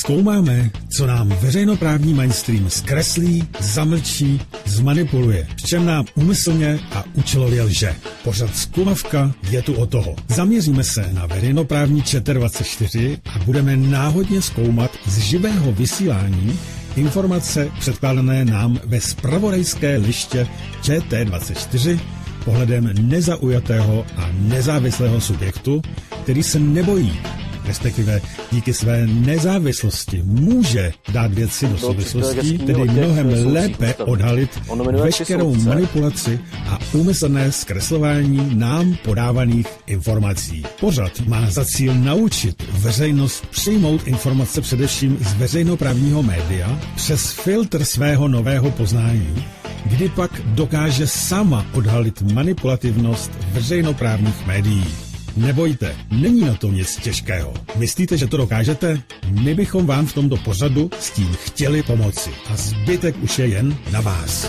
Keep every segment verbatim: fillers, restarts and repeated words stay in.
Zkoumáme, co nám veřejnoprávní mainstream zkreslí, zamlčí, zmanipuluje, v čem nám úmyslně a účelově lže. Pořad Zkumavka je tu o toho. Zaměříme se na veřejnoprávní ČT dvacet čtyři a budeme náhodně zkoumat z živého vysílání informace předkládané nám ve zpravodajské liště ČT dvacet čtyři pohledem nezaujatého a nezávislého subjektu, který se nebojí, respektive díky své nezávislosti může dát věci do souvislostí, tedy mnohem lépe odhalit veškerou manipulaci a úmyslné zkreslování nám podávaných informací. Pořad má za cíl naučit veřejnost přijmout informace především z veřejnoprávního média přes filtr svého nového poznání, kdy pak dokáže sama odhalit manipulativnost veřejnoprávních médií. Nebojte, není na tom nic těžkého. Myslíte, že to dokážete? My bychom vám v tomto pořadu s tím chtěli pomoci. A zbytek už je jen na vás.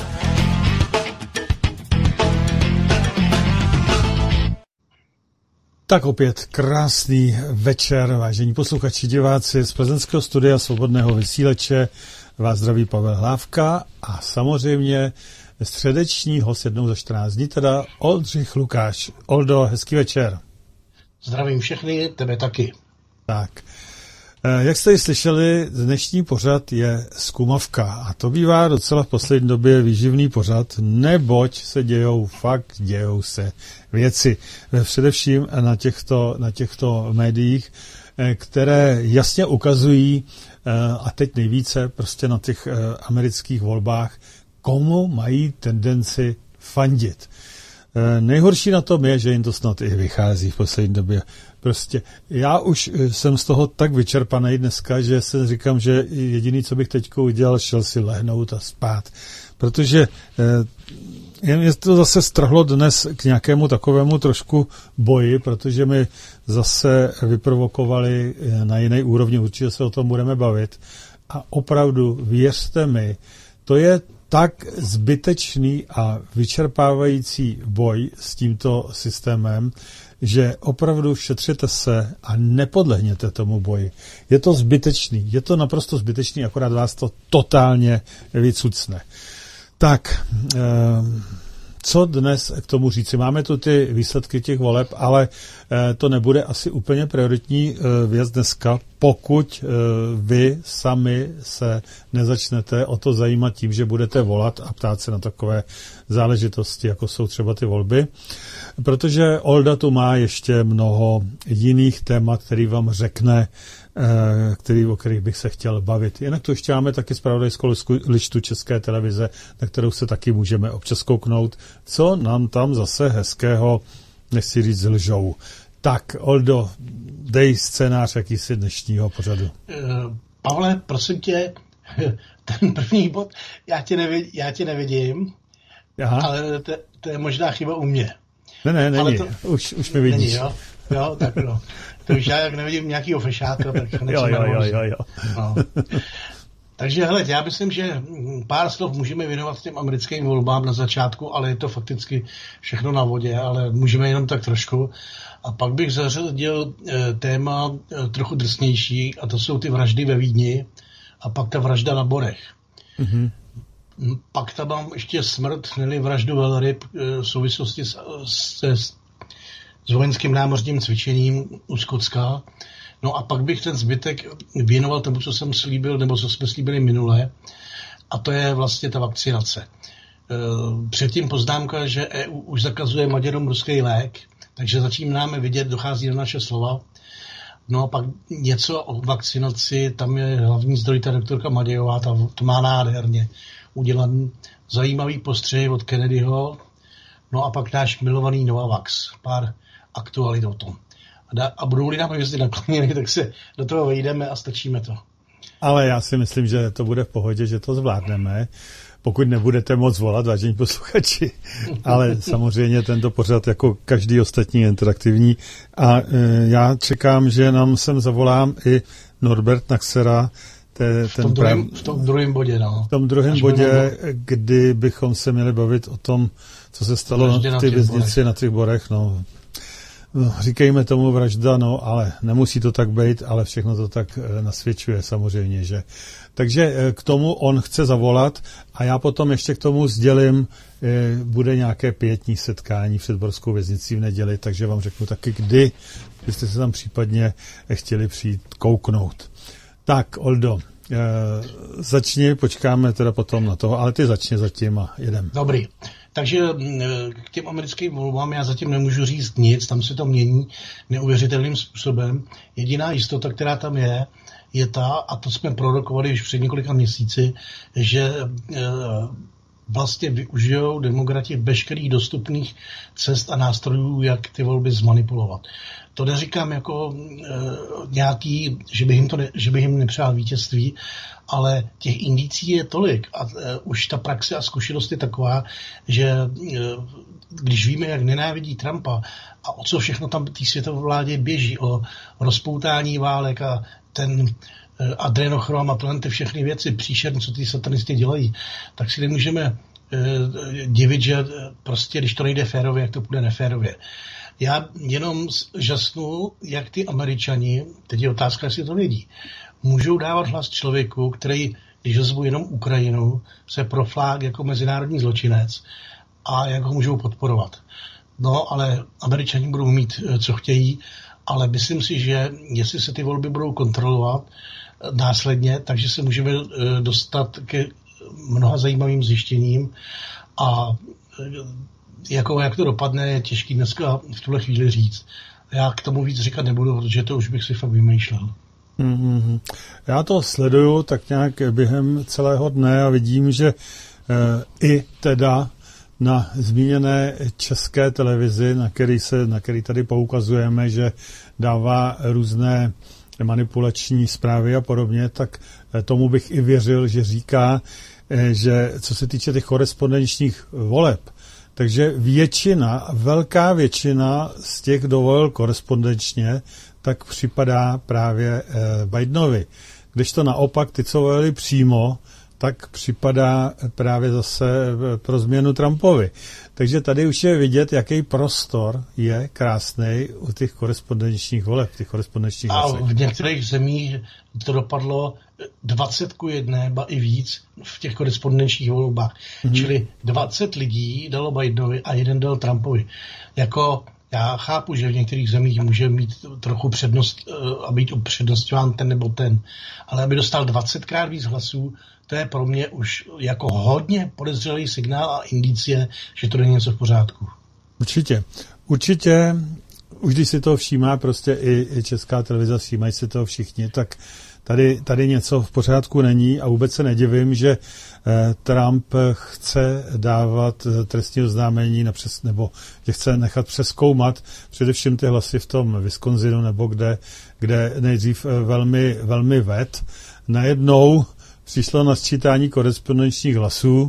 Tak opět krásný večer, vážení posluchači, diváci z plzeňského studia Svobodného vysílače. Vás zdraví Pavel Hlávka a samozřejmě středeční host jednou za čtrnáct dní, teda Oldřich Lukáš. Oldo, hezký večer. Zdravím všechny, tebe taky. Tak, jak jste ji slyšeli, dnešní pořad je Zkumavka a to bývá docela v poslední době výživný pořad, neboť se dějou, fakt dějou se věci. Především na těchto, na těchto médiích, které jasně ukazují, a teď nejvíce prostě na těch amerických volbách, komu mají tendenci fandit. Nejhorší na tom je, že jim to snad i vychází v poslední době. Prostě já už jsem z toho tak vyčerpaný dneska, že si říkám, že jediný, co bych teďko udělal, šel si lehnout a spát. Protože eh, mě to zase strhlo dnes k nějakému takovému trošku boji, protože mi zase vyprovokovali na jiné úrovni, určitě se o tom budeme bavit. A opravdu, věřte mi, to je tak zbytečný a vyčerpávající boj s tímto systémem, že opravdu šetřete se a nepodlehněte tomu boji. Je to zbytečný, je to naprosto zbytečný, akorát vás to totálně vycucne. Tak, co dnes k tomu říci? Máme tu ty výsledky těch voleb, ale to nebude asi úplně prioritní věc dneska, pokud vy sami se nezačnete o to zajímat tím, že budete volat a ptát se na takové záležitosti, jako jsou třeba ty volby. Protože Olda tu má ještě mnoho jiných témat, který vám řekne, který, o kterých bych se chtěl bavit. Jinak tu ještě máme taky zpravodajskou lištu České televize, na kterou se taky můžeme občas kouknout, co nám tam zase hezkého, nechci říct, lžou. Tak, Oldo, dej scénář jakýsi dnešního pořadu. Pavle, prosím tě, ten první bod, já tě, nevidím, já tě nevidím, Aha. ale to, to je možná chyba u mě. Ne, ne, není, to, už, už mi vidíš. Není, jo? Jo, tak no. To už já, jak nevidím nějakýho fešáka, tak hned jo, jo, jo, jo, jo. No. Takže hele, já myslím, že pár slov můžeme věnovat těm americkým volbám na začátku, ale je to fakticky všechno na vodě, ale můžeme jenom tak trošku. A pak bych zařadil e, téma e, trochu drsnější, a to jsou ty vraždy ve Vídni a pak ta vražda na Borech. Mm-hmm. Pak tam mám ještě smrt, neli vraždu velryb e, v souvislosti s, se, s vojenským námořním cvičením u Skotska. No a pak bych ten zbytek věnoval tomu, co jsem slíbil, nebo co jsme slíbili minule, a to je vlastně ta vakcinace. Předtím poznámka, že E U už zakazuje Maďarům ruský lék, takže začínáme vidět, dochází na naše slova. No a pak něco o vakcinaci, tam je hlavní zdroj ta doktorka Madějová, ta to má nádherně udělaný zajímavý postřeh od Kennedyho. No a pak náš milovaný Novavax, pár aktualit o tom. A, a budou-li nám hvězdy nakloněny, tak se do toho vejdeme a stačíme to. Ale já si myslím, že to bude v pohodě, že to zvládneme, pokud nebudete moc volat, vážení posluchači. Ale samozřejmě tento pořad jako každý ostatní je interaktivní. A e, já čekám, že nám sem zavolám i Norbert Naxera, Te, v, tom druhém, prav... v tom druhém bodě, no. V tom druhém bodě, kdy bychom se měli bavit o tom, co se stalo na ty věznici na těch Borech, no. říkejme tomu vražda, no, ale nemusí to tak být, ale všechno to tak nasvědčuje samozřejmě, že. Takže k tomu on chce zavolat a já potom ještě k tomu sdělím, bude nějaké pětní setkání v Sedborskou věznicí v neděli, takže vám řeknu taky, kdy byste se tam případně chtěli přijít kouknout. Tak, Oldo, e, začni, počkáme teda potom na toho, ale ty začni zatím a jedem. Dobrý. Takže k těm americkým volbám já zatím nemůžu říct nic, tam se to mění neuvěřitelným způsobem. Jediná jistota, která tam je, je ta, a to jsme prorokovali už před několika měsíci, že e, vlastně využijou demokrati veškerých dostupných cest a nástrojů, jak ty volby zmanipulovat. To neříkám jako e, nějaký, že bych, jim to ne, že bych jim nepřál vítězství, ale těch indicí je tolik a e, už ta praxe a zkušenost je taková, že e, když víme, jak nenávidí Trumpa a o co všechno tam té světové vládě běží, o rozpoutání válek a ten e, adrenochrom a tyhle ty všechny věci příšerné, co ty satanisti dělají, tak si nemůžeme e, divit, že prostě, když to nejde férově, jak to půjde neférově. Já jenom žasnu, jak ty Američani, teď je otázka, jestli to vědí, můžou dávat hlas člověku, který, když vezmu jenom Ukrajinu, se proflák jako mezinárodní zločinec a jak ho můžou podporovat. No, ale Američani budou mít, co chtějí, ale myslím si, že jestli se ty volby budou kontrolovat následně, takže se můžeme dostat ke mnoha zajímavým zjištěním a jako, jak to dopadne, je těžký dneska v tuhle chvíli říct. Já k tomu víc říkat nebudu, protože to už bych si fakt vymýšlel. Mm-hmm. Já to sleduju tak nějak během celého dne a vidím, že e, i teda na zmíněné české televizi, na který, se, na který tady poukazujeme, že dává různé manipulační zprávy a podobně, tak tomu bych i věřil, že říká, že co se týče těch korespondenčních voleb, takže většina, velká většina z těch, kdo volil korespondenčně, tak připadá právě Bidenovi. Když to naopak, ty, co volili přímo, tak připadá právě zase pro změnu Trumpovi. Takže tady už je vidět, jaký prostor je krásný u těch korespondenčních voleb, těch korespondenčních A hlasech. v některých zemích to dopadlo dvacet ku jedné, ba i víc v těch korespondenčních volbách. Mm-hmm. Čili dvacet lidí dalo Bidenovi a jeden dal Trumpovi. Jako já chápu, že v některých zemích může mít trochu přednost a být upřednostňován ten nebo ten, ale aby dostal dvacetkrát víc hlasů, to je pro mě už jako hodně podezřelý signál a indicie, že to není něco v pořádku. Určitě. Určitě, už když si to všímá prostě i, i česká televize, všímají si to všichni, tak tady, tady něco v pořádku není a vůbec se nedivím, že eh, Trump chce dávat trestní oznámení na přes, nebo že chce nechat přezkoumat především ty hlasy v tom Wisconsinu, nebo kde, kde nejdřív velmi, velmi ved. Najednou přišlo na sčítání korespondenčních hlasů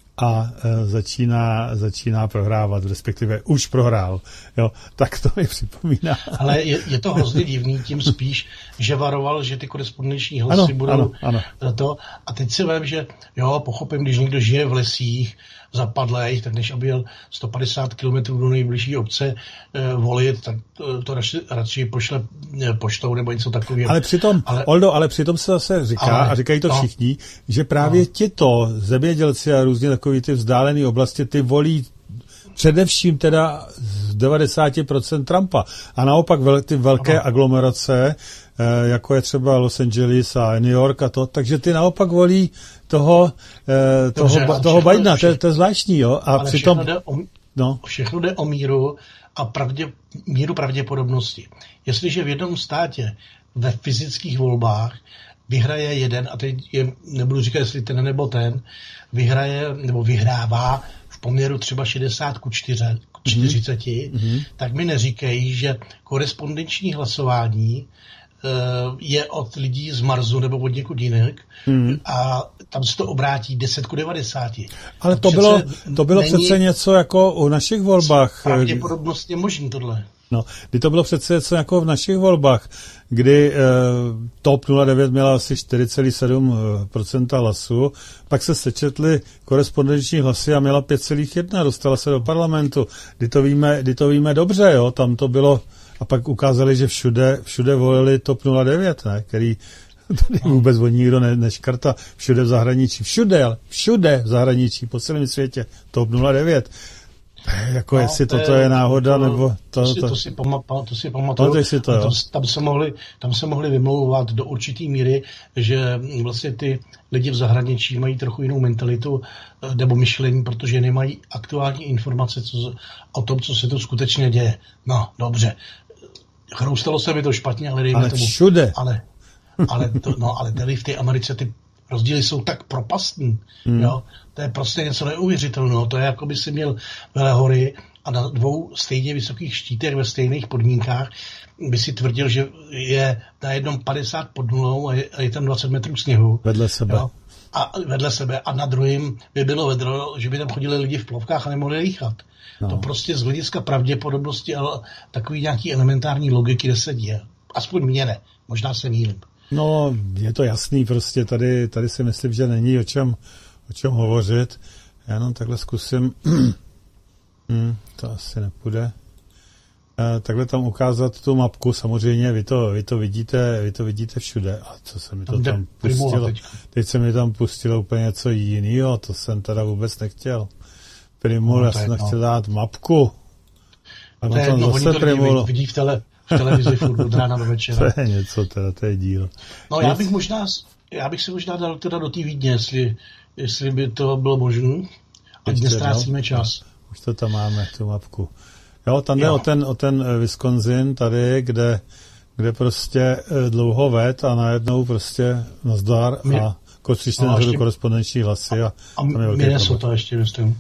a e, začíná, začíná prohrávat, respektive už prohrál. Jo, tak to mi připomíná. Ale je, je to hrozně divný, tím spíš, že varoval, že ty korespondenční hlasy ano, budou ano, ano. to. A teď si vím, že jo, pochopím, když někdo žije v lesích, zapadlej, tak než aby jel sto padesát kilometrů do nejbližší obce e, volit, tak to, to radši, radši pošle e, poštou nebo něco takového. Ale přitom, ale, Oldo, ale přitom se zase říká, ale, a říkají to no, všichni, že právě no. tito zemědělci a různě takový ty vzdálené oblasti, ty volí především teda z devadesát procent Trumpa. A naopak vel, ty velké no. aglomerace, e, jako je třeba Los Angeles a New York a to, takže ty naopak volí toho, e, toho, Dobře, toho všechno, Bidena, to, to je zvláštní, jo. A ale přitom, všechno, jde o, no. všechno jde o míru a pravdě, míru pravděpodobnosti. Jestliže v jednom státě ve fyzických volbách vyhraje jeden, a teď je, nebudu říkat, jestli ten nebo ten, vyhraje nebo vyhrává v poměru třeba šedesát ku čtyřiceti, mm-hmm. tak mi neříkají, že korespondenční hlasování uh, je od lidí z Marsu nebo od někud jinak mm. a tam se to obrátí deset ku devadesáti. Ale to, to bylo, to bylo přece něco jako u našich volbách. Pravděpodobnost je možný tohle. No, kdy to bylo přece něco jako v našich volbách, kdy eh, TOP nula devět měla asi čtyři celá sedm procenta hlasů, pak se sečetly korespondenční hlasy a měla pět celá jedna, dostala se do parlamentu. Kdy to víme, kdy to víme dobře, jo, tam to bylo, a pak ukázali, že všude, všude volili TOP nula devět, ne, který tady vůbec od nikdo ne, neškrta, všude v zahraničí, všude, ale všude v zahraničí, po celém světě, TOP nula devět. Jako no, jestli to toto je náhoda, to, nebo... To, to, si, to, to, si, pama, to si pamatuju. To si to, tam, tam, se mohli, tam se mohli vymlouvat do určitý míry, že vlastně ty lidi v zahraničí mají trochu jinou mentalitu nebo myšlení, protože nemají aktuální informace co, o tom, co se tu skutečně děje. No, dobře. Chroustalo se mi to špatně, ale dejme ale tomu... všude. Ale ale, to, no, ale tady v té Americe ty rozdíly jsou tak propastní. Hmm. Jo? To je prostě něco neuvěřitelného. To je, jako by si měl velehory a na dvou stejně vysokých štítech ve stejných podmínkách by si tvrdil, že je na jednom padesát pod nulou a je, a je tam dvacet metrů sněhu. Vedle sebe. Jo? A vedle sebe. A na druhém by bylo vedro, že by tam chodili lidi v plovkách a nemohli dýchat. No. To prostě z hlediska pravděpodobnosti a takový nějaký elementární logiky nesedí. Aspoň mě ne. Možná se mýlím. No, je to jasný, prostě tady, tady si myslím, že není o čem, o čem hovořit. Já jenom takhle zkusím, hmm, to asi nepůjde, e, takhle tam ukázat tu mapku, samozřejmě vy to, vy to vidíte, vy to vidíte všude. A co se mi to tam, tam pustilo? Teď. teď se mi tam pustilo úplně něco jiného, to jsem teda vůbec nechtěl. Primul, no, já jsem chtěl dát mapku. A to je tam jedno, zase Primul. Vidí v tele. V televizi furt od rána do večera. To je něco, teda, to je díl. No já bych možná, já bych se možná dal teda do té Vídně, jestli, jestli by to bylo možné. Ať nestrácíme no, čas. Už to tam máme, tu mapku. Jo, tam jde o ten, o ten Wisconsin tady, kde, kde prostě dlouho ved a najednou prostě nazdar a kostřičte no, nahoru korespondenční hlasy. A, a Minnesota ještě, myslím.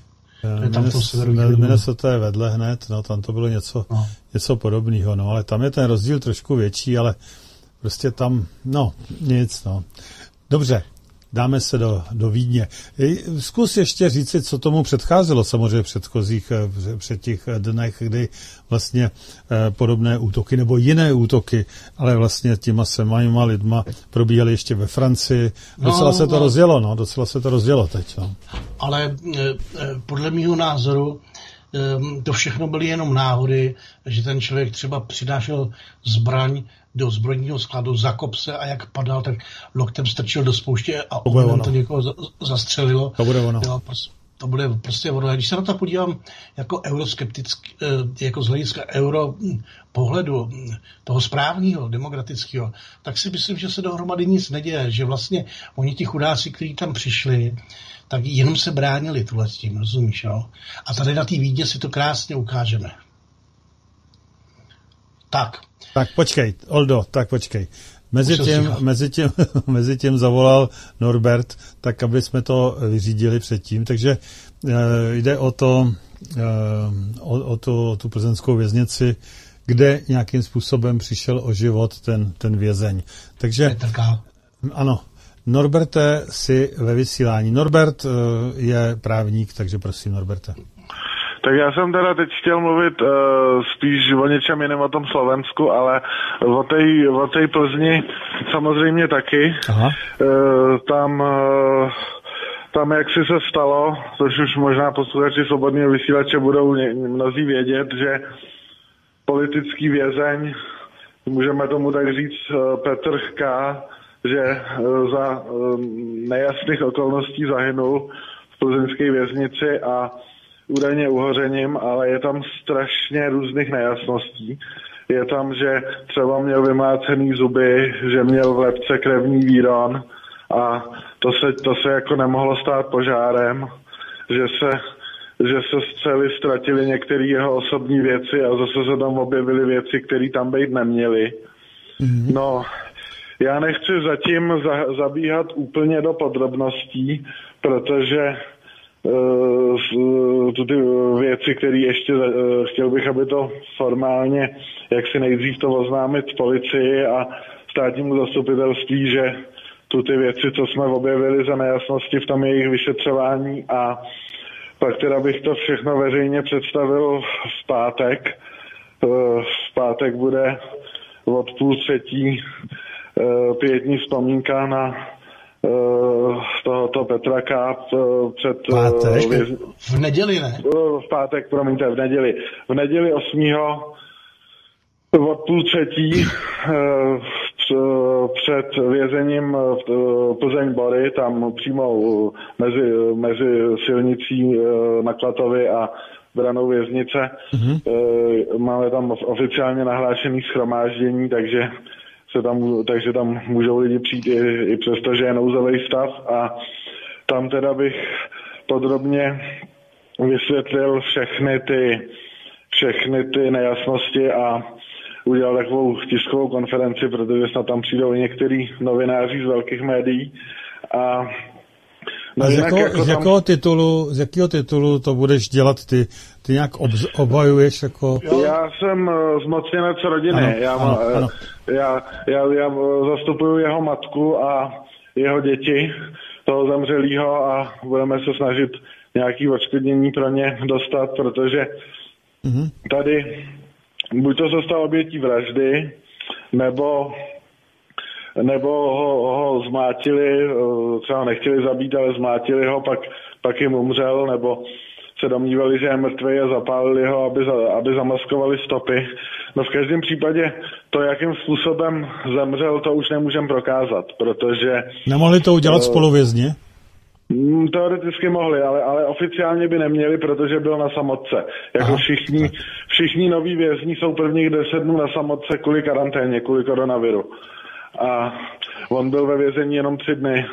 Minnesota je vedle hned, no, tam to bylo něco, no. něco podobného, no, ale tam je ten rozdíl trošku větší, ale prostě tam, no, nic, no. Dobře, dáme se do, do Vídně. Zkus ještě říci, co tomu předcházelo samozřejmě v předchozích, před těch dnech, kdy vlastně eh, podobné útoky nebo jiné útoky, ale vlastně těma samýma lidma probíhaly ještě ve Francii. Docela no, se to no. rozjelo, no, docela se to rozjelo teď, no. Ale eh, podle mýho názoru eh, to všechno byly jenom náhody, že ten člověk třeba přinášel zbraň do zbrojního skladu, zakop se a jak padal, tak loktem strčil do spouště a omylem to někoho zastřelilo. To bude ono. Jo, to bude prostě ono. Když se na to podívám jako euroskeptický, jako z hlediska euro pohledu toho správního, demokratického, tak si myslím, že se dohromady nic neděje, že vlastně oni ti chudáci, kteří tam přišli, tak jenom se bránili tuhle s tím, rozumíš, jo? A tady na té Vídně si to krásně ukážeme. Tak. Tak počkej, Oldo, tak počkej. Mezi tím, mezi, tím, mezi tím zavolal Norbert, tak aby jsme to vyřídili předtím. Takže e, jde o, to, e, o, o, to, o tu plzeňskou věznici, kde nějakým způsobem přišel o život ten, ten vězeň. Takže Petrka. Ano, Norberte si ve vysílání. Norbert e, je právník, takže prosím, Norberte. Tak já jsem teda teď chtěl mluvit uh, spíš o něčem jiném, o tom Slovensku, ale o té o tej Plzni samozřejmě taky. Aha. Uh, tam, uh, tam jak si se stalo, což už možná posluchači Svobodného vysílače budou mnozí vědět, že politický vězeň, můžeme tomu tak říct, uh, Petr K., že uh, za uh, nejasných okolností zahynul v plzeňské věznici a údajně uhořením, ale je tam strašně různých nejasností. Je tam, že třeba měl vymlácený zuby, že měl v lebce krevní výron a to se, to se jako nemohlo stát požárem, že se, že se střely ztratily některé jeho osobní věci a zase se tam objevily věci, které tam být neměly. Mm-hmm. No, já nechci zatím za, zabíhat úplně do podrobností, protože Uh, ty věci, které ještě uh, chtěl bych, aby to formálně, jak si nejdřív to oznámit policii a státnímu zastupitelství, že tu ty věci, co jsme objevili za nejasnosti v tom jejich vyšetřování a pak teda bych to všechno veřejně představil v pátek, v pátek bude od půl třetí pětní vzpomínka na tohoto Petra K. před... Pátek? Věz... V neděli, ne? V pátek, promiňte, v neděli. V neděli osmého od půl třetí před vězením v Plzeň Bory, tam přímo mezi, mezi silnicí na Klatovy a branou věznice. Mm-hmm. Máme tam oficiálně nahlášený shromáždění, takže se tam, takže tam můžou lidi přijít i, i přesto, že je nouzový stav, a tam teda bych podrobně vysvětlil všechny ty, všechny ty nejasnosti a udělal takovou tiskovou konferenci, protože snad tam přijdou i některý novináři z velkých médií. A No, z, jako, jako z, jakého tam... titulu, z jakého titulu to budeš dělat ty? Ty nějak obz, obhajuješ jako... Já jsem zmocněnec rodiny. Ano, já, ano, ano. Já, já, já zastupuju jeho matku a jeho děti, toho zemřelýho, a budeme se snažit nějaký odškodnění pro ně dostat, protože mm-hmm. tady buď to se stalo obětí vraždy, nebo nebo ho, ho zmátili, třeba nechtěli zabít, ale zmátili ho, pak, pak jim umřel, nebo se domnívali, že je mrtvý, a zapálili ho, aby, za, aby zamaskovali stopy. No v každém případě to, jakým způsobem zemřel, to už nemůžeme prokázat, protože... Nemohli to udělat uh, spoluvězni? Teoreticky mohli, ale, ale oficiálně by neměli, protože byl na samotce. Jako všichni, všichni noví vězni jsou prvních deset dnů na samotce kvůli karanténě, kvůli koronaviru. A on byl ve vězení jenom tři dny.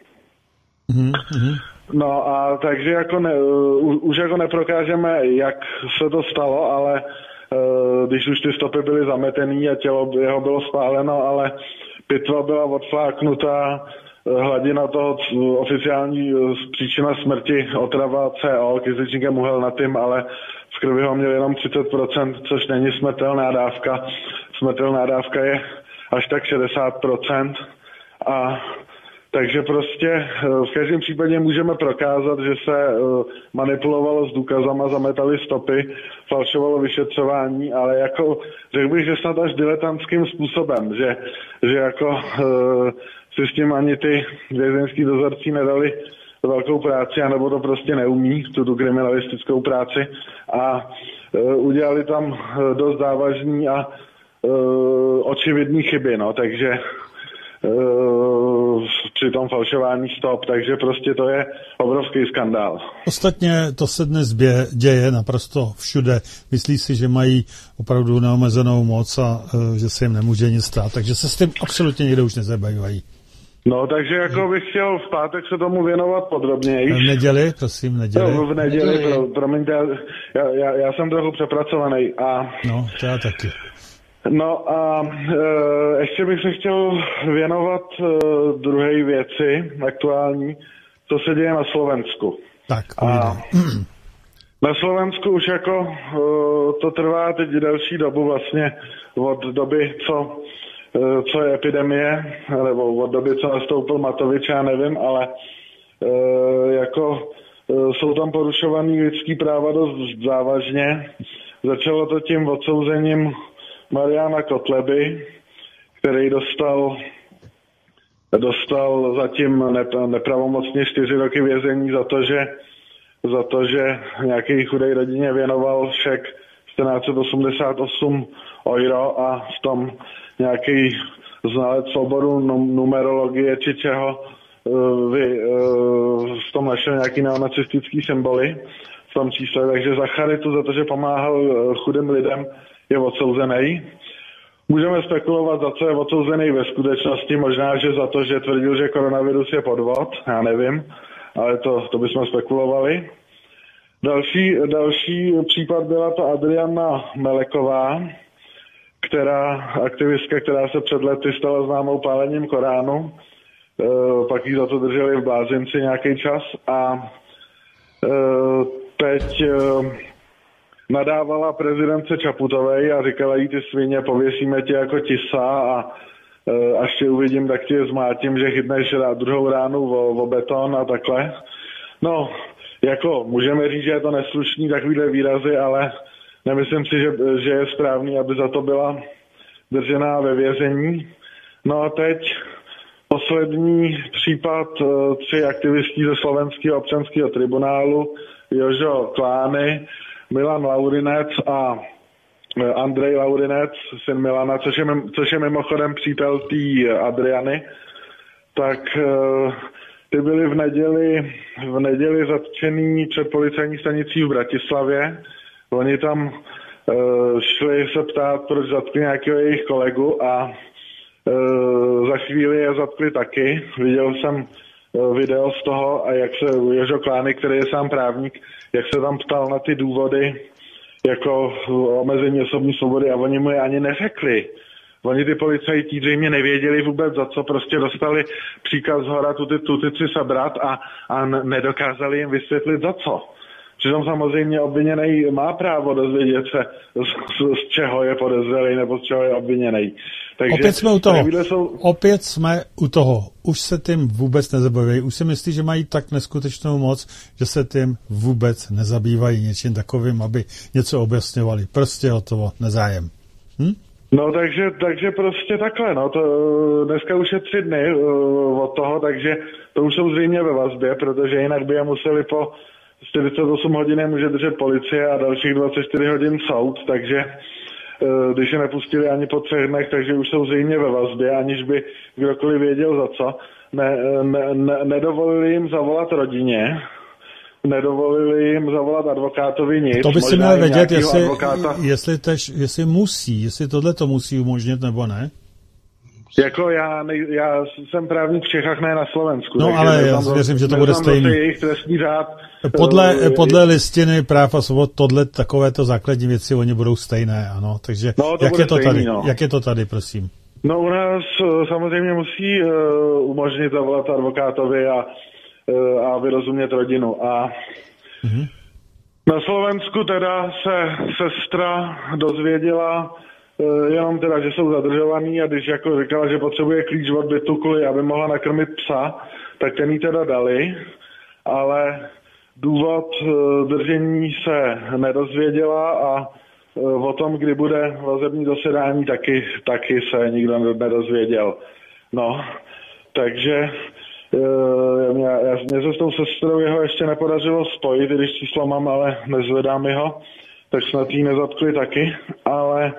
Mm-hmm. No a takže jako ne, už jako neprokážeme, jak se to stalo, ale uh, když už ty stopy byly zametený a tělo jeho bylo spáleno, ale pitva byla odfláknutá, hladina toho oficiální příčina smrti, otrava C O, kysličníkem uhelnatým, ale v krvi ho měl jenom třicet procent, což není smrtelná dávka. Smrtelná dávka je až tak šedesát procent. A takže prostě v každém případě můžeme prokázat, že se manipulovalo s důkazama, zametali stopy, falšovalo vyšetřování, ale jako řekl bych, že snad až diletantským způsobem, že, že jako si s tím ani ty vězeňský dozorci nedali velkou práci, anebo to prostě neumí, tu, tu kriminalistickou práci, a udělali tam dost závažný a Uh, očividný chyby, no, takže uh, při tom falšování stop, takže prostě to je obrovský skandál. Ostatně to se dnes bě, děje naprosto všude. Myslí si, že mají opravdu neomezenou moc a uh, že se jim nemůže nic stát, takže se s tím absolutně nikdo už nezabývají. No, takže jako bych chtěl v pátek se tomu věnovat podrobněji. V neděli, prosím, neděli. No, v neděli, pro, promiňte, já, já, já jsem trochu přepracovaný a... No, to já taky. No a e, ještě bych se chtěl věnovat e, druhé věci aktuální, co se děje na Slovensku. Tak, a na Slovensku už jako e, to trvá teď delší dobu vlastně od doby, co, e, co je epidemie, nebo od doby, co nastoupil Matovič, já nevím, ale e, jako e, jsou tam porušovaný lidský práva dost závažně. Začalo to tím odsouzením Mariana Kotleby, který dostal, dostal zatím nepravomocně čtyři roky vězení za to, že, za to, že nějaký chudej rodině věnoval šek čtrnáct set osmdesát osm euro a v tom nějaký znalec v oboru numerologie či čeho vy, v tom našel nějaký neonacistický symboly v tom čísle, takže za charitu, za to, že pomáhal chudým lidem, je odsouzený. Můžeme spekulovat, za co je odsouzený ve skutečnosti, možná, že za to, že tvrdil, že koronavirus je podvod, já nevím, ale to, to bychom spekulovali. Další, další případ byla to Adriana Meleková, která, aktivistka, která se před lety stala známou pálením Koránu, e, pak ji za to drželi v blázinci nějaký čas a e, teď... E, nadávala prezidentce Čaputové a říkala jí, ty svině, pověsíme tě jako tisa a e, až tě uvidím, tak tě zmátím, že chytneš rá, druhou ránu o, o beton a takhle. No, jako můžeme říct, že je to neslušný takovýhle výrazy, ale Nemyslím si, že, že je správný, aby za to byla držená ve vězení. No a teď poslední případ, tři aktivistí ze Slovenského občanského tribunálu, Jožo Klány, Milan Laurinec a Andrej Laurinec, syn Milana, což je, což je mimochodem přítel té Adriany, tak ty byli v neděli, v neděli zatčený před policejní stanicí v Bratislavě. Oni tam uh, šli se ptát, proč zatkli nějakého jejich kolegu a uh, za chvíli je zatkli taky. Viděl jsem uh, video z toho a jak se Jožo Klány, který je sám právník, jak se tam ptal na ty důvody jako omezení osobní svobody a oni mu je ani neřekli. Oni ty policajti zřejmě nevěděli vůbec, za co prostě dostali příkaz zhora tu ty, tu ty tři sebrat a, a nedokázali jim vysvětlit za co. Přitom samozřejmě obviněný má právo dozvědět se, z, z čeho je podezřelý nebo z čeho je obviněný. Takže opět jsme u toho. Jsou... Opět jsme u toho. Už se tím vůbec nezabývají. Už si myslí, že mají tak neskutečnou moc, že se tím vůbec nezabývají něčím takovým, aby něco objasňovali. Prostě hotovo. Nezájem. Hm? No takže, takže prostě takhle, no, to dneska už je tři dny uh, od toho, takže to už jsou zřejmě ve vazbě, protože jinak by je museli po čtyřicet osm hodin může držet policie a dalších dvacet čtyři hodin soud, takže uh, když je nepustili ani po třech dnech, takže už jsou zřejmě ve vazbě, aniž by kdokoliv věděl za co. Ne, ne, ne, nedovolili jim zavolat rodině, nedovolili jim zavolat advokátovi nic. To by si měl vědět, jestli, advokáta... jestli, tež, jestli musí, jestli tohle to musí umožnit, nebo ne? Jako já, ne, já jsem právník v Čechách, ne na Slovensku. No ale já věřím, že to bude stejný. Jejich trestní řád. Podle, uh, podle listiny práv a svobod tohle takovéto základní věci, oni budou stejné, ano. Takže no, jak, je to stejný, tady, no. jak je to tady, prosím? No u nás samozřejmě musí uh, umožnit zavolat advokátovi a a vyrozumět rodinu. A mm-hmm. na Slovensku teda se sestra dozvěděla uh, jenom teda, že jsou zadržovaný a když jako říkala, že potřebuje klíč od bytu kvůli, aby mohla nakrmit psa, tak ten jí teda dali, ale důvod uh, držení se nedozvěděla a uh, o tom, kdy bude vazební zasedání, taky, taky se nikdo nedozvěděl. No, takže Mě, já, mě se s tou sestrou jeho ještě nepodařilo spojit, když číslo mám, ale nezvedám jeho, tak snad jí nezatkli taky, ale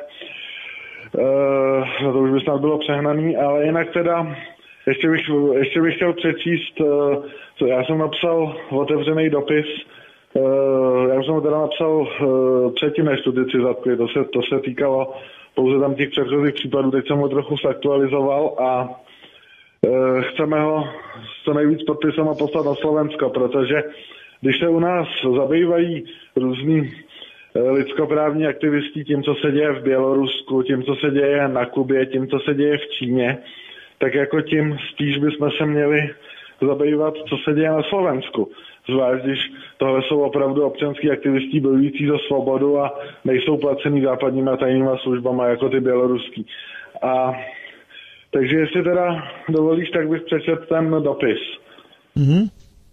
uh, to už by snad bylo přehnaný, ale jinak teda ještě bych, ještě bych chtěl přečíst, uh, co já jsem napsal otevřený dopis, uh, já jsem ho teda napsal uh, předtím, než tu ty tři zatkli, to se, to se týkalo pouze tam těch předchozích případů, teď jsem ho trochu zaktualizoval a chceme ho co nejvíc podpisem a poslat na Slovensko, protože když se u nás zabývají různí lidskoprávní aktivisti tím, co se děje v Bělorusku, tím, co se děje na Kubě, tím, co se děje v Číně, tak jako tím spíš bychom se měli zabývat, co se děje na Slovensku. Zvlášť, když tohle jsou opravdu občanský aktivisti bojující za svobodu a nejsou placený západníma tajnýma službama jako ty běloruský. A takže jestli teda dovolíš, tak bych přečetl ten dopis. Mm-hmm.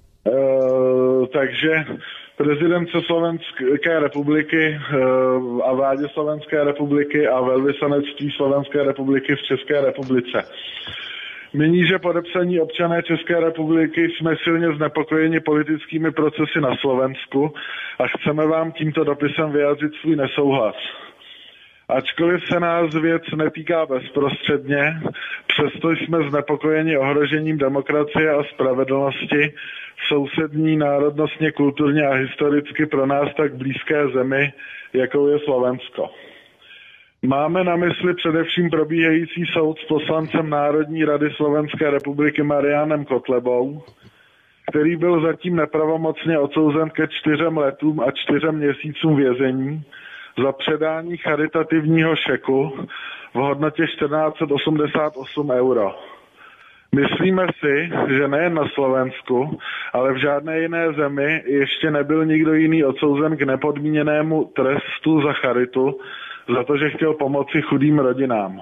E, takže prezident Slovenské republiky e, a vládě Slovenské republiky a velvyslanectví Slovenské republiky v České republice. Nyní, že podepsaní občané České republiky jsme silně znepokojeni politickými procesy na Slovensku a chceme vám tímto dopisem vyjádřit svůj nesouhlas. Ačkoliv se nás věc netýká bezprostředně, přesto jsme znepokojeni ohrožením demokracie a spravedlnosti v sousední národnostně, kulturně a historicky pro nás tak blízké zemi, jakou je Slovensko. Máme na mysli především probíhající soud s poslancem Národní rady Slovenské republiky Marianem Kotlebou, který byl zatím nepravomocně odsouzen ke čtyřem letům a čtyřem měsícům vězení za předání charitativního šeku v hodnotě čtrnáct set osmdesát osm euro. Myslíme si, že nejen na Slovensku, ale v žádné jiné zemi ještě nebyl nikdo jiný odsouzen k nepodmíněnému trestu za charitu, za to, že chtěl pomoci chudým rodinám.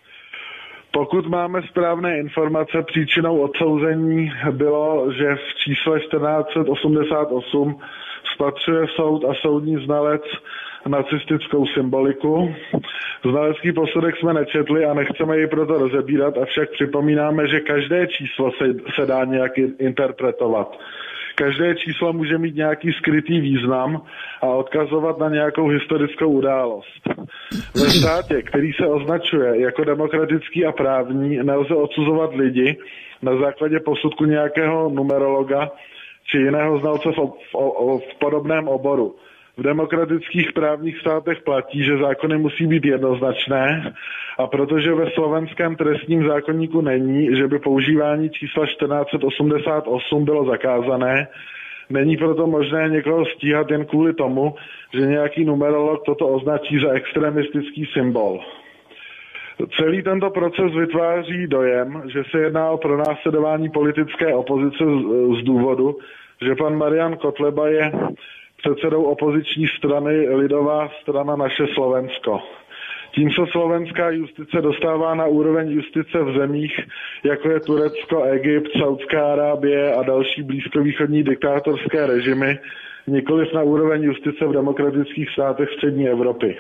Pokud máme správné informace, příčinou odsouzení bylo, že v čísle čtrnáct set osmdesát osm spatřuje soud a soudní znalec nacistickou symboliku. Znalecký posudek jsme nečetli a nechceme ji proto rozebírat, avšak připomínáme, že každé číslo se, se dá nějak interpretovat. Každé číslo může mít nějaký skrytý význam a odkazovat na nějakou historickou událost. Ve státě, který se označuje jako demokratický a právní, nelze odsuzovat lidi na základě posudku nějakého numerologa či jiného znalce v, v, v podobném oboru. V demokratických právních státech platí, že zákony musí být jednoznačné a protože ve slovenském trestním zákoníku není, že by používání čísla čtrnáct set osmdesát osm bylo zakázané, není proto možné někoho stíhat jen kvůli tomu, že nějaký numerolog toto označí za extremistický symbol. Celý tento proces vytváří dojem, že se jedná o pronásledování politické opozice z, z důvodu, že pan Marian Kotleba je předsedou opoziční strany Lidová strana Naše Slovensko. Tím se slovenská justice dostává na úroveň justice v zemích, jako je Turecko, Egypt, Saudská Arábie a další blízkovýchodní diktátorské režimy, nikoliv na úroveň justice v demokratických státech střední Evropy.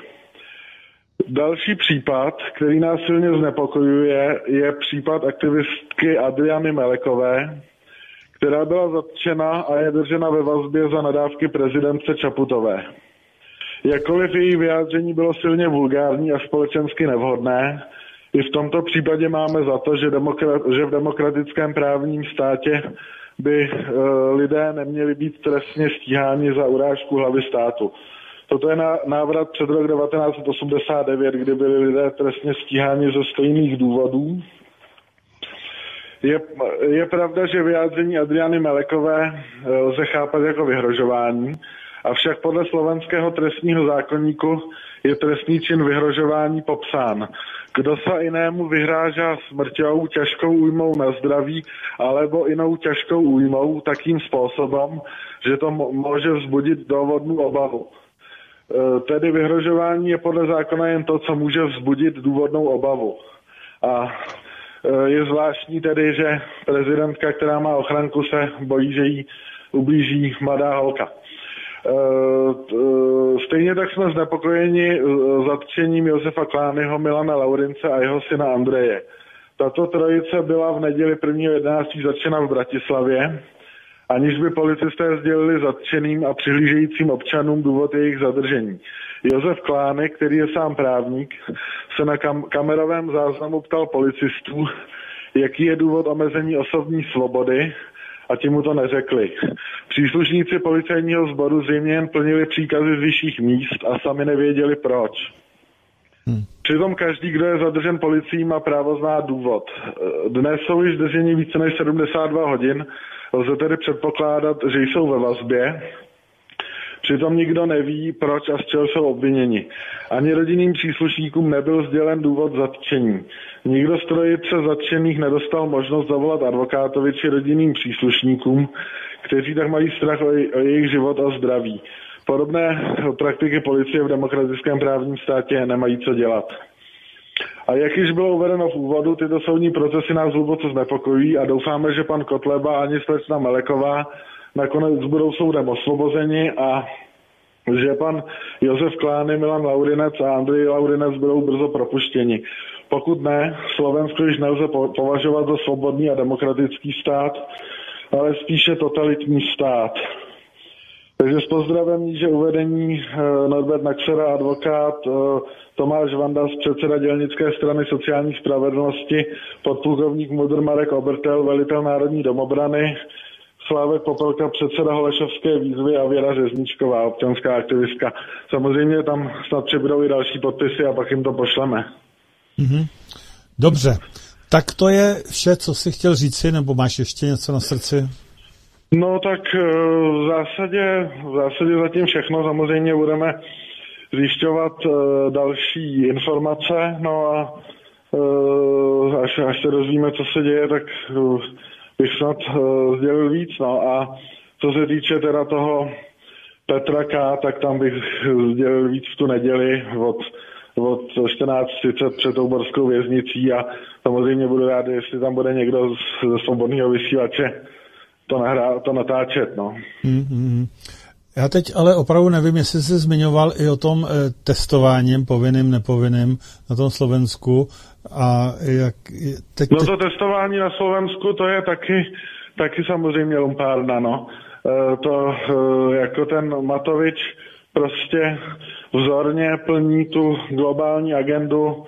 Další případ, který nás silně znepokojuje, je případ aktivistky Adriany Melekové, která byla zatčena a je držena ve vazbě za nadávky prezidentce Čaputové. Jakkoliv její vyjádření bylo silně vulgární a společensky nevhodné, i v tomto případě máme za to, že, demokrat, že v demokratickém právním státě by e, lidé neměli být trestně stíháni za urážku hlavy státu. Toto je návrat před rok devatenáct set osmdesát devět, kdy byli lidé trestně stíháni ze stejných důvodů. Je, je pravda, že vyjádření Adriany Melekové lze chápat jako vyhrožování, avšak podle slovenského trestního zákoníku je trestný čin vyhrožování popsán. Kdo sa inému vyhráža smrťou, ťažkou újmou na zdraví alebo inou ťažkou újmou takým spôsobom, že to môže vzbudit důvodnou obavu. Tedy vyhrožování je podle zákona jen to, co může vzbudit důvodnou obavu. A je zvláštní tedy, že prezidentka, která má ochranku, se bojí, že jí ublíží mladá holka. Stejně tak jsme znepokojeni zatčením Josefa Klányho, Milana Laurince a jeho syna Andreje. Tato trojice byla v neděli prvního jedenáctého zatčena v Bratislavě, aniž by policisté sdělili zatčeným a přihlížejícím občanům důvod jejich zadržení. Josef Klány, který je sám právník, se na kam- kamerovém záznamu ptal policistů, jaký je důvod omezení osobní svobody, a ti mu to neřekli. Příslušníci policejního sboru zřejmě jen plnili příkazy z vyšších míst a sami nevěděli proč. Hmm. Přitom každý, kdo je zadržen policií, má právo znát důvod. Dnes jsou již drženi více než sedmdesát dva hodin, lze tedy předpokládat, že jsou ve vazbě. Přitom nikdo neví, proč a z čeho jsou obviněni. Ani rodinným příslušníkům nebyl sdělen důvod zatčení. Nikdo z trojice zatčených nedostal možnost zavolat advokátovi či rodinným příslušníkům, kteří tak mají strach o, je, o jejich život a zdraví. Podobné praktiky policie v demokratickém právním státě nemají co dělat. A jak již bylo uvedeno v úvodu, tyto soudní procesy nás hluboce znepokojují a doufáme, že pan Kotleba ani slečna Meleková nakonec budou soudem osvobozeni a že pan Josef Klány, Milan Laurinec a Andrej Laurinec budou brzo propuštěni. Pokud ne, Slovensko již nelze považovat za svobodný a demokratický stát, ale spíše totalitní stát. Takže s pozdravem níže uvedení Norbert Naxera, advokát, Tomáš Vandas, předseda dělnické strany sociální spravedlnosti, podplukovník Mudr Marek Obertel, velitel Národní domobrany, Slávek Popelka, předseda Holešovské výzvy a Věra Řezničková, občanská aktivistka. Samozřejmě tam snad přibudou i další podpisy a pak jim to pošleme. Mm-hmm. Dobře, tak to je vše, co jsi chtěl říci, nebo máš ještě něco na srdci? No tak v zásadě, v zásadě zatím všechno. Samozřejmě budeme zjišťovat další informace, no a až, až se dozvíme, co se děje, tak bych snad sdělil víc. No a co se týče teda toho Petra K., tak tam bych sdělil víc v tu neděli od, od čtrnáct třicet před tou borskou věznicí a samozřejmě budu rád, jestli tam bude někdo ze svobodného vysílače to, nahrá, to natáčet, no. Mm-hmm. Já teď ale opravdu nevím, jestli jsi zmiňoval i o tom e, testováním, povinným, nepovinným na tom Slovensku. A jak teď, no to testování na Slovensku, to je taky, taky samozřejmě lumpárna, no. E, to e, jako ten Matovič prostě vzorně plní tu globální agendu,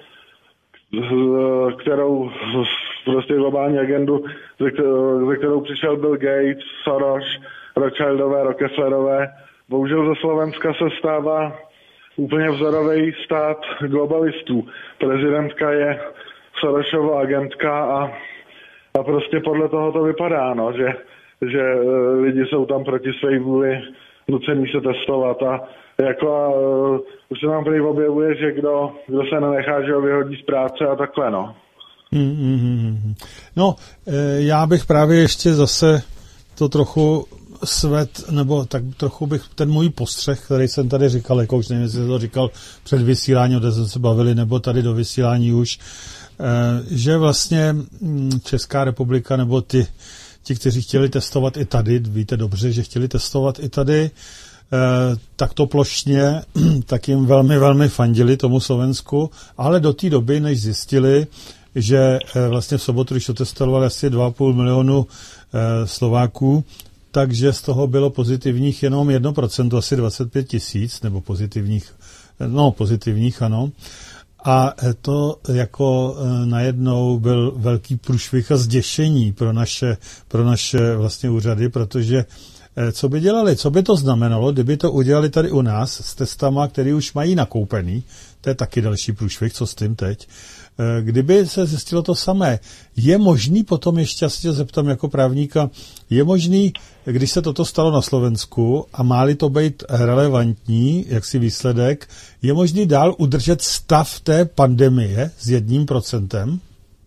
kterou prostě globální agendu, ze kterou přišel Bill Gates, Soros, Rothschildové, Rockefellerové. Bohužel ze Slovenska se stává úplně vzorový stát globalistů. Prezidentka je Sorosova agentka a, a prostě podle toho to vypadá, no, že, že lidi jsou tam proti své vůli nucení se testovat a jako uh, už se nám prý objevuje, že kdo, kdo se nenechá, že ho vyhodí z práce a takhle, no. Hmm, hmm, hmm. No, já bych právě ještě zase to trochu svet, nebo tak trochu bych ten můj postřeh, který jsem tady říkal, jako už nevím, jestli to říkal před vysíláním, kde jsme se bavili, nebo tady do vysílání už, že vlastně Česká republika, nebo ty, ti, kteří chtěli testovat i tady, víte dobře, že chtěli testovat i tady, tak to plošně, tak jim velmi, velmi fandili tomu Slovensku, ale do té doby, než zjistili, že vlastně v sobotu, když to testovali asi dva a půl milionu Slováků, takže z toho bylo pozitivních jenom jedno procento, asi dvacet pět tisíc, nebo pozitivních, no pozitivních, ano. A to jako najednou byl velký průšvih a zděšení pro naše, pro naše vlastně úřady, protože co by dělali, co by to znamenalo, kdyby to udělali tady u nás s testama, který už mají nakoupený, to je taky další průšvih, co s tím teď. Kdyby se zjistilo to samé, je možný potom, ještě asi tě zeptám jako právníka, je možný, když se toto stalo na Slovensku a má-li to být relevantní, jaksi výsledek, je možný dál udržet stav té pandemie s jedním procentem?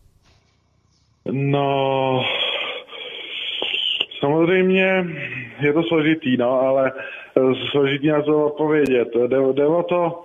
No, samozřejmě je to složitý, no, ale složitý na to odpovědět. Jde o to,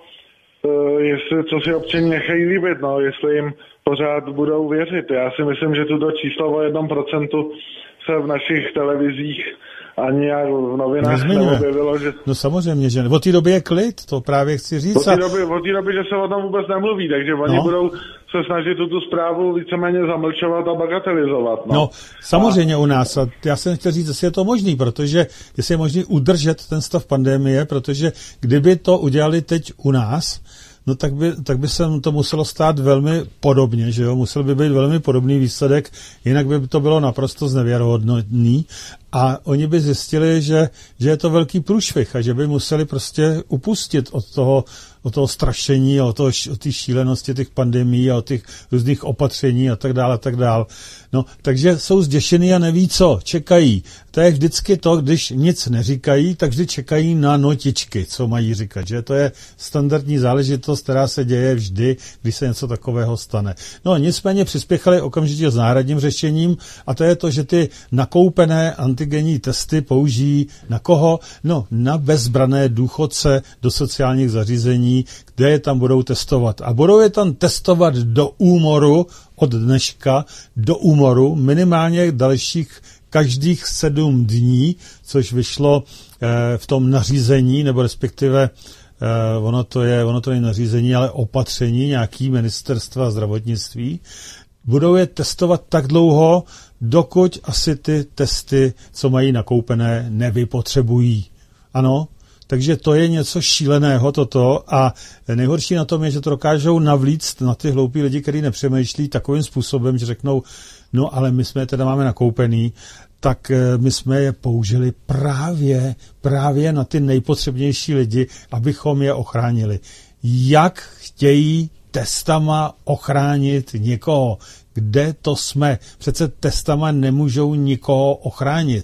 jestli, co si občané nechají líbit, no, jestli jim pořád budou věřit. Já si myslím, že tuto číslo o jednom procentu se v našich televizích ani jak v novinách neobjevilo, že... No samozřejmě, že od té doby je klid, to právě chci říct. Od té doby, od té doby, že se o tom vůbec nemluví, takže oni no. budou se snažit tuto zprávu víceméně zamlčovat a bagatelizovat. No, no samozřejmě a... u nás. A já jsem chtěl říct, jestli je to možný, protože jestli je možný udržet ten stav pandemie, protože kdyby to udělali teď u nás, no tak by, tak by se to muselo stát velmi podobně, že jo, musel by být velmi podobný výsledek, jinak by to bylo naprosto znevěrohodný a oni by zjistili, že, že je to velký průšvih a že by museli prostě upustit od toho, od toho strašení a od toho, od té šílenosti těch pandemií a od těch různých opatření a tak dále a tak dále. No, takže jsou zděšený a neví co, čekají. To je vždycky to, když nic neříkají, tak vždy čekají na notičky, co mají říkat, že to je standardní záležitost, která se děje vždy, když se něco takového stane. No, nicméně přispěchali okamžitě s náhradním řešením a to je to, že ty nakoupené antigenní testy použijí na koho? No, na bezbrané důchodce do sociálních zařízení, kde je tam budou testovat. A budou je tam testovat do úmoru, od dneška do úmoru, minimálně dalších každých sedm dní, což vyšlo eh, v tom nařízení, nebo respektive eh, ono to je, ono to je nařízení, ale opatření nějaký ministerstva zdravotnictví. Budou je testovat tak dlouho, dokud asi ty testy, co mají nakoupené, nevypotřebují. Ano, takže to je něco šíleného toto a nejhorší na tom je, že to dokážou navlíct na ty hloupí lidi, kteří nepřemýšlí takovým způsobem, že řeknou, no ale my jsme je teda máme nakoupený, tak my jsme je použili právě, právě na ty nejpotřebnější lidi, abychom je ochránili. Jak chtějí testama ochránit někoho? Kde to jsme? Přece testama nemůžou nikoho ochránit.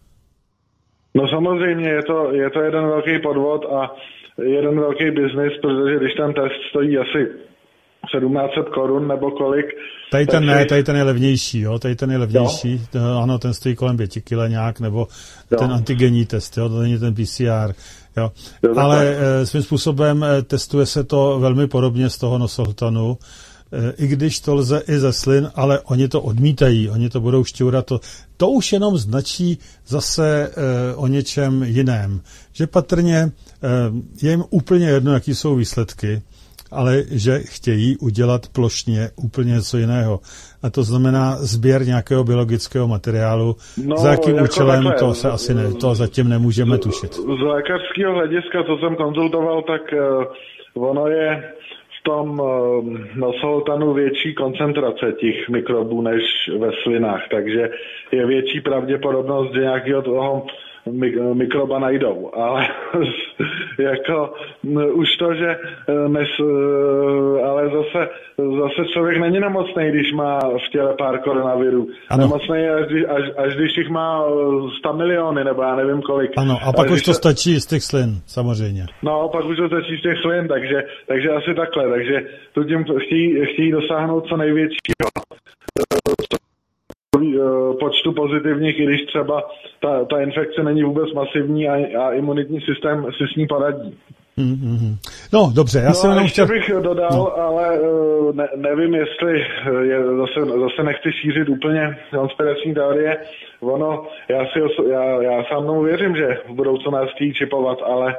No samozřejmě, je to, je to jeden velký podvod a jeden velký biznis, protože když ten test stojí asi sedmnáct set korun nebo kolik. Tady ten ne, tady ten je levnější, jo, tady ten je levnější, jo. Ano, ten stojí kolem pěti kile nějak, nebo jo. Ten antigenní test, jo, to není ten P C R, jo. Jo, ale e, svým způsobem e, testuje se to velmi podobně z toho nosohltanu. i když to lze i ze slin, ale oni to odmítají, oni to budou šťourat. To, to už jenom značí zase e, o něčem jiném. Že patrně e, je jim úplně jedno, jaký jsou výsledky, ale že chtějí udělat plošně úplně něco jiného. A to znamená sběr nějakého biologického materiálu. No, za jakým účelem, takhle, to se asi ne, to zatím nemůžeme tušit. Z lékařského hlediska, co jsem konzultoval, tak uh, ono je v tom uh, nosoltanu větší koncentrace těch mikrobů než ve slinách, takže je větší pravděpodobnost, že nějakého toho mikroba najdou, ale jako už to, že nes, ale zase, zase člověk není nemocný, když má v těle pár koronavirů. Ano. Nemocný je, až, až, až když jich má sto miliony, nebo já nevím kolik. Ano, a pak už to stačí z těch slin, samozřejmě. No, pak už to stačí z těch slin, takže, takže asi takhle, takže tu tím chtějí, chtějí dosáhnout co největšího počtu pozitivních, i když třeba ta, ta infekce není vůbec masivní a, a imunitní systém si s ní poradí. Mm-hmm. No, dobře, já no, jsem jenom ještě chtěl... bych dodal, no. ale ne, nevím, jestli je, zase, zase nechci šířit úplně konspirační teorie. Ono, já, si, já, já sám tomu věřím, že v budoucnu nás chtějí čipovat, ale,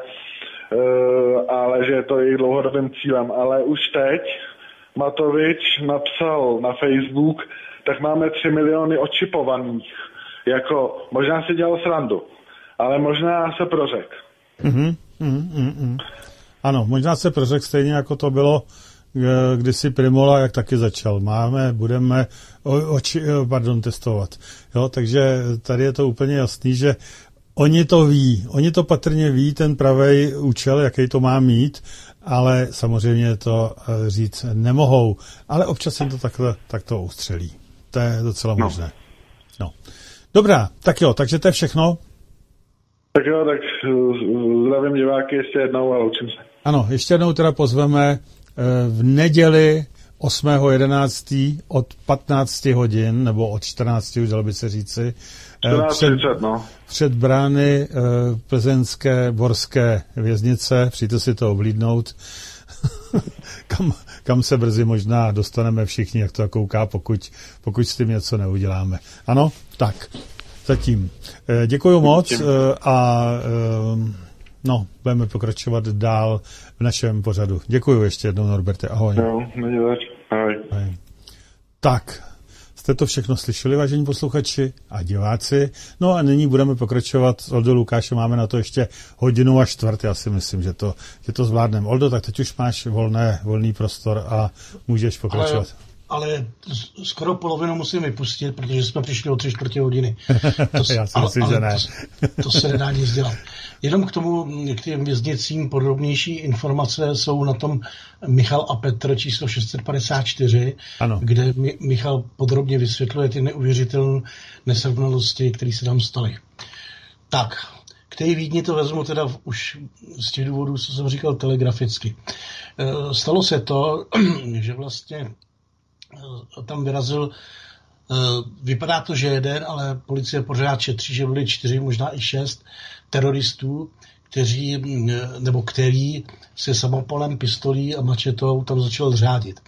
ale že je to jejich dlouhodobým cílem. Ale už teď Matovič napsal na Facebook, tak máme tři miliony očipovaných. Jako, možná si dělal srandu, ale možná se prořek. Mm-hmm, mm, mm. Ano, možná se prořek stejně jako to bylo kdysi Primola, jak taky začal. Máme, budeme oči, pardon, testovat. Jo, takže tady je to úplně jasný, že oni to ví, oni to patrně ví, ten pravej účel, jaký to má mít, ale samozřejmě to říct nemohou. Ale občas se to takhle, tak to ustřelí. To je docela no. možné. No. Dobrá, tak jo, takže to je všechno. Tak jo, tak zdravím diváky ještě jednou a loučím se. Ano, ještě jednou teda pozveme v neděli osmého jedenáctého od patnácti hodin, nebo od čtrnácti, už dalo by se říci, čtrnáct třicet, no. před brány plzeňské Borské věznice. Přijďte si to oblídnout. kam, kam se brzy možná dostaneme všichni, jak to kouká, pokud, pokud s tím něco neuděláme. Ano, tak, zatím. Děkuju moc a no, budeme pokračovat dál v našem pořadu. Děkuju ještě jednou, Norberte. Ahoj. No, ahoj. Ahoj. Tak, jste to všechno slyšeli, vážení posluchači a diváci. No a nyní budeme pokračovat s Oldou Lukášem. Máme na to ještě hodinu a čtvrt. Já si myslím, že to, že to zvládneme. Oldo, tak teď už máš volné, volný prostor a můžeš pokračovat. Ale, ale skoro polovinu musím vypustit, protože jsme přišli o tři čtvrtě hodiny. To, Já si myslím, že ne. To, to se nedá nic dělat. Jenom k tomu, k těm věznicím podrobnější informace jsou na tom Michal a Petr číslo šest set padesát čtyři, ano. Kde Michal podrobně vysvětluje ty neuvěřitelné nesrovnalosti, které se tam staly. Tak, k té Vídni to vezmu teda už z těch důvodů, co jsem říkal, telegraficky. Stalo se to, že vlastně tam vyrazil, vypadá to, že jeden, ale policie pořád šetří, že byli čtyři, možná i šest teroristů, kteří, nebo který se samopalem, pistolí a mačetou tam začal řádit.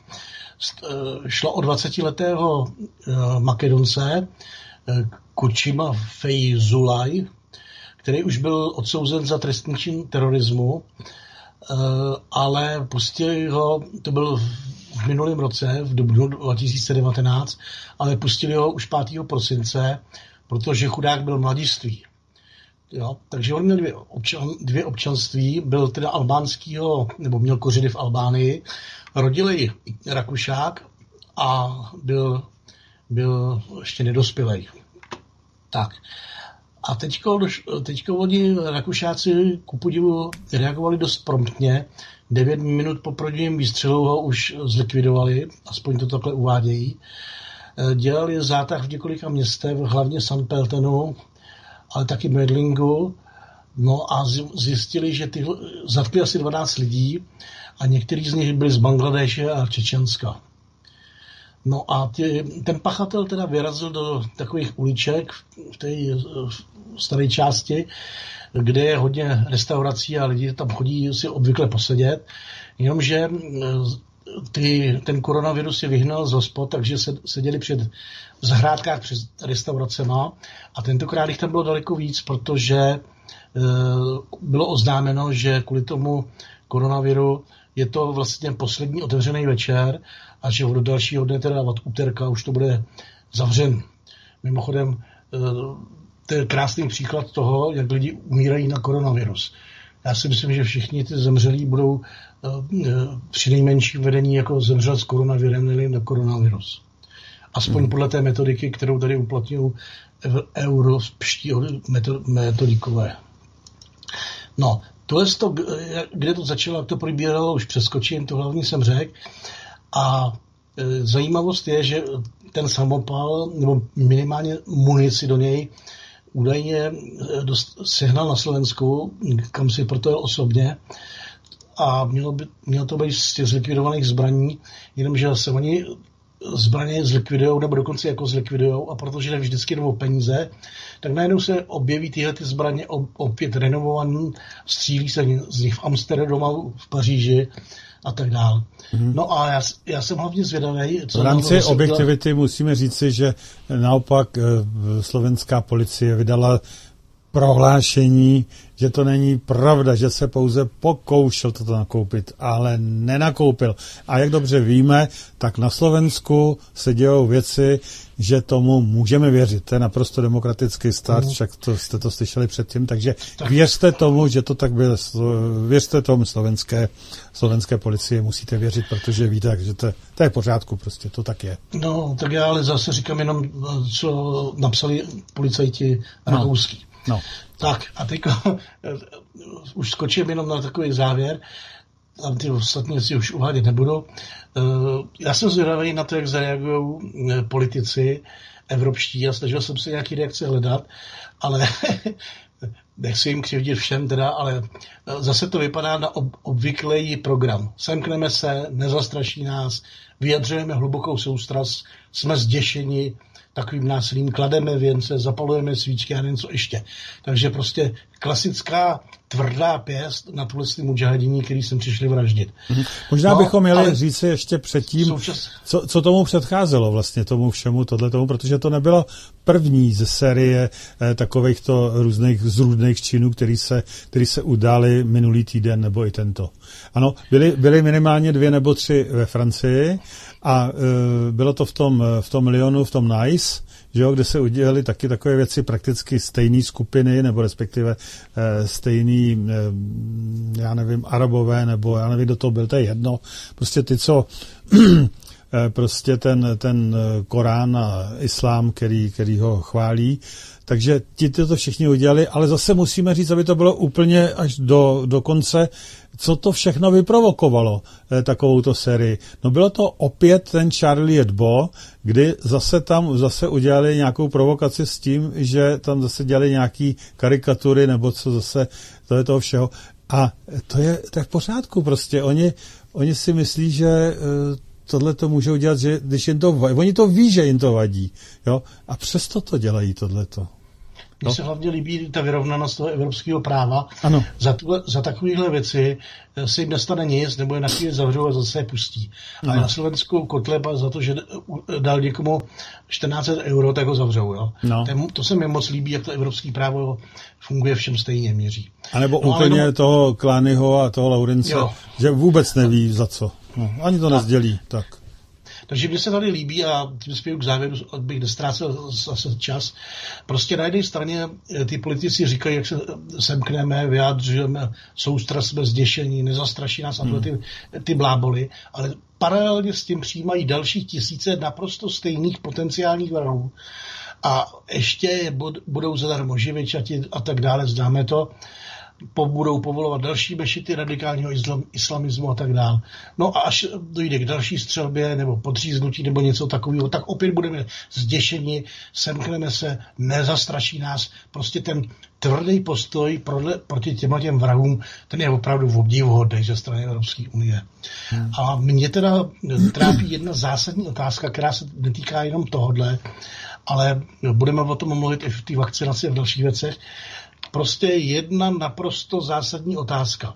Šlo o dvacetiletého Makedonce Kučima Fejzulaj, který už byl odsouzen za trestný čin terorismu, ale pustili ho, to byl v minulém roce, v dubnu dva tisíce devatenáct, ale pustili ho už pátého prosince, protože chudák byl mladistvý. Jo, takže on měl dvě, občan, dvě občanství, byl teda albánskýho, nebo měl kořeny v Albánii, rodilej Rakušák a byl, byl ještě nedospělej. Tak. A teďko, teďko oni Rakušáci ku podivu reagovali dost promptně. Devět minut po prvním výstřelu ho už zlikvidovali, aspoň to takhle uvádějí. Dělali zátah v několika městech, hlavně Sandpeltenu, ale taky Medlingu. No a zjistili, že ty zatkli asi dvanáct lidí a některý z nich byli z Bangladéše a Čečenska. No a ty, ten pachatel teda vyrazil do takových uliček v té staré části, kde je hodně restaurací a lidi tam chodí si obvykle posedět, jenomže ty, ten koronavirus je vyhnal z hospod, takže se, seděli před v zahrádkách před restauracema a tentokrát jich tam bylo daleko víc, protože e, bylo oznámeno, že kvůli tomu koronaviru je to vlastně poslední otevřený večer a že do dalšího dne, teda od úterka, už to bude zavřen. Mimochodem, e, to je krásný příklad toho, jak lidi umírají na koronavirus. Já si myslím, že všichni ty zemřelí budou e, při nejmenším vedení jako zemřel s koronavirem, nebo na koronavirus. Aspoň hmm. podle té metodiky, kterou tady uplatňují europští metodikové. No, tohle to, kde to začalo, jak to probíralo, už přeskočím, to hlavní jsem řekl. A e, zajímavost je, že ten samopal, nebo minimálně munici do něj, údajně dost, sehnal na Slovensku, kam si proto jel osobně. A mělo, by, mělo to být z těch zlikvidovaných zbraní, jenomže se oni zbraně zlikvidujou, nebo dokonce jako zlikvidujou, a protože jde vždycky o peníze, tak najednou se objeví tyhle ty zbraně opět renovovaný, střílí se z nich v Amsterdamu, v Paříži a tak dále. Mm-hmm. No a já, já jsem hlavně zvědavý. V rámci objektivity dělat... musíme říci, že naopak slovenská policie vydala prohlášení, že to není pravda, že se pouze pokoušel toto nakoupit, ale nenakoupil. A jak dobře víme, tak na Slovensku se dějou věci, že tomu můžeme věřit. To je naprosto demokratický stát, mm. však to, jste to slyšeli předtím, takže tak. Věřte tomu, že to tak bylo. Věřte tomu slovenské, slovenské policie, musíte věřit, protože víte, že to, to je v pořádku, prostě to tak je. No, tak já ale zase říkám jenom, co napsali policajti rakouský. No. No. Tak a teď už skočím jenom na takový závěr, a ty ostatní si už uvádět nebudu. Já jsem zvědavý na to, jak zareagují politici evropští a snažil jsem se nějaký reakce hledat, ale nechci jim křivdit všem teda, ale zase to vypadá na ob- obvyklý program. Semkneme se, nezastraší nás, vyjadřujeme hlubokou soustrast, jsme zděšeni takovým násilím, klademe věnce, zapalujeme svíčky a něco ještě. Takže prostě klasická tvrdá pěst na tuhle mudžahedini, který jsem přišli vraždit. Mm-hmm. Možná no, bychom měli říci ještě předtím, součas... co, co tomu předcházelo vlastně tomu všemu, tohle tomu, protože to nebylo první ze série eh, takovýchto různých zrůdných činů, který se, který se udály minulý týden nebo i tento. Ano, byly, byly minimálně dvě nebo tři ve Francii a e, bylo to v tom, v tom Lyonu, v tom Nice, že jo, kde se udělali taky takové věci, prakticky stejné skupiny, nebo respektive e, stejný, e, já nevím, Arabové, nebo já nevím, kdo to byl, to je jedno. Prostě ty, co e, prostě ten, ten Korán a islám, který, který ho chválí, takže ti to všichni udělali, ale zase musíme říct, aby to bylo úplně až do, do konce, co to všechno vyprovokovalo, eh, takovouto sérii. No bylo to opět ten Charlie Hebdo, kdy zase tam zase udělali nějakou provokaci s tím, že tam zase dělali nějaký karikatury, nebo co zase, to je toho všeho. A to je, to je v pořádku prostě. Oni, oni si myslí, že eh, tohle to můžou dělat, že když jim to vadí, oni to ví, že jim to vadí, jo, a přesto to dělají tohleto. Mně no. se hlavně líbí ta vyrovnanost toho evropského práva. Ano. Za, tuhle, za takovéhle věci si jim nestane nic, nebo je na chvíli zavřou a zase je pustí. Ano. A na Slovensku Kotleba za to, že dal někomu čtrnáct set euro, tak ho zavřou. Jo? No. To, to se mi moc líbí, jak to evropské právo funguje, všem stejně měří. A nebo no, úplně jenom... toho Klányho a toho Laurence, jo. že vůbec neví za co. No, ani to tak. nezdělí. Tak. Takže mně se tady líbí, a tím spěju k závěru, abych nestrácel zase čas, prostě na jedné straně ty politici říkají, jak se semkneme, vyjádřujeme, soustrast, jsme zděšení, nezastraší nás hmm. a ty, ty bláboli, ale paralelně s tím přijímají další tisíce naprosto stejných potenciálních vrahů a ještě budou zadarmo živičati a tak dále, známe to, budou povolovat další mešity radikálního islam, islamismu a tak dále. No a až dojde k další střelbě nebo podříznutí nebo něco takového, tak opět budeme zděšeni, semkneme se, nezastraší nás. Prostě ten tvrdý postoj proti, proti těma těm vrahům, ten je opravdu obdivuhodný ze strany Evropské unie. Hmm. A mě teda trápí jedna zásadní otázka, která se netýká jenom tohodle, ale budeme o tom mluvit i v té vakcinaci a v dalších věcech. Prostě jedna naprosto zásadní otázka.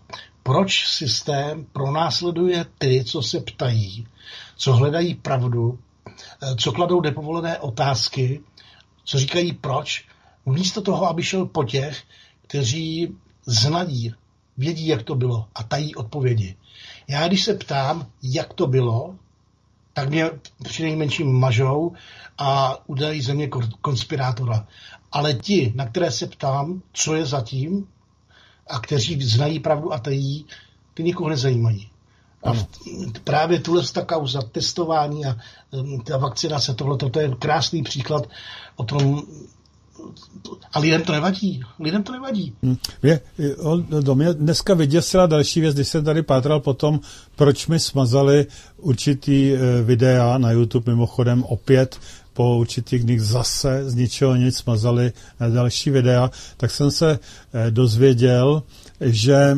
proč systém pronásleduje ty, co se ptají, co hledají pravdu, co kladou nepovolené otázky, co říkají proč, místo toho, aby šel po těch, kteří znají, vědí, jak to bylo a tají odpovědi. Já, když se ptám, jak to bylo, tak mě přinejmenším mažou a udají ze mě konspirátora. Ale ti, na které se ptám, co je zatím, a kteří znají pravdu a tají, ty nikoho nezajímají. A v, právě tuhle ta kauza testování a ta vakcinace, tohle, to je krásný příklad o tom. A lidem to nevadí. Lidem to nevadí. Hmm. Je, on, do mě dneska vyděsila další věc, když jsem tady pátral po tom, proč mi smazali určitý videa na YouTube, mimochodem opět po určitých dnech zase z ničeho nic smazali další videa, tak jsem se dozvěděl, že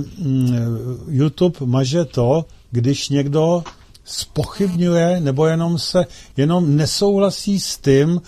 YouTube maže to, když někdo zpochybňuje nebo jenom se jenom nesouhlasí s tím,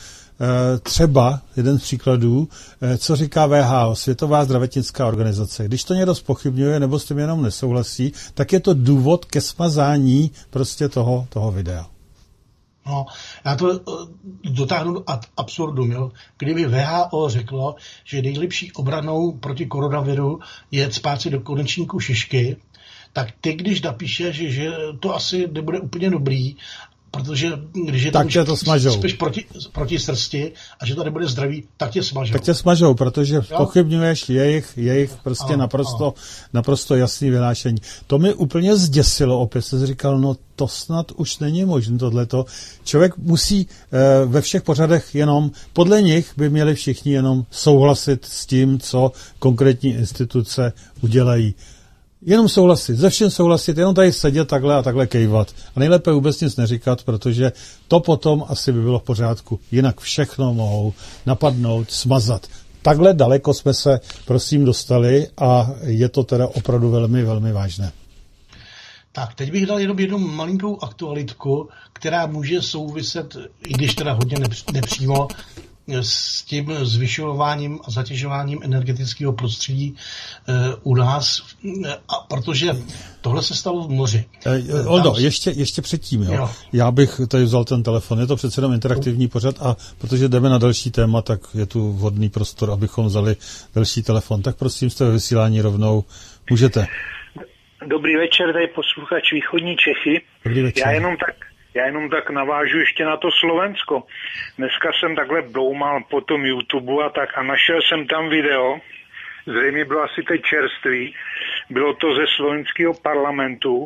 třeba, jeden z příkladů, co říká W H O, Světová zdravotnická organizace. Když to někdo zpochybňuje nebo s tím jenom nesouhlasí, tak je to důvod ke smazání prostě toho, toho videa. No, já to dotáhnu ad absurdum, jo. Kdyby W H O řeklo, že nejlepší obranou proti koronaviru je cpát si do konečníku šišky, tak ty, když napíšeš, že, že to asi nebude úplně dobrý, protože když je tak tě to smažou. Spíš proti, proti srsti a že to nebude zdravý, tak tě smažou. Tak tě smažou, protože pochybňuješ jejich, jejich prostě ano, naprosto, ano. naprosto jasný vyhlášení. To mi úplně zděsilo, opět jsem si říkal, no to snad už není možné tohleto. Člověk musí e, ve všech pořadech jenom, podle nich by měli všichni jenom souhlasit s tím, co konkrétní instituce udělají. Jenom souhlasit, ze všem souhlasit, jenom tady sedět takhle a takhle kejvat. A nejlépe vůbec nic neříkat, protože to potom asi by bylo v pořádku. Jinak všechno mohou napadnout, smazat. Takhle daleko jsme se, prosím, dostali a je to teda opravdu velmi, velmi vážné. Tak, teď bych dal jenom jednu malinkou aktualitku, která může souviset, i když teda hodně nepřímo, s tím zvyšováním a zatěžováním energetického prostředí e, u nás, a protože tohle se stalo v moři. E, Oldo, Tam... ještě, ještě předtím, jo? Jo. Já bych tady vzal ten telefon, je to přece jenom interaktivní pořad a protože jdeme na další téma, tak je tu vhodný prostor, abychom vzali další telefon. Tak prosím, jste ve vysílání rovnou, můžete. Dobrý večer, tady posluchač Východní Čechy. Dobrý večer. Já jenom tak Já jenom tak navážu ještě na to Slovensko. Dneska jsem takhle bloumal po tom YouTube a tak a našel jsem tam video, zřejmě bylo asi teď čerstvý, bylo to ze slovenského parlamentu,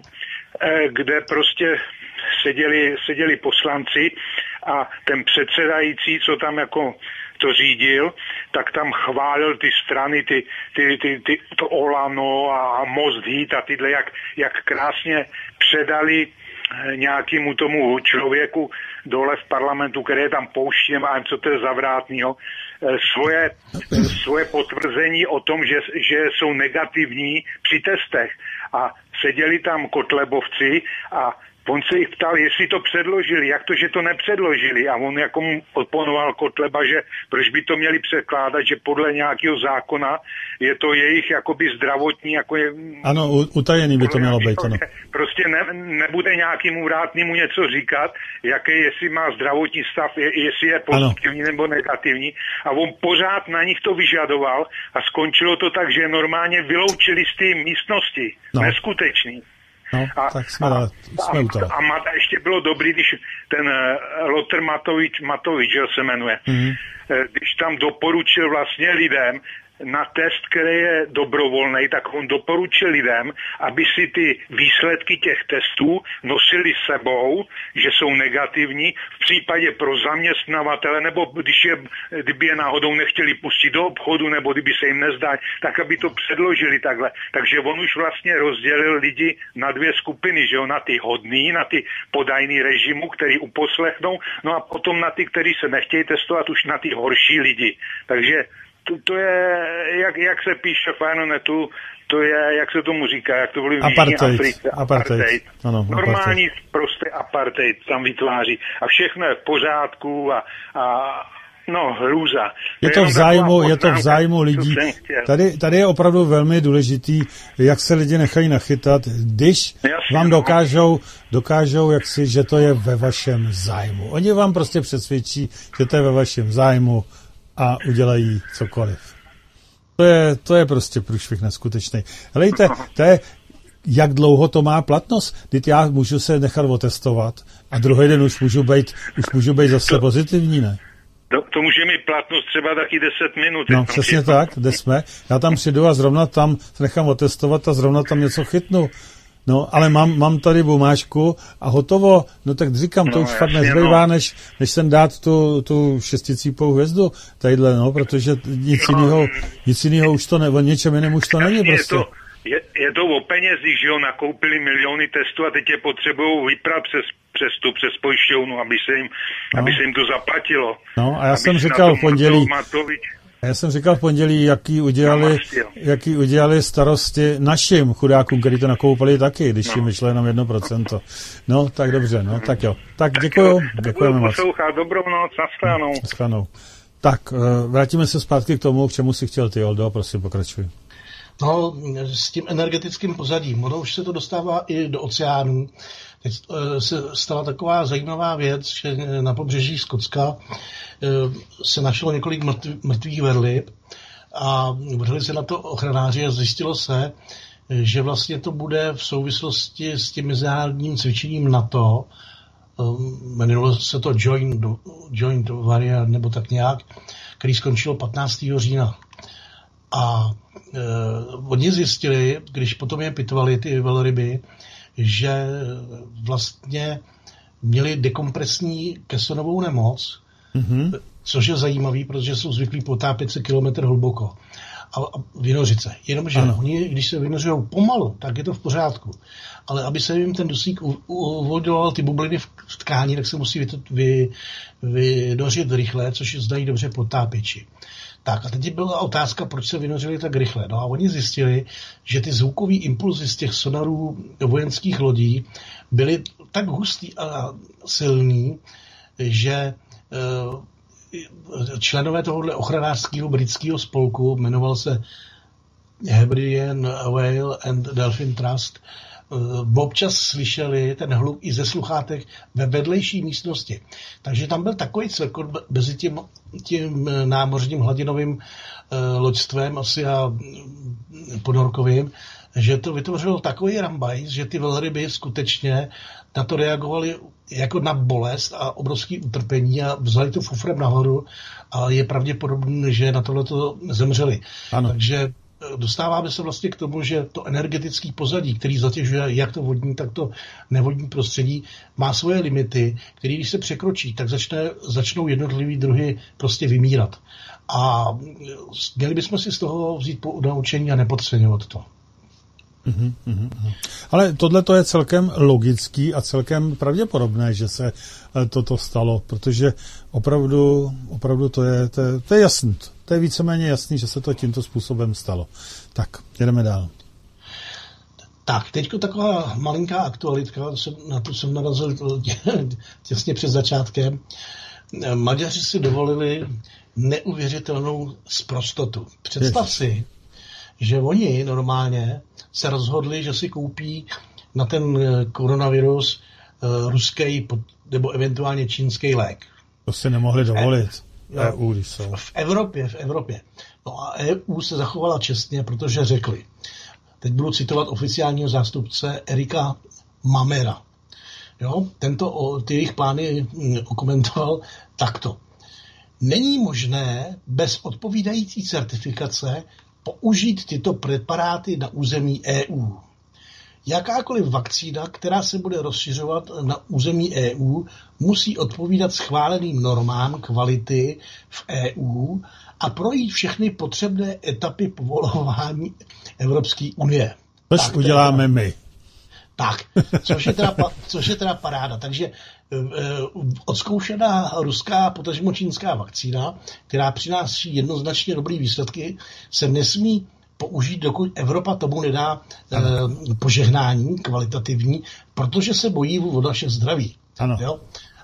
kde prostě seděli, seděli poslanci a ten předsedající, co tam jako to řídil, tak tam chválil ty strany, ty, ty, ty, ty to Olano a Most Hit a tyhle, jak, jak krásně předali nějakému tomu člověku dole v parlamentu, který je tam pouští, nebo co to je zavrátnýho, svoje, svoje potvrzení o tom, že, že jsou negativní při testech. A seděli tam kotlebovci a on se jich ptal, jestli to předložili, jak to, že to nepředložili. A on jako mu oponoval Kotleba, že proč by to měli překládat, že podle nějakého zákona je to jejich jakoby zdravotní, jako je... Ano, utajený by to mělo být, ano. Prostě ne, nebude nějakému vrátnému něco říkat, jaké, jestli má zdravotní stav, jestli je pozitivní ano. nebo negativní. A on pořád na nich to vyžadoval a skončilo to tak, že normálně vyloučili z té místnosti. No. Neskutečný. No, a, tak jsme, a, jsme u toho. A, a, a ještě bylo dobrý, když ten uh, Lothar Matovič, Matovič, že se jmenuje, mm-hmm. když tam doporučil vlastně lidem na test, který je dobrovolný, tak on doporučil lidem, aby si ty výsledky těch testů nosili sebou, že jsou negativní, v případě pro zaměstnavatele, nebo když je, kdyby je náhodou nechtěli pustit do obchodu, nebo kdyby se jim nezdá, tak aby to předložili takhle. Takže on už vlastně rozdělil lidi na dvě skupiny, že jo, na ty hodný, na ty podajný režimu, který uposlechnou, no a potom na ty, kteří se nechtějí testovat, už na ty horší lidi. Takže To, to je, jak, jak se píše v Fajnonetu, to je, jak se tomu říká, jak to bylo v Jižní Africe. Apartheid. apartheid. Ano, Normální apartheid. Prostě apartheid tam vytváří. A všechno je v pořádku a, a No, hrůza. Je to v zájmu, je to v zájmu lidí. Tady, tady je opravdu velmi důležitý, jak se lidi nechají nachytat, když Jasně, vám dokážou, dokážou jaksi, že to je ve vašem zájmu. Oni vám prostě přesvědčí, že to je ve vašem zájmu a udělají cokoliv. To je, to je prostě průšvih neskutečný. Helejte, to je, jak dlouho to má platnost? Teď já můžu se nechat otestovat a druhý den už můžu být, už můžu být zase pozitivní, ne? To, to může mít platnost třeba taky deset minut. No, přesně je... tak, kde jsme. Já tam přijdu a zrovna tam se nechám otestovat a zrovna tam něco chytnu. No, ale mám, mám tady bumáčku a hotovo. No tak říkám, to no, už jasně, fakt nezbývá, no. než, než sem dát tu, tu šesticípovou hvězdu tadyhle, no, protože nic no, jiného, nic jiného už to ne, o něčem jiném už to není prostě. Je to, je, je to o penězích, že jo, nakoupili miliony testů a teď je potřebují vyprat přes, přes tu, přes pojišťovnu, aby se jim, no. aby se jim to zaplatilo. No a já jsem říkal v pondělí, já jsem říkal v pondělí, jaký udělali, jaký udělali starosti našim chudákům, kteří to nakoupili taky, když no. jim vyšlo jenom jedno procento. No, tak dobře, no, tak jo. Tak děkuju, děkujeme moc. Dobrou noc, nashledanou. Nashledanou. Tak, vrátíme se zpátky k tomu, k čemu si chtěl ty, Oldo, prosím, pokračuj. No, s tím energetickým pozadím, ono už se to dostává i do oceánů. Teď se stala taková zajímavá věc, že na pobřeží Skotska se našlo několik mrtvých velryb a vrhli se na to ochranáři a zjistilo se, že vlastně to bude v souvislosti s tím mezinárodním cvičením NATO, jmenovalo se to Joint, Joint Warrior nebo tak nějak, který skončilo patnáctého října. A e, oni zjistili, když potom je pitvali ty velryby, že vlastně měli dekompresní kesonovou nemoc, mm-hmm. což je zajímavý, protože jsou zvyklí potápět se kilometr hluboko a, a vynořit se. Jenomže ano. Oni, když se vynořují pomalu, tak je to v pořádku. Ale aby se jim ten dusík uvolňoval ty bubliny v tkání, tak se musí vy, vy, vynořit rychle, což znají dobře potápěči. Tak a teď byla otázka, proč se vynořili tak rychle. No a oni zjistili, že ty zvukové impulzy z těch sonarů vojenských lodí byly tak hustý a silný, že členové tohohle ochranářského britského spolku, jmenoval se Hebridean Whale and Delphin Trust, občas slyšeli ten hluk i ze sluchátek ve vedlejší místnosti. Takže tam byl takový cvrkot mezi tím, tím námořním hladinovým uh, loďstvem asi a ponorkovým, že to vytvořilo takový rambajs, že ty velryby skutečně na to reagovaly jako na bolest a obrovské utrpení a vzali to fufrem nahoru a je pravděpodobné, že na tohleto zemřeli. Ano. Takže dostáváme se vlastně k tomu, že to energetické pozadí, který zatěžuje jak to vodní, tak to nevodní prostředí, má svoje limity, které když se překročí, tak začne, začnou jednotlivý druhy prostě vymírat. A měli bychom si z toho vzít po naučení a nepodceňovat to. Uhum, uhum. Ale tohle to je celkem logický a celkem pravděpodobné, že se toto stalo, protože opravdu, opravdu to je, to je, to je jasný. To je víceméně jasný, že se to tímto způsobem stalo. Tak, jedeme dál. Tak, teďko taková malinká aktualitka, na tu jsem narazil těsně před začátkem. Maďaři si dovolili neuvěřitelnou sprostotu. Představ Ježiš. si, že oni normálně se rozhodli, že si koupí na ten koronavirus uh, ruský nebo eventuálně čínský lék. To si nemohli dovolit. E, E U, když jsou. V Evropě, v Evropě. No a E U se zachovala čestně, protože řekli, teď budu citovat oficiálního zástupce Erika Mamera. Jo, tento ty jejich plány okomentoval takto. Není možné bez odpovídající certifikace použít tyto preparáty na území E U. Jakákoliv vakcína, která se bude rozšiřovat na území E U, musí odpovídat schváleným normám kvality v E U a projít všechny potřebné etapy povolování Evropské unie. Což tak, uděláme teda, my. Tak, což je teda, což je teda paráda. Takže eh, odzkoušená ruská, potažmo čínská vakcína, která přináší jednoznačně dobrý výsledky, se nesmí použít, dokud Evropa tomu nedá eh, požehnání kvalitativní, protože se bojí o naše zdraví. Ano. Jo?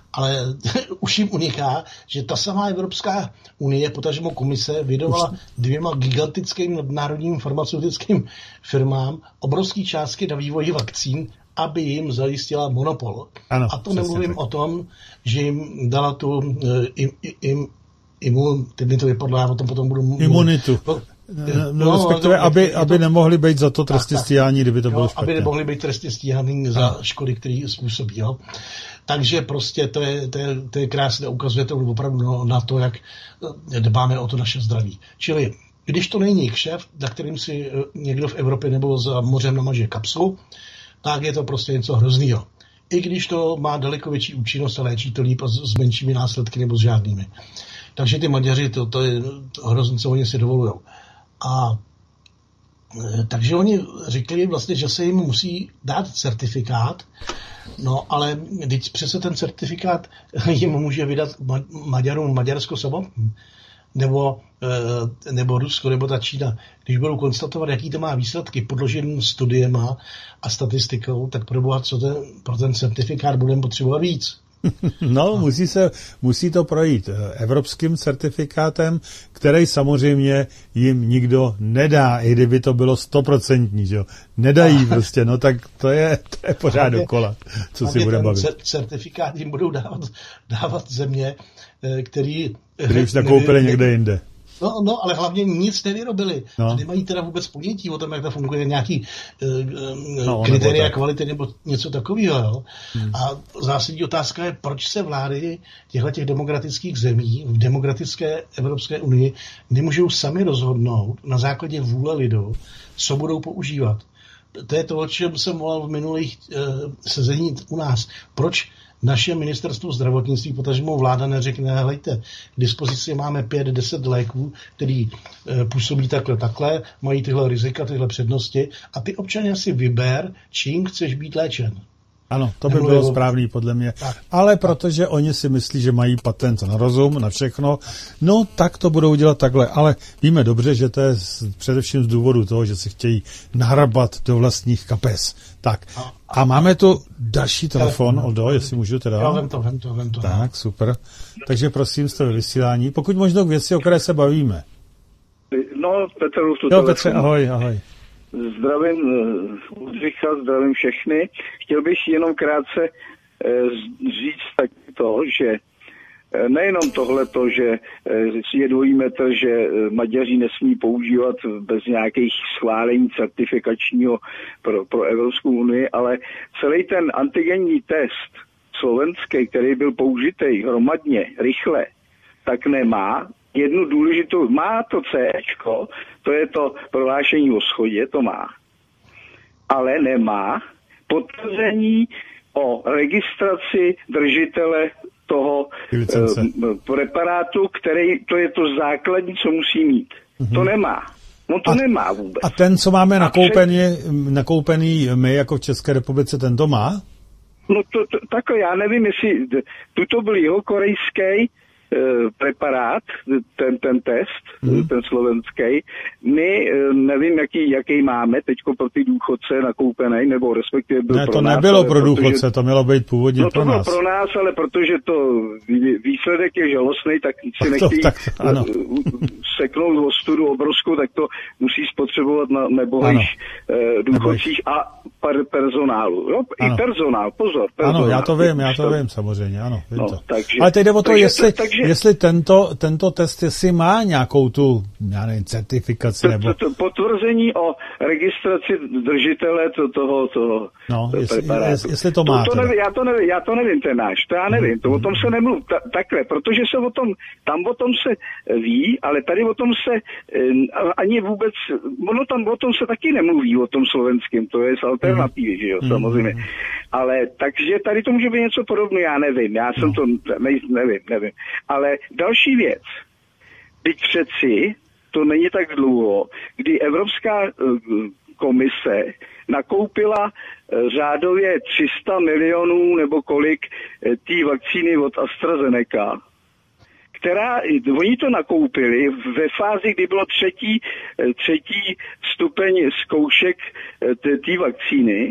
Ale už jim uniká, že ta samá Evropská unie, potažmo komise, vydavala dvěma gigantickým nadnárodním farmaceutickým firmám obrovské částky na vývoji vakcín, aby jim zajistila monopol. Ano, a to nemluvím tak o tom, že jim dala tu im, im, imun, teď mi to vypadlo, já o tom potom budu mluvit. Imunitu. No, no, respektive, no, aby, to, aby nemohli být za to trestně stíhání, kdyby to jo, bylo špatně. Aby nemohli být trestně stíhání za škody, které způsobí. Jo. Takže prostě to je, to je, to je krásné, ukazuje to opravdu na to, jak dbáme o to naše zdraví. Čili, když to není kšeft, na kterým si někdo v Evropě nebo za mořem namaže kapsu, tak je to prostě něco hroznýho. I když to má daleko větší účinnost a léčí to líp a s menšími následky nebo s žádnými. Takže ty Maďaři, to, to je hrozně, co oni si dovolujou. A takže oni řekli vlastně, že se jim musí dát certifikát, no ale teď přece ten certifikát jim může vydat Maďarům Maďarsko samotné, nebo, nebo Rusko, nebo ta Čína. Když budou konstatovat, jaký to má výsledky, podloženým studiema a statistikou, tak pro boha, co ten, pro ten certifikát budeme potřebovat víc. No, musí, se, musí to projít evropským certifikátem, který samozřejmě jim nikdo nedá, i kdyby to bylo stoprocentní, že jo. Nedají prostě, no tak to je, to je pořád dokola, co si bude bavit. Certifikát jim budou dávat, dávat země, který... Když už nakoupili někde jinde. No, no, ale hlavně nic nevyrobili. No. A nemají teda vůbec ponětí o tom, jak to funguje, nějaký uh, no, kritéria nebo kvality nebo něco takového. Jo? Hmm. A zásadní otázka je, proč se vlády těchto demokratických zemí v demokratické Evropské unii nemůžou sami rozhodnout na základě vůle lidu, co budou používat. To je to, o čem jsem volal v minulých uh, sezení u nás. Proč naše ministerstvo zdravotnictví, potažmo vláda neřekne, hejte, k dispozici máme pět deset léků, který e, působí takhle, takhle, mají tyhle rizika, tyhle přednosti a ty občané si vyber, čím chceš být léčen. Ano, to by Nemluví bylo o... správný podle mě. Tak. Ale protože tak. Oni si myslí, že mají patent na rozum, na všechno, no tak to budou dělat takhle. Ale víme dobře, že to je z, především z důvodu toho, že si chtějí nahrabat do vlastních kapes. Tak. A máme tu další telefon, Oldo, jestli můžu teda. Já vem to, vem to, vem to. Tak, super. Takže prosím, jste ve vysílání. Pokud možno k věci, o které se bavíme. No, Petr, tu Jo, Petře, ahoj, ahoj. Zdravím Udřicha, zdravím všechny. Chtěl bych jenom krátce říct tak to, že nejenom tohleto, že je dvojí metr, že Maďaři nesmí používat bez nějakých schválení certifikačního pro, pro Evropskou unii, ale celý ten antigenní test slovenský, který byl použitý hromadně, rychle, tak nemá jednu důležitou, má to Cčko, to je to prohlášení o shodě, to má, ale nemá potvrzení o registraci držitele toho uh, preparátu, který, to je to základní, co musí mít. Mm-hmm. To nemá. No to a, nemá vůbec. A ten, co máme nakoupený, před... nakoupený my jako v České republice, ten to má? No to, to takhle, já nevím, jestli tuto byl jeho korejský preparát, ten, ten test, mm. ten slovenský. My nevím, jaký, jaký máme teďko pro ty důchodce nakoupený, nebo respektive byl ne, pro to nás. nebylo pro důchodce, protože, to mělo být původně no, pro nás. No to bylo pro nás, ale protože to výsledek je žalostný, tak si nechtějí seknout ostudu obrovskou, tak to musí spotřebovat na nebohých eh, důchodcích a per, personálu. Jo? I personál, pozor. Personál. Ano, já to vím, já to vím samozřejmě, ano. Vím no, to. Takže, ale teď jde o to, takže, jestli, takže, jestli tento, tento test, jestli má nějakou tu, já nevím, certifikaci, nebo... To, to, potvrzení o registraci držitele to, toho, toho no, jestli, jestli to má. To, to nevím, já, to nevím, já to nevím, ten náš, to já nevím, to o tom se nemluví ta, takhle, protože se o tom, tam o tom se ví, ale tady o tom se ani vůbec, ono tam o tom se taky nemluví, o tom slovenském, to je z alternativy, že jo, mm. samozřejmě. Ale takže tady to může být něco podobného, já nevím, já jsem no. to, ne, nevím, nevím. Ale další věc, teď přeci, to není tak dlouho, kdy Evropská komise nakoupila řádově tři sta milionů nebo kolik té vakcíny od AstraZeneca, která, oni to nakoupili ve fázi, kdy bylo třetí, třetí stupeň zkoušek té vakcíny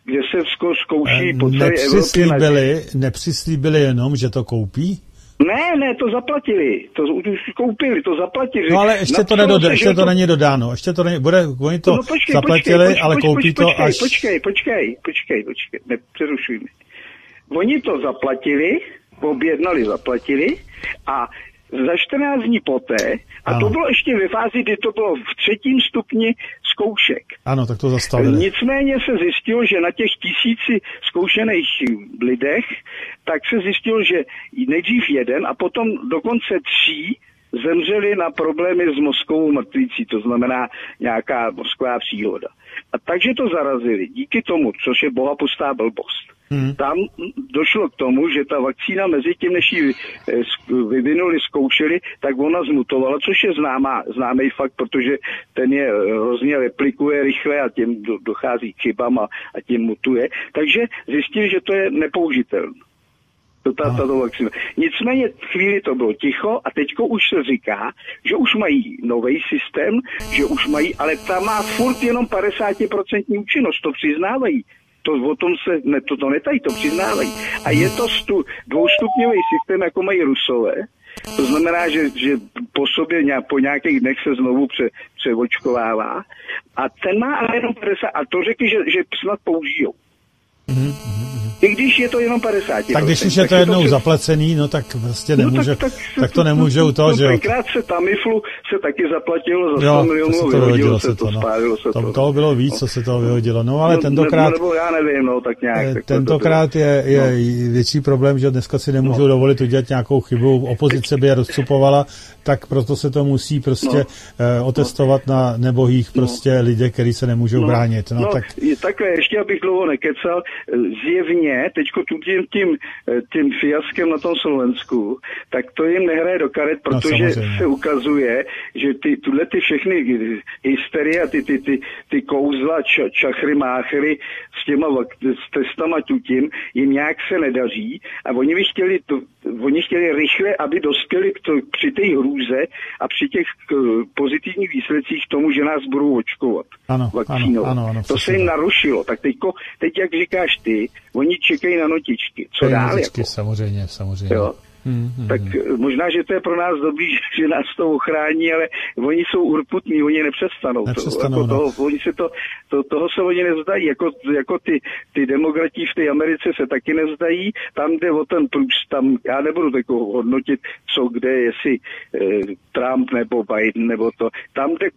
kde se zkouší po celé Evropě. Nepřislíbili jenom, že to koupí? Ne, ne, to zaplatili, to už koupili, to zaplatili. No ale ještě to, nedoda, ještě to, to není dodáno, ještě to není, bude, oni to no, počkej, zaplatili, počkej, ale počkej, koupí počkej, to až... Počkej, počkej, počkej, počkej, nepřerušuj mi. Oni to zaplatili, objednali, zaplatili a za čtrnáct dní poté, a ano. To bylo ještě ve fázi, kdy to bylo v třetím stupni zkoušek. Ano, tak to zastavili. Nicméně se zjistilo, že na těch tisíci zkoušených lidech, tak se zjistilo, že nejdřív jeden a potom dokonce tří zemřeli na problémy s mozkovou mrtvicí, to znamená nějaká mozková příhoda. A takže to zarazili díky tomu, což je bohapustá blbost. Hmm. Tam došlo k tomu, že ta vakcína mezi tím, než ji vyvinuli, zkoušeli, tak ona zmutovala, což je známá, známý fakt, protože ten je hrozně replikuje rychle a tím dochází k chybám a, a tím mutuje. Takže zjistili, že to je nepoužitelné. To ta, tato vakcína. Nicméně chvíli to bylo ticho a teďko už se říká, že už mají nový systém, že už mají, ale ta má furt jenom padesát procent účinnost, to přiznávají. To o tom se, ne, to, to netají, to přiznávají. A je to stu, dvoustupňový systém, jako mají Rusové. To znamená, že, že po sobě nějak, po nějakých dnech se znovu pře, převočkovává. A ten má ale jenom padesát, a to řekli, že, že snad použijou. Mm-hmm. I když je to jenom padesát procent. Tak když už je to jednou to zaplacený, no tak vlastně nemůže, no, tak, tak, tak to nemůžou to, no, že jo. Tenkrát se Tamiflu se taky zaplatilo za sto milionů, vyhodilo se to, no. spálilo se to. to. Toho bylo víc, co se toho vyhodilo, no ale no, tentokrát... Nebo já nevím, no tak nějak. Tak tentokrát to, je, je no. větší problém, že dneska si nemůžou no. dovolit udělat nějakou chybu, opozice by je rozcupovala, tak proto se to musí prostě no. uh, otestovat no. na nebohých prostě no. lidé, kteří se nemůžou no. bránit. No, no tak... takhle, ještě abych dlouho nekecal, zjevně, teďko tu tím, tím, tím fiaskem na tom Slovensku, tak to jim nehraje do karet, protože no, se ukazuje, že ty, tuhle ty všechny hysterie a ty, ty, ty, ty kouzla, č, čachry, máchry s těma s testama tutím, jim nějak se nedaří a oni by chtěli, to, oni chtěli rychle, aby dospěli k to, při té hrůze a při těch k, pozitivních výsledcích k tomu, že nás budou očkovat ano, vakcínou. Ano, ano, ano, to se jim narušilo. Tak teďko, teď, jak říkáš ty, oni čekají na notičky. Co dál? Notičky, jako? samozřejmě, samozřejmě. Jo. Hmm, hmm, tak hmm. možná, že to je pro nás dobrý, že nás to ochrání, ale oni jsou urputní, oni nepřestanou. nepřestanou to, jako no. toho, oni se to, to, toho se oni nevzdají. Jako, jako ty, ty demokrati v té Americe se taky nevzdají. Tam jde o ten průst, tam já nebudu takovou hodnotit, co kde, jestli eh, Trump nebo Biden nebo to. Tam jde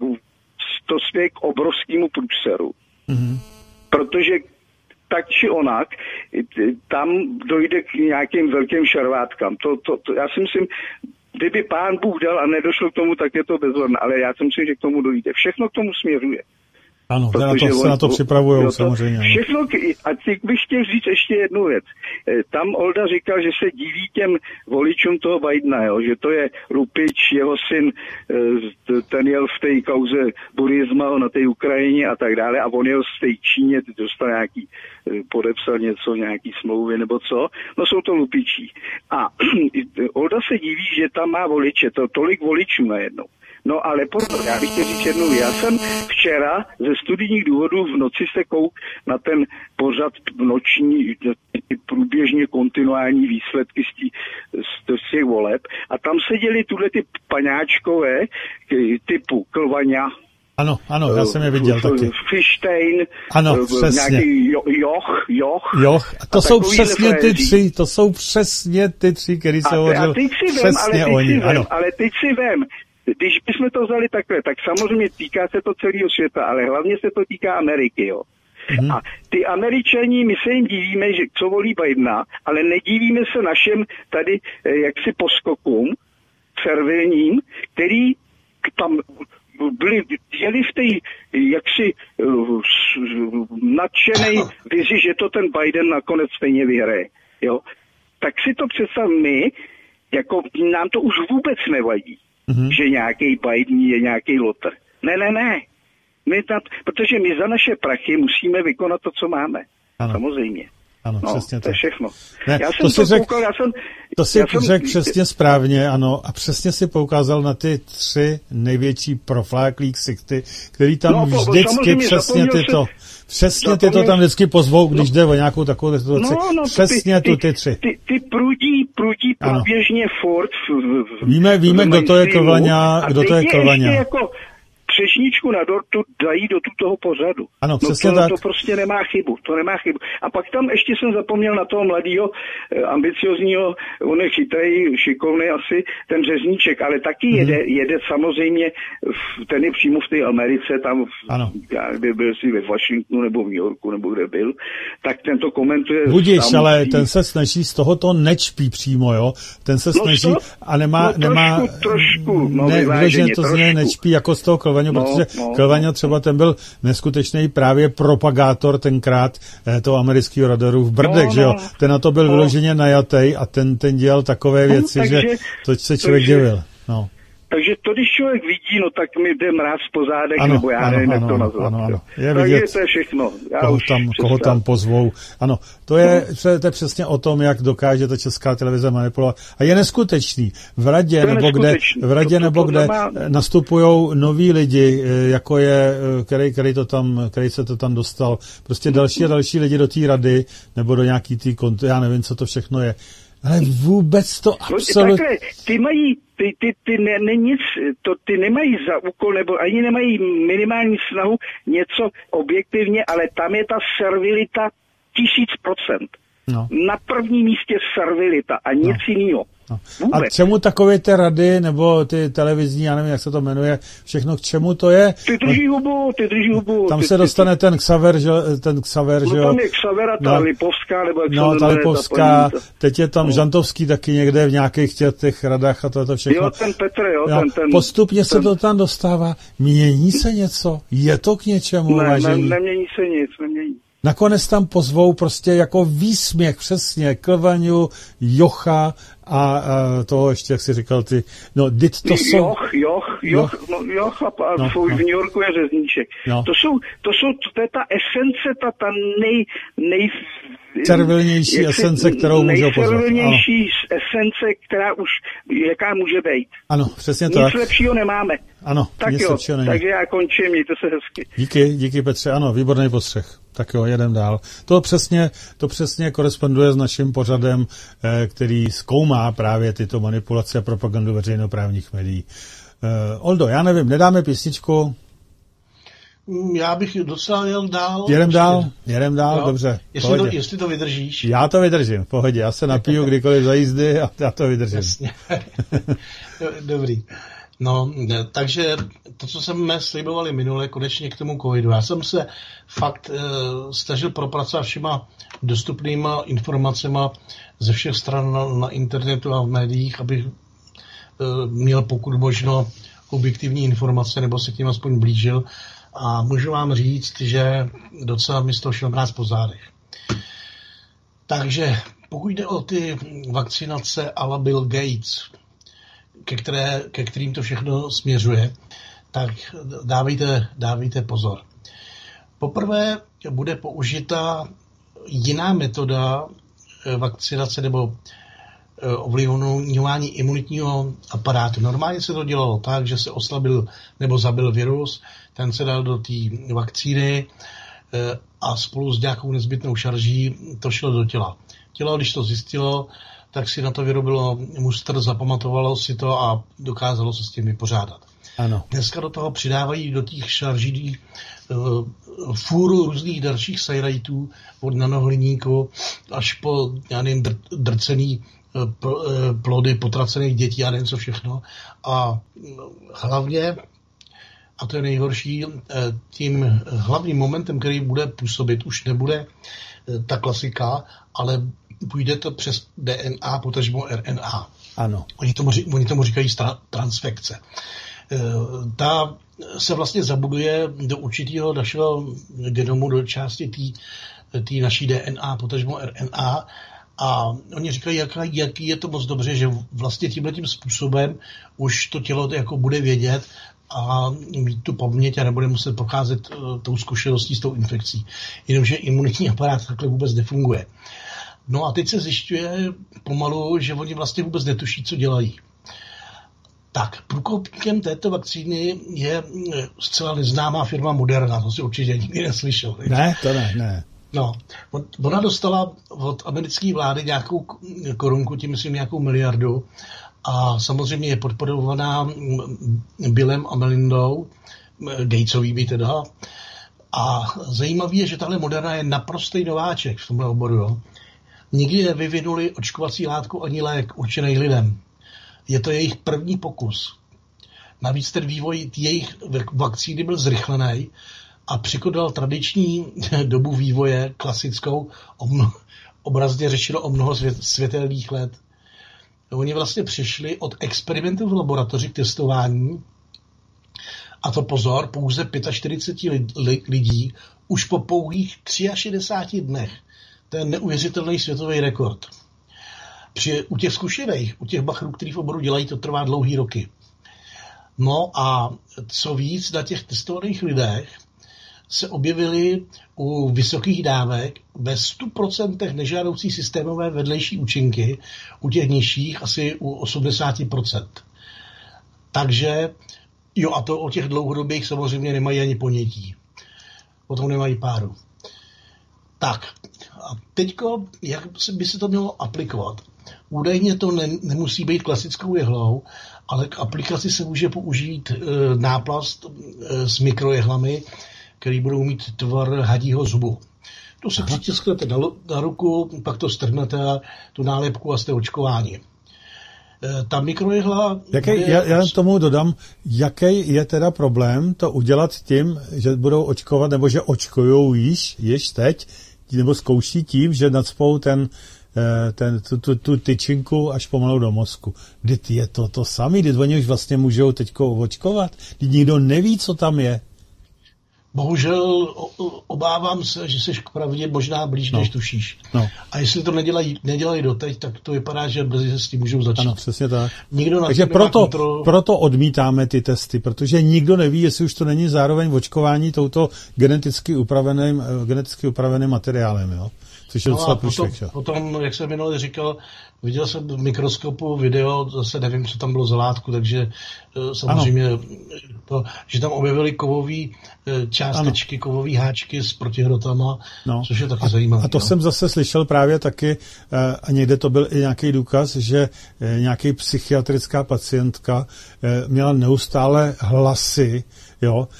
to svět k obrovskému průseru. Hmm. Protože tak či onak, tam dojde k nějakým velkým šarvátkám. To, to, to, já si myslím, kdyby pán Bůh dal a nedošlo k tomu, tak je to bezvadné, ale já si myslím, že k tomu dojde. Všechno k tomu směřuje. Ano, na to, se na to připravujou samozřejmě. Všechno, a teď bych chtěl říct ještě jednu věc. Tam Olda říkal, že se diví těm voličům toho Bidena, jo, že to je Lupič, jeho syn, ten jel v té kauze Burisma na té Ukrajině a tak dále a on jel z té Číně, ty dostal nějaký, podepsal něco, nějaký smlouvy nebo co, no jsou to Lupičí. A Olda se diví, že tam má voliče, to tolik voličů najednou. No ale pozor, já bych chtěl říct jednou, já jsem včera ze studijních důvodů v noci se kouk na ten pořad noční, průběžně kontinuální výsledky z, tí, z těch voleb a tam seděli tuhle ty paňáčkové typu Klvaňa. Ano, ano, já jsem je viděl taky. Fištejn, ano, přesně. Nějaký Joch, Joch. Joch, a to a jsou přesně ty tři, to jsou přesně ty tři, který se hovořil přesně vem, oni. Vem, ale teď si vem, když bychom to vzali takhle, tak samozřejmě týká se to celého světa, ale hlavně se to týká Ameriky, jo. Mm-hmm. A ty Američani, my se jim divíme, že co volí Bidena, ale nedivíme se našem tady jaksi poskokům servilním, který tam byli, jeli v té jaksi uh, nadšenej vizi, že to ten Biden nakonec stejně vyhraje, jo. Tak si to představ my, jako nám to už vůbec nevadí. Mm-hmm. Že nějaký Biden je nějaký lotr. Ne, ne, ne. My tam, protože my za naše prachy musíme vykonat to, co máme. Ano. Samozřejmě. Ano, no, přesně to. to je všechno. Ne, já jsem to si to řek, koukal, já jsem... To si já jsem, řekl přesně správně, ano, a přesně si poukázal na ty tři největší profláklí ksichty, který tam no, vždycky přesně tyto, se, přesně tyto tam vždycky pozvou, když no, jde o nějakou takovou situaci. No, no, přesně ty, tu ty tři. Ty, ty prudí, prudí průběžně furt. V, v, víme, víme, kdo to je Krvaňa, kdo to je Krvaňa. Jako třešničku na dortu dají do toho pořadu. Ano, přesně no to, tak. To prostě nemá chybu, to nemá chybu. A pak tam ještě jsem zapomněl na toho mladého, ambiciozního, on je chytrý, šikovný asi, ten Řezníček, ale taky mm-hmm. jede, jede samozřejmě, v, ten je přímo v té Americe, tam, v, kde byl si ve Washingtonu nebo v New Yorku, nebo kde byl, tak ten to komentuje. Budiš, ale ten se snaží, z toho to nečpí přímo, jo? Ten se snaží no a nemá, no nemá, trošku, trošku, no ne, vyváženě, to z trošku. něj nečpí jako z toho Krvaňu, no, protože no, Krvaňa třeba ten byl neskutečný právě propagátor tenkrát eh, toho amerického radaru v Brdech, no, že jo? No, ten na to byl no. vyloženě najatej a ten, ten dělal takové no, věci, takže, že to se člověk takže, divil. No. Takže to, když člověk vidí, no tak mi jde mráz po zádech, ano, nebo já ano, nevím, ano, jak to nazvat. Ano, ano. Je takže vidět, to je všechno. Já koho, už tam, koho tam pozvou. Ano, to je, to je přesně o tom, jak dokáže ta Česká televize manipulovat. A je neskutečný. V radě, nebo kde, v radě to, to, nebo to, kde má... nastupujou noví lidi, jako je, který, který, to tam, který se to tam dostal. Prostě další a další lidi do té rady, nebo do nějaký tý konto, já nevím, co to všechno je. Ale vůbec to absolutně... No, ty mají, ty, ty, ty, ne, ne, nic, to, ty nemají za úkol, nebo ani nemají minimální snahu něco objektivně, ale tam je ta servilita tisíc procent. No. Na prvním místě servilita a nic no. jiného. No. A k čemu takové ty rady, nebo ty televizní, já nevím, jak se to jmenuje, všechno k čemu to je? Ty drží hubu, ty drží hubu. Tam ty, se ty, dostane ty, ten Xaver, že, ten Xaver, no, že jo? Tam je Xaver a ta no, Lipovská, nebo jak no, se ta Lipovská, ta teď je tam no. Žantovský taky někde v nějakých těch, těch radách a to, to všechno. Jo, ten Petr, jo, no, ten, ten... Postupně ten... se to tam dostává. Mění se něco? Je to k něčemu, ne, vážení? Ne, nemění se nic, nemění. Nakonec tam pozvou prostě jako výsměch přesně Krvaňu, Jocha a, a toho ještě, jak jsi říkal ty, no, dit to jsou... Joch, Joch, Joch, no, Joch a, a no, no. v New Yorku je Řezníček. No. To jsou, to jsou, to je ta esence, ta, ta nej, nej... Červilnější esence, kterou může pozvat. Nejčervilnější esence, která už, jaká může být. Ano, přesně nic tak. Nic lepšího nemáme. Ano, tak nic jo, lepšího není. Takže já končím, mějte se hezky. Díky, díky Petře, ano, výborný postřeh. Tak jo, jedem dál. To přesně, to přesně koresponduje s naším pořadem, který zkoumá právě tyto manipulace a propagandu veřejnoprávních médií. Oldo, já nevím, nedáme písničku? Já bych docela jel dál. Jedem dál, jedem dál, jo. Dobře. Jestli to, jestli to vydržíš. Já to vydržím, v pohodě. Já se napiju kdykoliv za jízdy a já to vydržím. Jasně. Dobrý. No, takže to, co jsme slibovali minule, konečně k tomu covidu. Já jsem se fakt e, snažil propracovat všema dostupnýma informacema ze všech stran na, na internetu a v médiích, abych e, měl pokud možno objektivní informace, nebo se k ním aspoň blížil. A můžu vám říct, že docela mi z toho šel mráz po zádech. Takže pokud jde o ty vakcinace a la Bill Gates, ke, které, ke kterým to všechno směřuje, tak dávejte, dávejte pozor. Poprvé bude použita jiná metoda vakcinace nebo ovlivňování imunitního aparátu. Normálně se to dělalo tak, že se oslabil nebo zabil virus, ten se dal do té vakcíny a spolu s nějakou nezbytnou šarží to šlo do těla. Tělo, když to zjistilo, tak si na to vyrobilo mustr, zapamatovalo si to a dokázalo se s tím vypořádat. Ano. Dneska do toho přidávají do těch šarží uh, fůru různých dalších sajrajtů od nanohliníku až po, já nevím, dr- drcený uh, plody potracených dětí a nevím co všechno. A uh, hlavně, a to je nejhorší, uh, tím hlavním momentem, který bude působit, už nebude uh, ta klasika, ale půjde to přes D N A, potažmo R N A. Ano. Oni tomu, oni tomu říkají stra- transfekce. Ta se vlastně zabuduje do určitého našeho genomu, do části té naší D N A, potažmo R N A A oni říkají, jak, jaký je to moc dobře, že vlastně tímhletím způsobem už to tělo jako bude vědět a mít tu paměť a nebude muset procházet uh, tou zkušeností s tou infekcí. Jenomže imunitní aparát takhle vůbec nefunguje. No a teď se zjišťuje pomalu, že oni vlastně vůbec netuší, co dělají. Tak, průkopníkem této vakcíny je zcela neznámá firma Moderna, to si určitě nikdy neslyšel. Ne, ne to ne, ne. No, ona dostala od americké vlády nějakou korunku, tím myslím nějakou miliardu, a samozřejmě je podporovaná Billem a Melindou, Gatesovými teda. A zajímavé je, že tahle Moderna je naprostý nováček v tomhle oboru. Jo. Nikdy nevyvinuli očkovací látku ani lék určený lidem. Je to jejich první pokus. Navíc ten vývoj jejich vakcíny byl zrychlený a překonal tradiční dobu vývoje klasickou, obrazně řečeno o mnoho svět, světelných let. Oni vlastně přišli od experimentů v laboratoři k testování, a to pozor, pouze čtyřicet pět lidí už po pouhých šedesáti třech dnech. To je neuvěřitelný světový rekord. Při, u těch zkušených, u těch bachrů, kteří v oboru dělají, to trvá dlouhý roky. No a co víc, na těch testovaných lidech se objevily u vysokých dávek ve sto procent nežádoucí systémové vedlejší účinky, u těch nižších asi u osmdesát procent. Takže, jo, a to o těch dlouhodobých samozřejmě nemají ani ponětí. O tom nemají páru. Tak, a teďko, jak by se to mělo aplikovat? Údajně to ne, nemusí být klasickou jehlou, ale k aplikaci se může použít e, náplast e, s mikrojehlami, který budou mít tvar hadího zubu. To se přitisknete na, na ruku, pak to strhnete a tu nálepku a jste očkování. E, ta mikrojehla... Jaký, bude... já, já tomu dodám, jaký je teda problém to udělat tím, že budou očkovat, nebo že očkujou již, již teď, nebo zkouší tím, že nacpou ten, ten, tu, tu, tu tyčinku až pomalu do mozku. Vždyť je to to samé, vždyť oni už vlastně můžou teďko očkovat. Vždyť nikdo neví, co tam je. Bohužel obávám se, že jsi k pravdě možná blíž, no. než tušíš. No. A jestli to nedělají, nedělají doteď, tak to vypadá, že brzy se s tím můžou začít. Ano, přesně tak. Nikdo Takže proto, kontrol... proto odmítáme ty testy, protože nikdo neví, jestli už to není zároveň očkování touto geneticky upraveným, geneticky upraveným materiálem. Jo? Což je no docela potom, průšvih. Potom, jak jsem minule říkal, viděl jsem v mikroskopu video, zase nevím, co tam bylo za látku, takže samozřejmě, to, že tam objevili kovový částečky, ano. kovový háčky s protihrotama, no. což je taky a, zajímavé. A to no. jsem zase slyšel právě taky, a někde to byl i nějaký důkaz, že nějaký psychiatrická pacientka měla neustále hlasy, jo,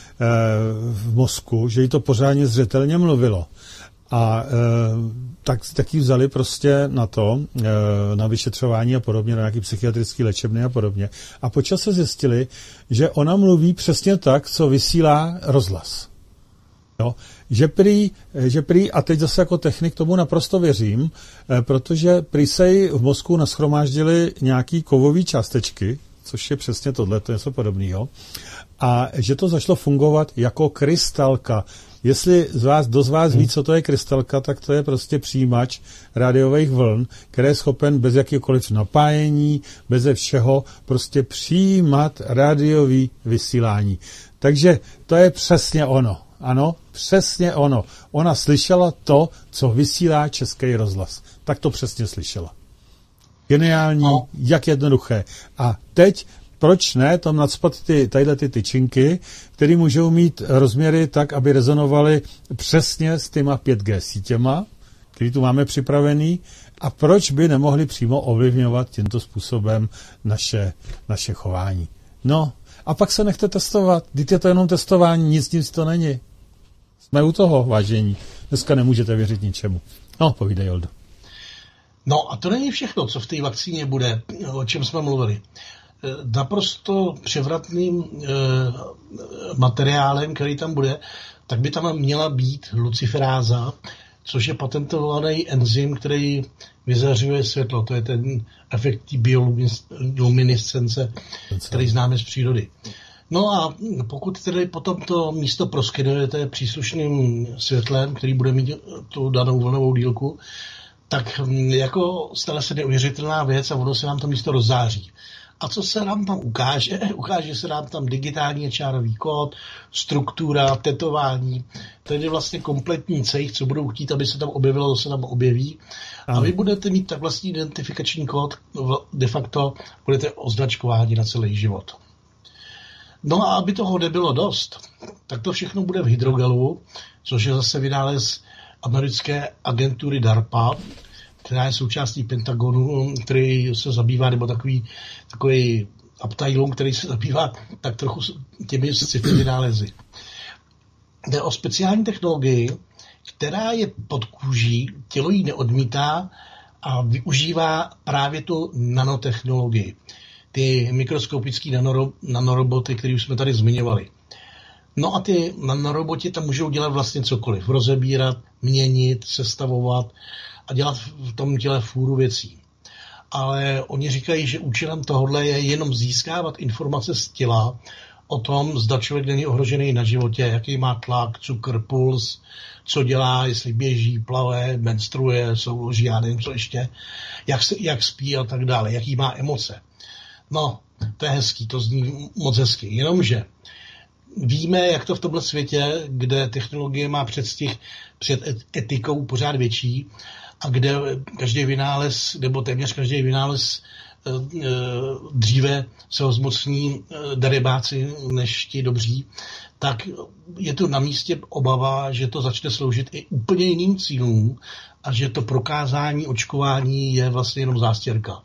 v mozku, že jí to pořádně zřetelně mluvilo. A e, tak, tak ji vzali prostě na to, e, na vyšetřování a podobně, na nějaký psychiatrický léčebny a podobně. A počas se zjistili, že ona mluví přesně tak, co vysílá rozhlas. Jo? Že prý, že prý, a teď zase jako technik tomu naprosto věřím, e, protože prý se jí v mozku nashromáždily nějaký kovový částečky, což je přesně tohle, to je něco podobného, a že to začalo fungovat jako krystalka. Jestli z vás, kdo z vás ví, co to je krystalka, tak to je prostě přijímač rádiových vln, který je schopen bez jakýkoliv napájení, bez všeho prostě přijímat rádiový vysílání. Takže to je přesně ono. Ano, přesně ono. Ona slyšela to, co vysílá Český rozhlas. Tak to přesně slyšela. Geniální, no. Jak jednoduché. A teď proč ne tam nacpat ty, tadyhle ty tyčinky, které můžou mít rozměry tak, aby rezonovaly přesně s těma pět G sítěma, který tu máme připravený, a proč by nemohli přímo ovlivňovat tímto způsobem naše, naše chování. No, a pak se nechte testovat. Vždyť je to jenom testování, nic nic to není. Jsme u toho, vážení. Dneska nemůžete věřit ničemu. No, povídej, Joldo. No a to není všechno, co v té vakcíně bude, o čem jsme mluvili. Naprosto převratným e, materiálem, který tam bude, tak by tam měla být luciferáza, což je patentovaný enzym, který vyzařuje světlo. To je ten efekt bioluminescence, který známe z přírody. No a pokud tedy potom to místo proskenujete příslušným světlem, který bude mít tu danou vlnovou dílku, tak jako stane se neuvěřitelná věc a ono se nám to místo rozzáří. A co se nám tam ukáže? Ukáže se nám tam digitální čárový kód, struktura, tetování. To je vlastně kompletní cejch, co budou chtít, aby se tam objevilo, to se tam objeví. A vy budete mít tak vlastní identifikační kód, de facto budete označkováni na celý život. No a aby toho nebylo dost, tak to všechno bude v hydrogelu, což je zase vynález americké agentury DARPA, která je součástí Pentagonu, který se zabývá, nebo takový, takový Abteilung, který se zabývá tak trochu těmi sci-fi vynálezy. Jde o speciální technologii, která je pod kůží, tělo ji neodmítá a využívá právě tu nanotechnologii. Ty mikroskopické nanoro, nanoroboty, které už jsme tady zmiňovali. No a ty nanoroboti tam můžou dělat vlastně cokoliv. Rozebírat, měnit, sestavovat a dělat v tom těle fůru věcí. Ale oni říkají, že účelem tohohle je jenom získávat informace z těla o tom, zda člověk není ohrožený na životě, jaký má tlak, cukr, puls, co dělá, jestli běží, plave, menstruuje, souloží, já nevím co ještě, jak, se, jak spí a tak dále, jaký má emoce. No, to je hezký, to zní moc hezky, jenomže víme, jak to v tomhle světě, kde technologie má předstih před etikou pořád větší a kde každý vynález, nebo téměř každý vynález dříve se ho zmocní darebáci než ti dobří, tak je to na místě obava, že to začne sloužit i úplně jiným cílům a že to prokázání očkování je vlastně jenom zástěrka.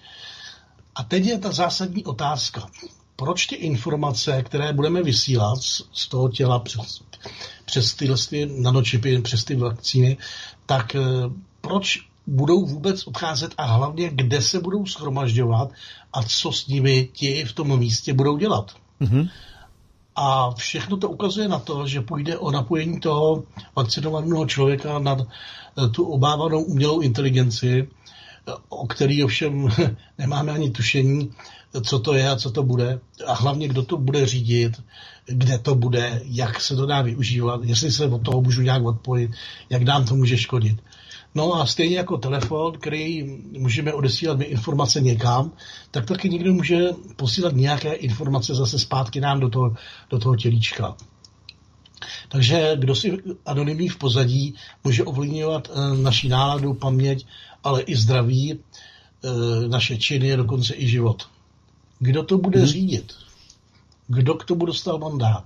A teď je ta zásadní otázka. Proč ty informace, které budeme vysílat z toho těla přes, přes tyhle nanočipy, přes ty vakcíny, tak proč budou vůbec odcházet a hlavně kde se budou shromažďovat a co s nimi ti v tom místě budou dělat. Mm-hmm. A všechno to ukazuje na to, že půjde o napojení toho vakcinovaného člověka na tu obávanou umělou inteligenci, o který ovšem nemáme ani tušení, co to je a co to bude. A hlavně, kdo to bude řídit, kde to bude, jak se to dá využívat, jestli se od toho můžu nějak odpojit, jak nám to může škodit. No a stejně jako telefon, který můžeme odesílat my informace někam, tak taky někdo může posílat nějaké informace zase zpátky nám do toho, do toho tělíčka. Takže kdo si anonymní v pozadí může ovlivňovat naši náladu, paměť, ale i zdraví, naše činy, dokonce i život. Kdo to bude hmm. řídit? Kdo k tomu dostal mandát?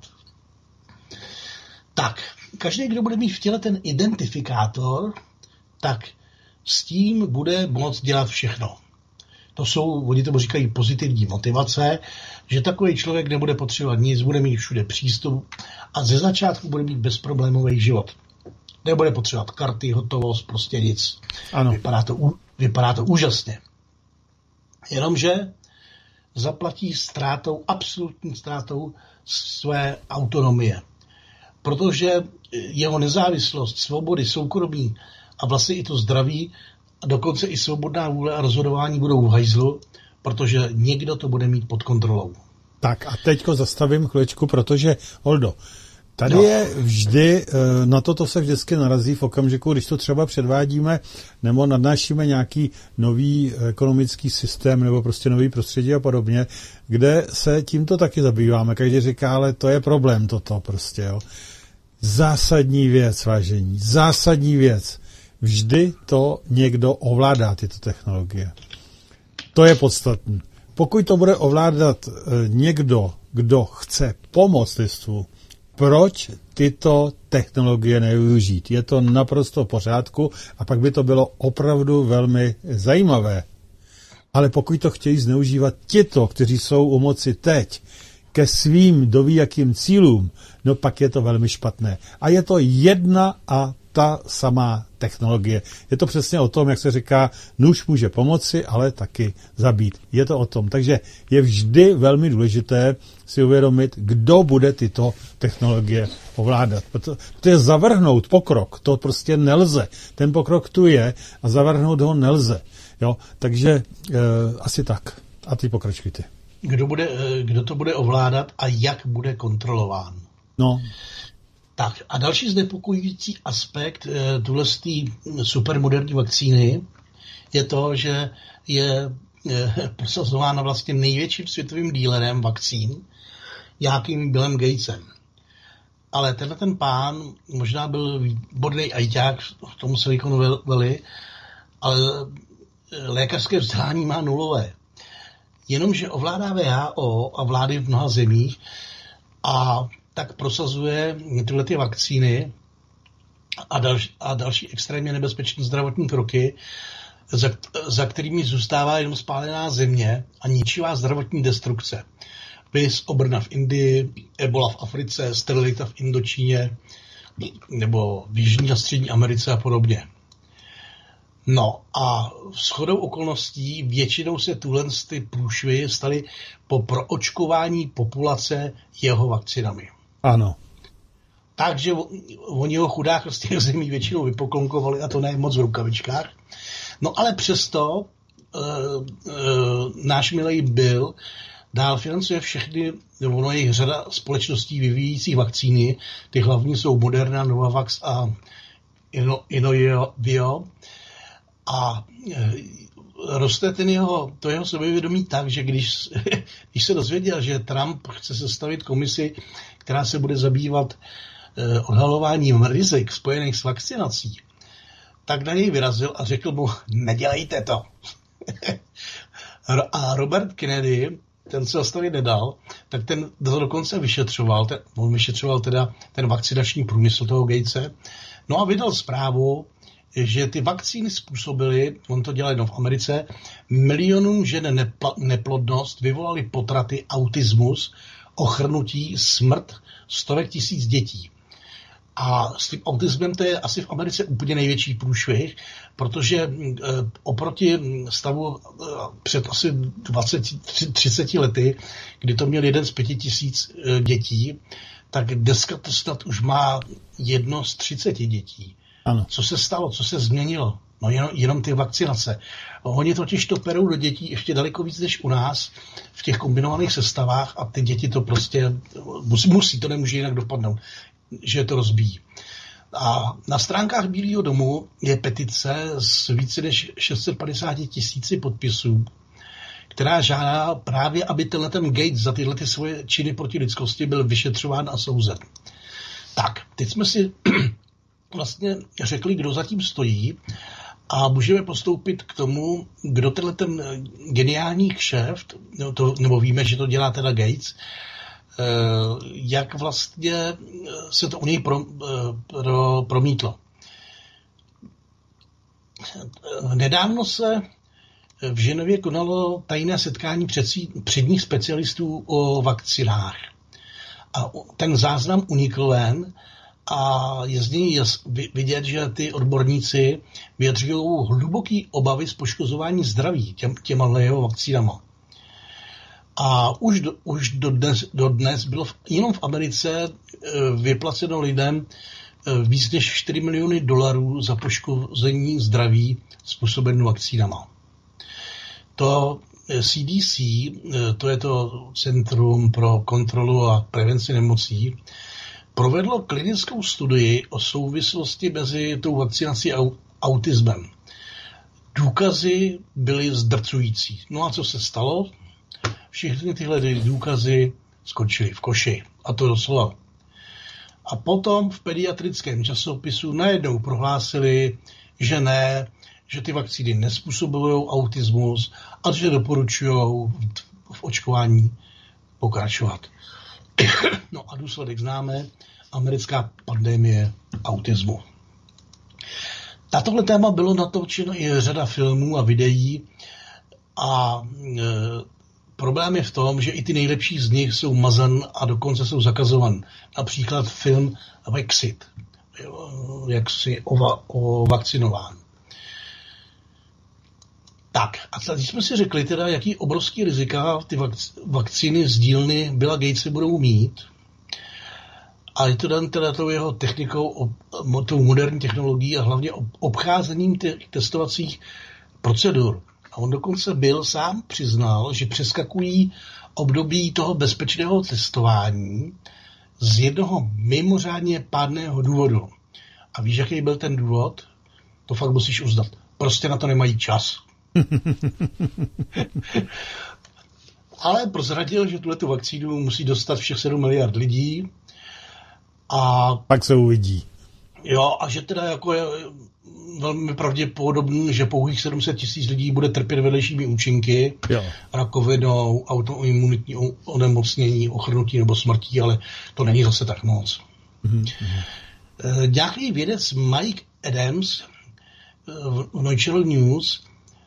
Tak, každý, kdo bude mít v těle ten identifikátor, tak s tím bude moct dělat všechno. To jsou, oni tomu říkají pozitivní motivace, že takový člověk nebude potřebovat nic, bude mít všude přístup a ze začátku bude mít bezproblémový život. Nebude potřebovat karty, hotovost, prostě nic. Ano. Vypadá to, vypadá to úžasně. Jenomže zaplatí ztrátou, absolutní ztrátou své autonomie. Protože jeho nezávislost, svobody, soukromí a vlastně i to zdraví a dokonce i svobodná vůle a rozhodování budou v hajzlu, protože někdo to bude mít pod kontrolou. Tak a teďko zastavím chviličku, protože, Oldo, tady no. je vždy, na toto se vždycky narazí v okamžiku, když to třeba předvádíme nebo nadnášíme nějaký nový ekonomický systém nebo prostě nový prostředí a podobně, kde se tímto taky zabýváme. Každý říká, ale to je problém toto prostě, jo. Zásadní věc, vážení, zásadní věc. Vždy to někdo ovládá, tyto technologie. To je podstatné. Pokud to bude ovládat někdo, kdo chce pomoct lidstvu, proč tyto technologie nevyužít? Je to naprosto v pořádku a pak by to bylo opravdu velmi zajímavé. Ale pokud to chtějí zneužívat tito, kteří jsou u moci teď, ke svým dovíjakým cílům, no pak je to velmi špatné. A je to jedna a ta samá technologie. Je to přesně o tom, jak se říká, nůž může pomoci, ale taky zabít. Je to o tom. Takže je vždy velmi důležité si uvědomit, kdo bude tyto technologie ovládat. Protože zavrhnout pokrok, to prostě nelze. Ten pokrok tu je a zavrhnout ho nelze. Jo? Takže e, asi tak. A ty pokračujte. Kdo, bude, kdo to bude ovládat a jak bude kontrolován? No. Tak a další znepokojující aspekt tuhle supermoderní vakcíny je to, že je prosazována vlastně největším světovým dílerem vakcín, nějakým Billem Gatesem. Ale tenhle ten pán možná byl výborný ajťák v tom Silicon Valley, ale lékařské vzdělání má nulové. Jenomže ovládá W H O a vlády v mnoha zemích a tak prosazuje tyhle ty vakcíny a další, a další extrémně nebezpečné zdravotní kroky, za, za kterými zůstává jenom spálená země a ničivá zdravotní destrukce. Viz obrna v Indii, ebola v Africe, sterilita v Indočíně nebo v Jižní a Střední Americe a podobně. No a shodou okolností většinou se tuhle ty průšvy staly po proočkování populace jeho vakcinami. Ano. Takže oni ho chudák z těch zemí většinou vypoklonkovali, a to ne moc v rukavičkách. No ale přesto uh, uh, náš milej Bill dál financuje všechny, nebo ono je řada společností vyvíjících vakcíny. Ty hlavní jsou Moderna, Novavax a Inovio. A e, roste ten jeho, to jeho sebevědomí tak, že když, když se dozvěděl, že Trump chce sestavit komisi, která se bude zabývat e, odhalováním rizik spojených s vakcinací, tak na něj vyrazil a řekl mu, nedělejte to. A Robert Kennedy, ten se zastavit nedal, tak ten to dokonce vyšetřoval, ten, on vyšetřoval teda ten vakcinační průmysl toho Gatese, no a vydal zprávu, že ty vakcíny způsobily, on to dělal jenom v Americe, milionům žen nepl- neplodnost, vyvolali potraty, autismus, ochrnutí, smrt stovek tisíc dětí. A s tím autismem to je asi v Americe úplně největší průšvih, protože e, oproti stavu e, před asi dvacet třicet lety, kdy to měl jeden z pěti tisíc e, dětí, tak dneska to snad už má jedno z třiceti dětí. Ano. Co se stalo, co se změnilo? No jenom, jenom ty vakcinace. Oni totiž to perou do dětí ještě daleko víc než u nás v těch kombinovaných sestavách a ty děti to prostě musí, to nemůže jinak dopadnout, že to rozbíjí. A na stránkách Bílého domu je petice s více než šest set padesát tisíci podpisů, která žádá právě, aby tenhle ten Gates za tyhle ty svoje činy proti lidskosti byl vyšetřován a souzen. Tak, teď jsme si vlastně řekli, kdo zatím stojí a můžeme postoupit k tomu, kdo tenhle ten geniální kšeft, nebo, to, nebo víme, že to dělá teda Gates, jak vlastně se to u něj pro, pro, promítlo. Nedávno se v Ženevě konalo tajné setkání předních specialistů o vakcinách. A ten záznam unikl ven a je z něj vidět, že ty odborníci vyjadřují hluboký obavy z poškozování zdraví těm, těma jeho vakcínama. A už, do, už do, dnes, do dnes bylo v, jenom v Americe e, vyplaceno lidem e, víc než čtyři miliony dolarů za poškození zdraví způsobené vakcínama. To C D C, e, to je to Centrum pro kontrolu a prevenci nemocí, provedlo klinickou studii o souvislosti mezi tou vakcinací a autismem. Důkazy byly zdrcující. No a co se stalo? Všechny tyhle důkazy skončily v koši. A to doslova. A potom v pediatrickém časopisu najednou prohlásili, že ne, že ty vakcíny nezpůsobují autismus a že doporučují v očkování pokračovat. No a důsledek známe, americká pandemie autismu. Na tohle téma bylo natočeno i řada filmů a videí a e, problém je v tom, že i ty nejlepší z nich jsou mazan a dokonce jsou zakazovan. Například film Vexit, jak si ova, o vakcinován. Tak, a teď jsme si řekli teda, jaký obrovský rizika ty vakcíny z dílny Billa Gatese budou mít. A je to dan teda tou jeho technikou, tou moderní technologií a hlavně obcházením těch testovacích procedur. A on dokonce byl sám přiznal, že přeskakují období toho bezpečného testování, z jednoho mimořádně pádného důvodu. A víš, jaký byl ten důvod? To fakt musíš uznat. Prostě na to nemají čas. Ale prozradil, že tuhletu vakcínu musí dostat všech sedm miliard lidí. A pak se uvidí. Jo, a že teda jako je velmi pravděpodobný, že pouhých sedm set tisíc lidí bude trpět vedlejšími účinky, jo. rakovinou, autoimunitní onemocnění, ochrnutí nebo smrtí, ale to není zase tak moc. Mm-hmm. Nějaký vědec Mike Adams v Nature News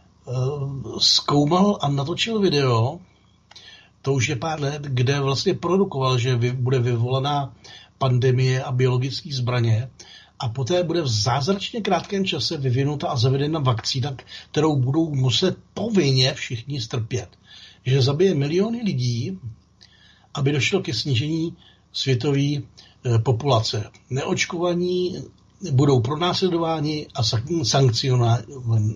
zkoumal a natočil video, to už je pár let, kde vlastně produkoval, že bude vyvolaná pandemie a biologické zbraně a poté bude v zázračně krátkém čase vyvinuta a zavedena vakcína, kterou budou muset povinně všichni strpět. Že zabije miliony lidí, aby došlo ke snížení světové e, populace. Neočkovaní budou pronásledováni a sankcionováni.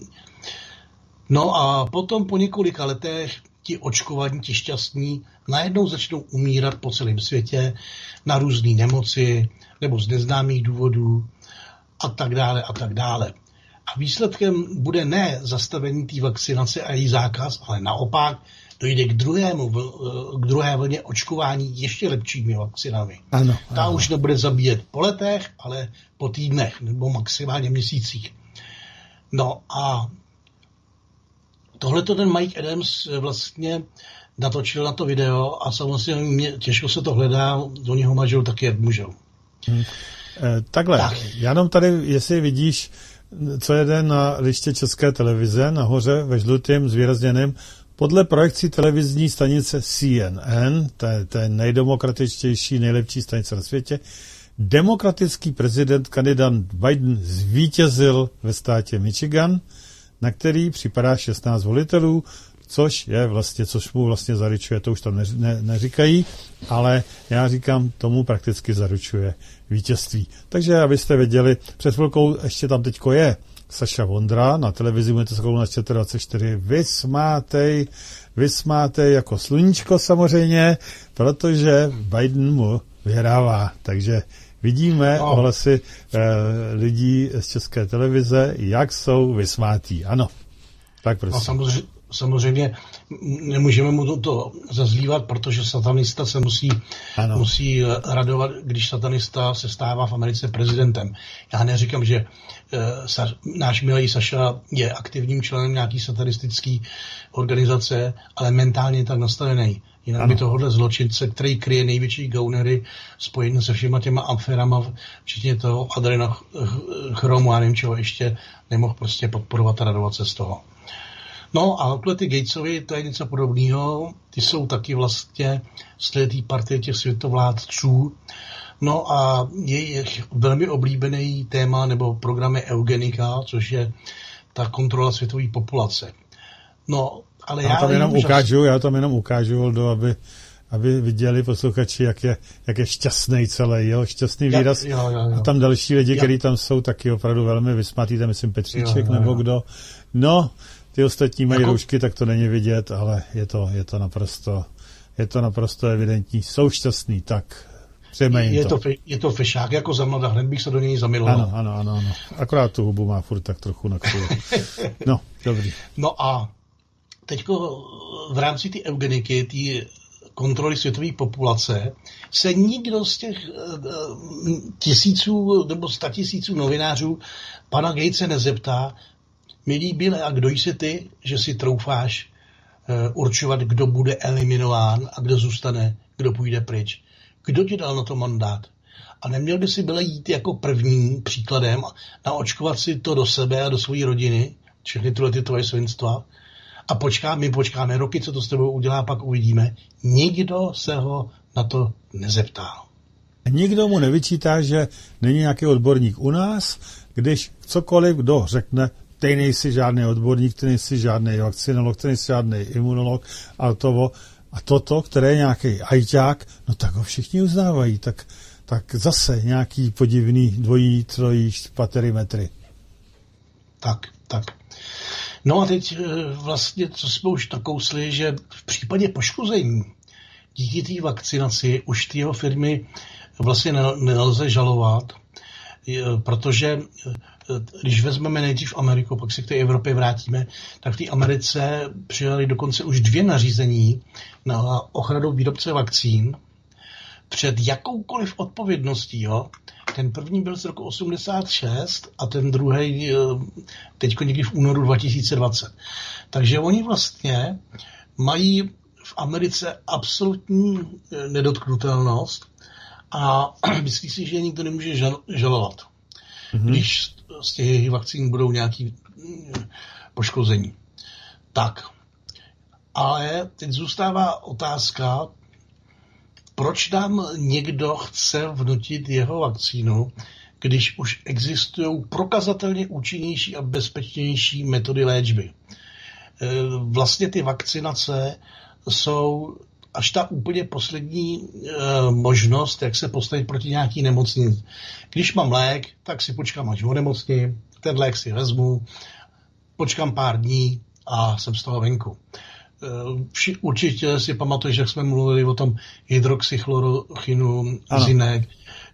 No a potom po několika letech ti očkovaní, ti šťastní, najednou začnou umírat po celém světě na různé nemoci nebo z neznámých důvodů a tak dále a tak dále. A výsledkem bude ne zastavení té vakcinace a její zákaz, ale naopak dojde k druhému, k druhé vlně očkování ještě lepšími vakcinami. Ano, Ta ano. už nebude zabíjet po letech, ale po týdnech nebo maximálně měsících. No a tohleto ten Mike Adams vlastně natočil na to video a samozřejmě mě těžko se to hledá, do něho manžel taky jak můžou. Hmm. E, takhle, tak. Já jenom tady, jestli vidíš, co jede na liště České televize, nahoře ve žlutém zvýrazněném, podle projekcí televizní stanice C N N, to je, to je nejdemokratičtější, nejlepší stanice na světě, demokratický prezident kandidát Biden zvítězil ve státě Michigan, na který připadá šestnáct volitelů, což je vlastně, což mu vlastně zaručuje, to už tam ne, ne, neříkají, ale já říkám, tomu prakticky zaručuje vítězství. Takže abyste věděli, před chvilkou ještě tam teďko je Saša Vondra, na televizi můžete se kouknout na ČT dvacet čtyři, vysmátej, vysmátej jako sluníčko samozřejmě, protože Biden mu vyhrává, takže vidíme no. ohlasy eh, lidí z České televize, jak jsou vysmátí. Ano, tak prosím. No, samozřejmě, samozřejmě nemůžeme mu to, to zazlívat, protože satanista se musí, musí radovat, když satanista se stává v Americe prezidentem. Já neříkám, že eh, sa, náš milý Saša je aktivním členem nějaký satanistický organizace, ale mentálně je tak nastavený. Jinak ano. by tohohle zločince, který kryje největší gaunery spojený se všema těma aférama, včetně toho adrenochromu a nevím čeho ještě, nemohl prostě podporovat a radovat se z toho. No a tyhle ty Gatesovi, to je něco podobného, ty jsou taky vlastně z té partie těch světovládců. No a jejich velmi oblíbený téma nebo program je eugenika, což je ta kontrola světové populace. No, ale já, já tam jenom ukážu, já tam jenom ukážu, Voldo, aby, aby viděli posluchači, jak je, jak je šťastný celý, jo, šťastný výraz. Jo, jo, jo. A tam další lidi, kteří tam jsou, taky opravdu velmi vysmátý, tam myslím Petříček jo, jo, nebo jo. kdo. No, ty ostatní mají jako... roušky, tak to není vidět, ale je to, je to naprosto, je to naprosto evidentní. Jsou šťastný, tak přejme jim je to. to. Je to fešák jako za mladá, hned bych se do něj zamiloval. Ano, ano, ano, ano. Akorát tu hubu má furt tak trochu na křivu. No, dobrý. No a teďko v rámci té eugeniky, té kontroly světové populace, se nikdo z těch tisíců nebo statisíců novinářů pana Gatese nezeptá, milý Bile, a kdo jsi ty, že si troufáš určovat, kdo bude eliminován a kdo zůstane, kdo půjde pryč. Kdo ti dal na to mandát? A neměl by si Bile jít jako prvním příkladem naočkovat si to do sebe a do své rodiny, všechny tyhle ty tvoje svinstva, a počká, my počkáme roky, co to s tebou udělá, pak uvidíme. Nikdo se ho na to nezeptal. Nikdo mu nevyčítá, že není nějaký odborník u nás, když cokoliv kdo řekne, ty nejsi žádný odborník, ty nejsi žádný vakcinolog, ty nejsi žádný imunolog, a to a toto, které je nějaký ajťák, no tak ho všichni uznávají, tak, tak zase nějaký podivný dvojí, trojí paterimetry. Tak, tak. No a teď vlastně, co jsme už nakousli, že v případě poškození díky té vakcinaci už ty jeho firmy vlastně nelze žalovat, protože když vezmeme nejdřív Ameriku, pak se k té Evropě vrátíme, tak v té Americe přijali dokonce už dvě nařízení na ochranu výrobce vakcín před jakoukoliv odpovědností. Jo? Ten první byl z roku osmdesát šest a ten druhý teď někdy v únoru dva tisíce dvacet. Takže oni vlastně mají v Americe absolutní nedotknutelnost a myslí si, že je nikdo nemůže žal, žalovat, mm-hmm. když z těch vakcín budou nějaký poškození. Tak, ale teď zůstává otázka, proč nám někdo chce vnutit jeho vakcínu, když už existují prokazatelně účinnější a bezpečnější metody léčby. Vlastně ty vakcinace jsou až ta úplně poslední e, možnost, jak se postavit proti nějaký nemoci. Když mám lék, tak si počkám, až onemocním, ten lék si vezmu, počkám pár dní a jsem z toho venku. E, vši, určitě si pamatuješ, jak jsme mluvili o tom hydroxychlorochinu, zinek,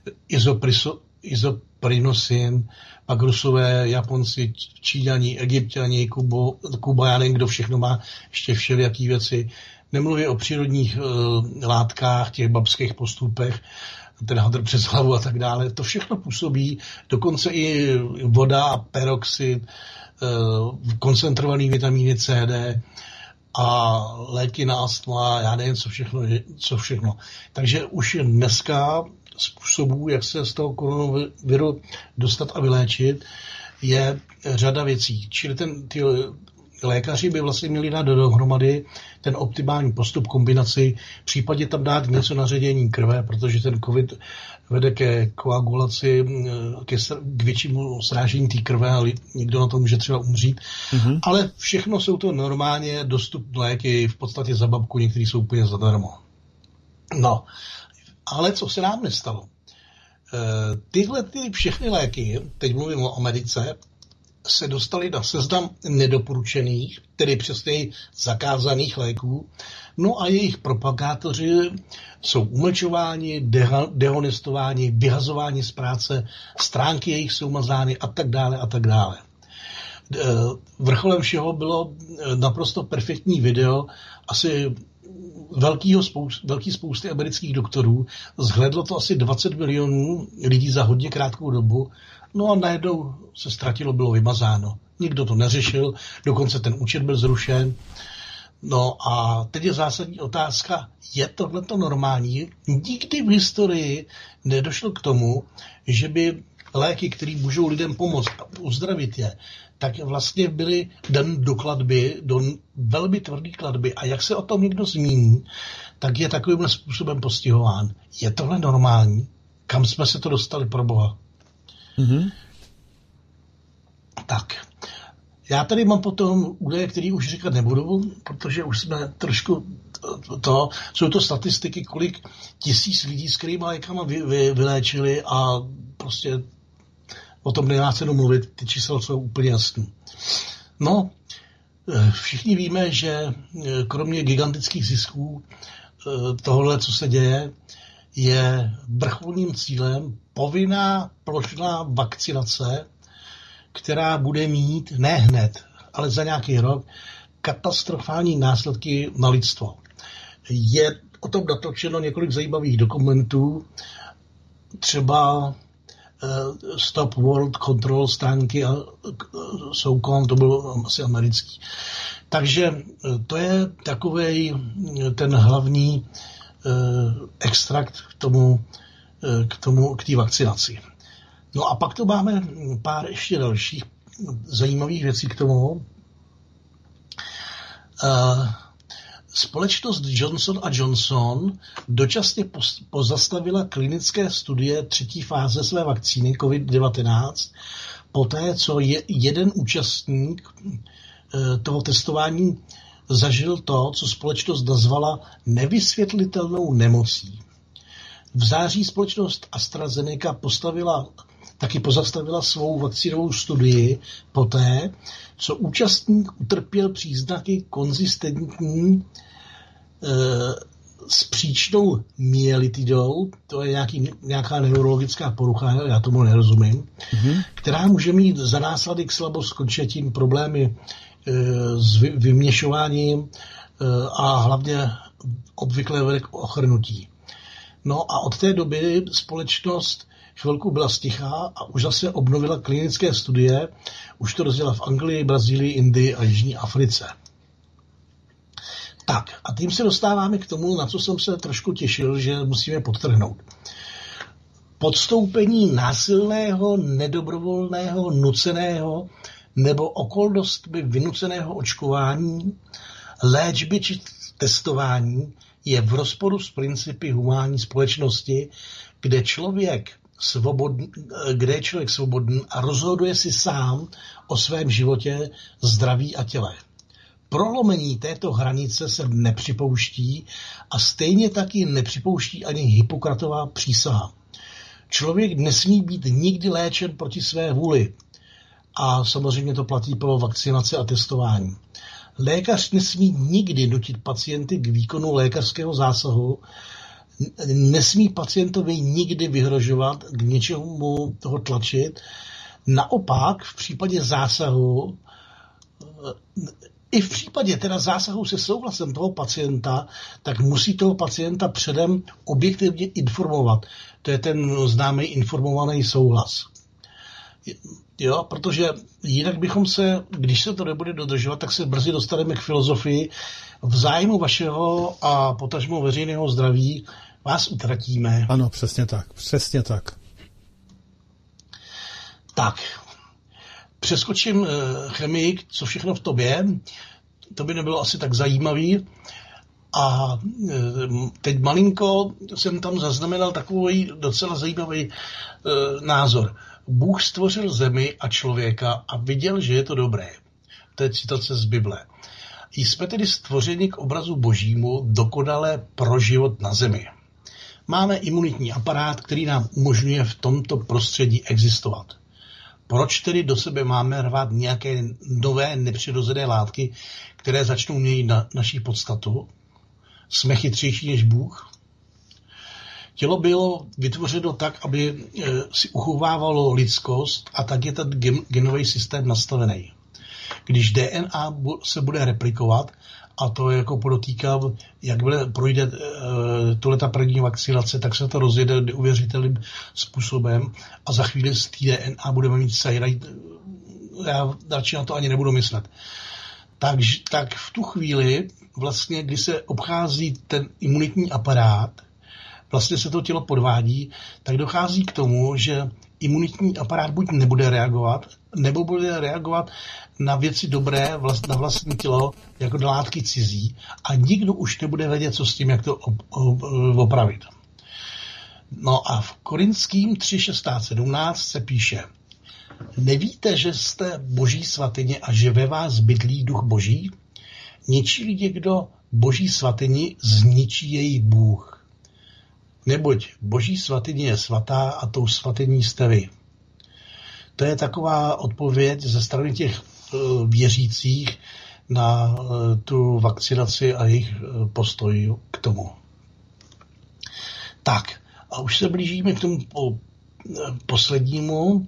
izoprinosin, pak Rusové, Japonci, Číňani, Egypťani, Kubo, Kuba, já nevím, kdo všechno má ještě všelijaký věci. Nemluví o přírodních uh, látkách, těch babských postupech, ten hadr přes hlavu a tak dále. To všechno působí, dokonce i voda a peroxid, uh, koncentrovaný vitamíny C, D a léky na astma, já nevím, co všechno, co všechno. Takže už je dneska způsobů, jak se z toho koronaviru dostat a vyléčit, je řada věcí. Čili ten, ty lékaři by vlastně měli dát dohromady ten optimální postup, kombinaci, v případě tam dát něco na ředění krve, protože ten covid vede ke koagulaci, ke, k většímu srážení té krve a někdo na to může třeba umřít. Mm-hmm. Ale všechno jsou to normálně dostupné léky, v podstatě za babku, některý jsou úplně zadarmo. No, ale co se nám nestalo? E, tyhle ty všechny léky, teď mluvím o Americe, se dostali na seznam nedoporučených, tedy přesně zakázaných léků, no a jejich propagátoři jsou umlčováni, deha, dehonestováni, vyhazováni z práce, stránky jejich jsou mazány a tak dále a tak dále. Vrcholem všeho bylo naprosto perfektní video, asi velkýho spoust, velký spousty amerických doktorů, zhlédlo to asi dvacet milionů lidí za hodně krátkou dobu, no a najednou se ztratilo, bylo vymazáno. Nikdo to neřešil, dokonce ten účet byl zrušen. No a teď je zásadní otázka, je tohleto normální? Nikdy v historii nedošlo k tomu, že by léky, které můžou lidem pomoct a uzdravit je, tak vlastně byly dan do kladby, do velmi tvrdé kladby. A jak se o tom někdo zmíní, tak je takovým způsobem postihován. Je tohle normální? Kam jsme se to dostali, pro boha? Mm-hmm. Tak. Já tady mám potom údaje, které už říkat nebudu, protože už jsme trošku to, jsou to statistiky, kolik tisíc lidí s kterýma lékama vy, vy, vyléčili a prostě o tom nemá cenu mluvit, ty čísla jsou úplně jasný. No, všichni víme, že kromě gigantických zisků tohle, co se děje, je vrcholným cílem povinná plošná vakcinace, která bude mít ne hned, ale za nějaký rok katastrofální následky na lidstvo. Je o tom natočeno několik zajímavých dokumentů, třeba Stop World Control stránky a Soukom, to byl asi americký. Takže to je takovej ten hlavní extrakt k tomu, k tomu, k té vakcinaci. No a pak to máme pár ještě dalších zajímavých věcí k tomu. Společnost Johnson a Johnson dočasně pozastavila klinické studie třetí fáze své vakcíny covid devatenáct, poté co je jeden účastník toho testování zažil to, co společnost nazvala nevysvětlitelnou nemocí. V září společnost AstraZeneca postavila, taky pozastavila svou vakcínovou studii poté, co účastník utrpěl příznaky konzistentní e, s příčnou myelitidou, to je nějaký, nějaká neurologická porucha, já tomu nerozumím, mm-hmm. která může mít za následek slabost končetin, problémy e, s vy, vyměšováním e, a hlavně obvykle vede k ochrnutí. No a od té doby společnost chvilku byla stichá a už zase obnovila klinické studie, už to rozdělala v Anglii, Brazílii, Indii a Jižní Africe. Tak, a tím se dostáváme k tomu, na co jsem se trošku těšil, že musíme podtrhnout. Podstoupení násilného, nedobrovolného, nuceného nebo okolnostmi vynuceného očkování, léčby či testování je v rozporu s principy humánní společnosti, kde člověk svobodný, kde je člověk svobodný a rozhoduje si sám o svém životě, zdraví a těle. Prolomení této hranice se nepřipouští a stejně taky nepřipouští ani Hippokratová přísaha. Člověk nesmí být nikdy léčen proti své vůli. A samozřejmě to platí pro vakcinace a testování. Lékař nesmí nikdy nutit pacienty k výkonu lékařského zásahu, nesmí pacientovi nikdy vyhrožovat, k něčemu toho tlačit. Naopak v případě zásahu, i v případě teda zásahu se souhlasem toho pacienta, tak musí toho pacienta předem objektivně informovat. To je ten známý informovaný souhlas. Jo, protože jinak bychom se, když se to nebude dodržovat, tak se brzy dostaneme k filozofii. V zájmu vašeho a potažmo veřejného zdraví vás utratíme. Ano, přesně tak, přesně tak. Tak, přeskočím chemii, co všechno v tobě. To by nebylo asi tak zajímavý. A teď malinko jsem tam zaznamenal takový docela zajímavý názor. Bůh stvořil zemi a člověka a viděl, že je to dobré. To je citace z Bible. Jsme tedy stvořeni k obrazu božímu dokonale pro život na zemi. Máme imunitní aparát, který nám umožňuje v tomto prostředí existovat. Proč tedy do sebe máme rvát nějaké nové nepřirozené látky, které začnou měnit na naší podstatu? Jsme chytřejší než Bůh? Tělo bylo vytvořeno tak, aby si uchovávalo lidskost a tak je ten genový systém nastavený. Když D N A se bude replikovat, a to jako podotýkám, jak projde tohleta první vakcinace, tak se to rozjede neuvěřitelným způsobem a za chvíli z té D N A budeme mít sajraj, já radši na to ani nebudu myslet. Tak, tak v tu chvíli, vlastně, kdy se obchází ten imunitní aparát, vlastně se to tělo podvádí, tak dochází k tomu, že imunitní aparát buď nebude reagovat, nebo bude reagovat na věci dobré na vlastní tělo, jako na látky cizí a nikdo už nebude vědět, co s tím, jak to opravit. No a v Korinským tři šestnáct sedmnáct se píše: Nevíte, že jste boží svatyně a že ve vás bydlí duch boží? Ničí někdo boží svatyni, zničí její Bůh. Neboť boží svatyně je svatá a tou svatyní jste vy. To je taková odpověď ze strany těch uh, věřících na uh, tu vakcinaci a jejich uh, postoj k tomu. Tak, a už se blížíme k tomu po, uh, poslednímu.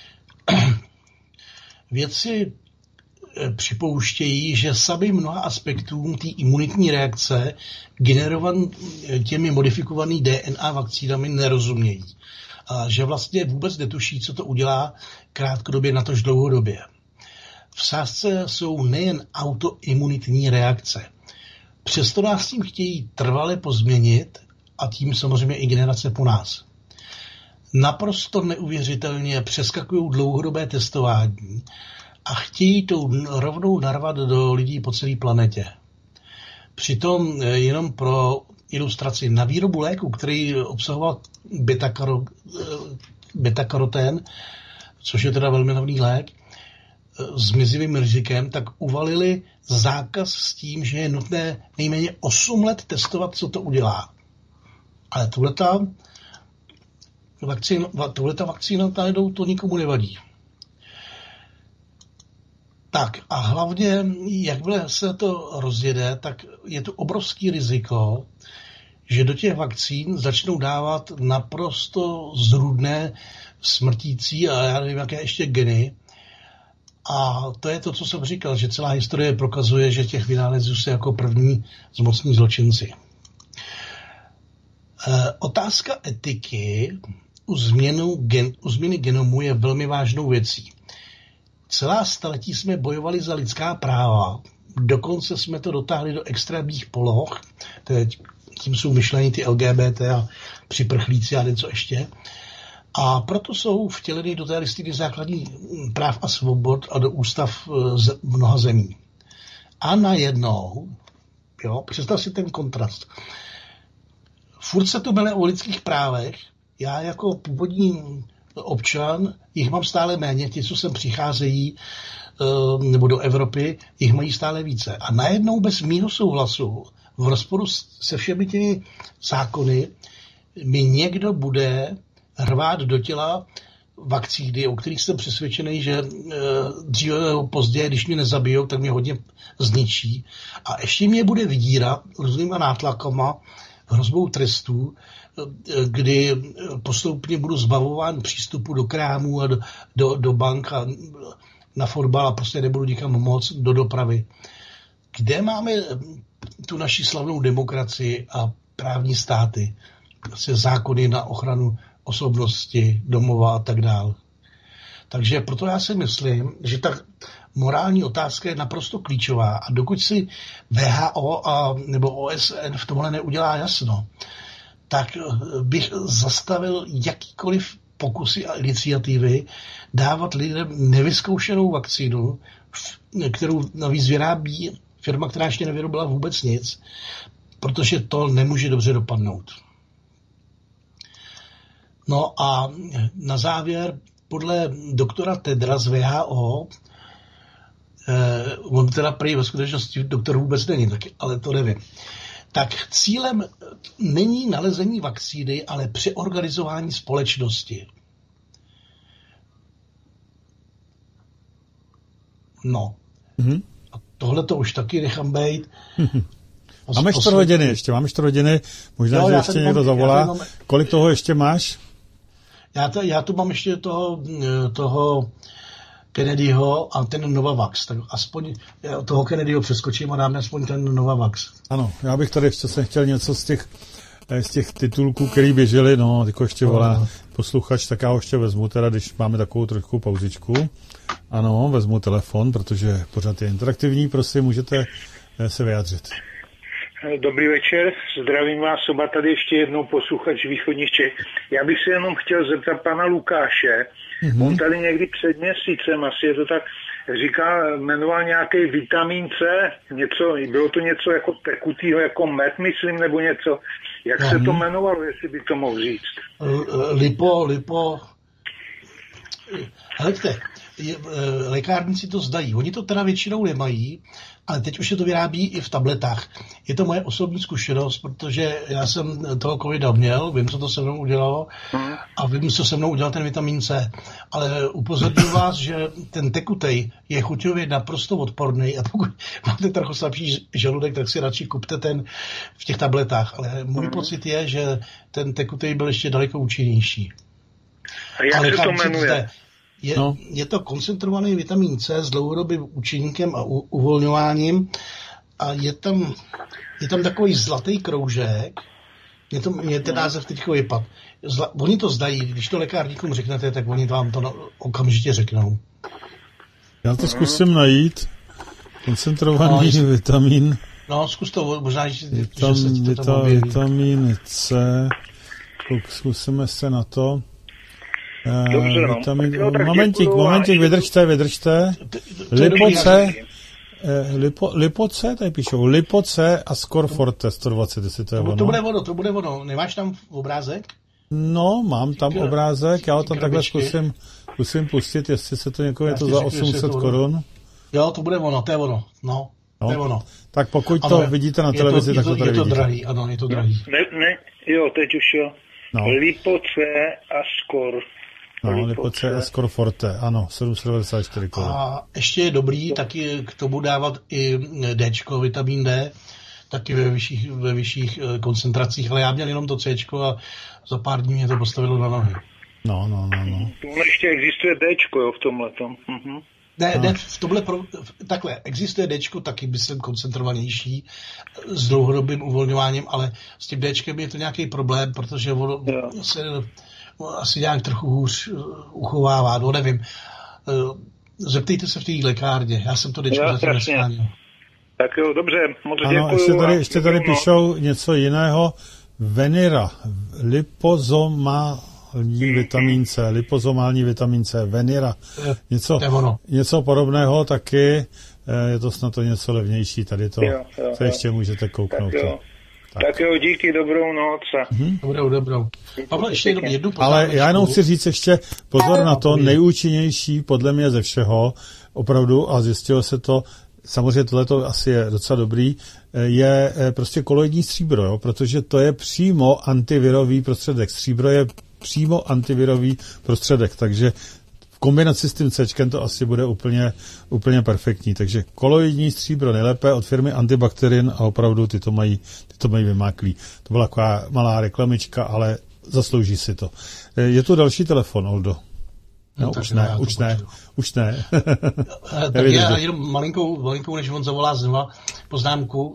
Vědci připouštějí, že sami mnoha aspektům té imunitní reakce generovaný těmi modifikovanými D N A vakcínami nerozumějí. A že vlastně vůbec netuší, co to udělá krátkodobě, natož dlouhodobě. V sázce jsou nejen autoimunitní reakce. Přesto nás tím chtějí trvale pozměnit a tím samozřejmě i generace po nás. Naprosto neuvěřitelně přeskakují dlouhodobé testování a chtějí to rovnou narvat do lidí po celé planetě. Přitom jenom pro ilustraci na výrobu léku, který obsahoval beta-karotén, což je teda velmi levný lék, s mizivým rizikem, tak uvalili zákaz s tím, že je nutné nejméně osm let testovat, co to udělá. Ale tohleta vakcína, tohleta vakcína najednou to nikomu nevadí. Tak a hlavně, jakmile se to rozjede, tak je to obrovský riziko, že do těch vakcín začnou dávat naprosto zrůdné, smrtící a já nevím, jaké ještě geny. A to je to, co jsem říkal, že celá historie prokazuje, že těch vynálezů se jako první zmocní zločinci. E, otázka etiky u, změnu gen, u změny genomu je velmi vážnou věcí. Celá staletí jsme bojovali za lidská práva, dokonce jsme to dotáhli do extrémních poloh, teď tím jsou myšlení ty L G B T a připrchlíci a něco ještě. A proto jsou vtěleny do té listiny základních práv a svobod a do ústav z mnoha zemí. A najednou, jo, představ si ten kontrast. Furt se to mele o lidských právech, já jako původní občan, jich mám stále méně, ti, co sem přicházejí, nebo do Evropy, jich mají stále více. A najednou bez mýho souhlasu, v rozporu se všemi těmi zákony, mi někdo bude hrvát do těla vakcíny, o kterých jsem přesvědčený, že dříve nebo později, když mě nezabijou, tak mě hodně zničí. A ještě mě bude vydírat různýma nátlakama, hrozbou trestů, kdy postupně budu zbavován přístupu do krámů a do, do, do bank a na fotbal a prostě nebudu nikam moc do dopravy. Kde máme tu naši slavnou demokracii a právní státy, se zákony na ochranu osobnosti, domova a tak dále. Takže proto já si myslím, že ta morální otázka je naprosto klíčová a dokud si W H O a, nebo O S N v tomhle neudělá jasno, tak bych zastavil jakýkoliv pokusy a iniciativy dávat lidem nevyzkoušenou vakcínu, kterou navíc vyrábí firma, která ještě nevyrobila vůbec nic, protože to nemůže dobře dopadnout. No a na závěr, podle doktora Tedra z W H O, eh, on teda prý ve skutečnosti doktor vůbec není, tak, ale to nevím, tak cílem není nalezení vakcíny, ale přeorganizování společnosti. No. Mm-hmm. A tohle to už taky nechám bejt. Mm-hmm. Máme čtyři hodiny ještě, máme čtyři hodiny, možná, jo, že ještě někdo mám, zavolá. Mám, kolik toho ještě máš? Já, to, já tu mám ještě toho, toho Kennedyho a ten Novavax, tak aspoň toho Kennedyho přeskočím a dáme aspoň ten Novavax. Ano, já bych tady ještě jsem chtěl něco z těch, z těch titulků, který běžely, no, tyko ještě volá posluchač, tak já ho ještě vezmu, teda, když máme takovou trošku pauzičku. Ano, vezmu telefon, protože pořád je interaktivní, prosím, můžete se vyjádřit. Dobrý večer, zdravím vás oba, tady ještě jednou posluchač východních Čech. Já bych se jenom chtěl zeptat pana Lukáše, mm-hmm. on tady někdy před měsícem, asi je to tak, říká, jmenoval nějaký vitamin C, něco, bylo to něco jako tekutýho, jako med, myslím, nebo něco. Jak mm-hmm. se to jmenovalo, jestli by to mohl říct? Lipo, lipo... Hleďte, lékárníci to zdají. Oni to teda většinou nemají, ale teď už se to vyrábí i v tabletách. Je to moje osobní zkušenost, protože já jsem toho covida měl, vím, co to se mnou udělalo a vím, co se mnou udělal ten vitamin C. Ale upozorňuji vás, že ten tekutej je chuťově naprosto odporný a pokud máte trochu slabší žaludek, tak si radši kupte ten v těch tabletách. Ale můj mm. pocit je, že ten tekutej byl ještě daleko účinnější. A jak ale se to jmenuje? Je, no. je to koncentrovaný vitamin C s dlouhodobým účinkem a u, uvolňováním a je tam, je tam takový zlatý kroužek, je to, mě ten název teď vypad. Zla, oni to zdají, když to lékárníkům řeknete, tak oni vám to na, okamžitě řeknou. Já to zkusím najít. Koncentrovaný no, vitamin. No, zkus to, možná, že, Vitam, že se ti to tam objeví. Vitamin C, zkusíme se na to. Dobře, no. Vitamin, jo, momentík, momentík, vydržte, vydržte. Lipoce, lipo, lipoce, tady píšou, lipoce a Skor Forte sto dvacet, jestli to je ono. To bude ono, to bude ono. Nemáš tam obrázek? No, mám tam Díky, obrázek, já ho tam takhle zkusím, zkusím pustit, jestli se to někoho je to za osm set korun. Jo, to bude ono, to je ono, no. No, to je ono. Tak pokud ano, to vidíte na televizi, to, tak to, to tady vidíte. Je to drahý, ano, je to drahý. Ne, ne, jo, teď už jo. No. Lipoce a Skor. No, Lipoce a Skor Forte, ano, sedm set devadesát čtyři korun. A ještě je dobrý taky k tomu dávat i Dčko, vitamin D, taky ve vyšších, ve vyšších koncentracích, ale já měl jenom to Cčko a za pár dní mě to postavilo na nohy. No, no, no, no. To ještě existuje Dčko, jo, v tomhletom. Mhm. Ne, ne, v tomhle, pro, takhle, existuje Dčko, taky by jsem koncentrovanější s dlouhodobým uvolňováním, ale s tím Dčkem je to nějaký problém, protože ono jo. se asi nějak trochu hůř uchovává, no nevím. Zeptejte se v té lékárně, já jsem to Dčko zatím nesháněl. Tak jo, dobře, moc děkuju. Ano, ještě tady, ještě tady píšou něco jiného. Venera, lipozomální vitamin C, lipozomální vitamin C, Venera, něco, něco podobného taky, je to snad to něco levnější, tady to, jo, jo, co ještě můžete kouknout. Tak jo, tak. tak jo, díky, dobrou noc. Mhm. Dobrou, dobrou. Pavle, ještě jednu, jednu Ale já jenom chci říct ještě pozor na to, nejúčinnější podle mě ze všeho, opravdu, a zjistilo se to, samozřejmě tohleto asi je docela dobrý, je prostě koloidní stříbro, jo? Protože to je přímo antivirový prostředek. Stříbro je přímo antivirový prostředek, takže v kombinaci s tím Cčkem to asi bude úplně, úplně perfektní. Takže koloidní stříbro nejlépe od firmy Antibacterin a opravdu ty to mají, ty to mají vymáklý. To byla taková malá reklamička, ale zaslouží si to. Je tu další telefon, Oldo. No, no už, ne, už, ne, už ne, už ne. Tak já jenom malinkou, malinkou, než on zavolá znova poznámku.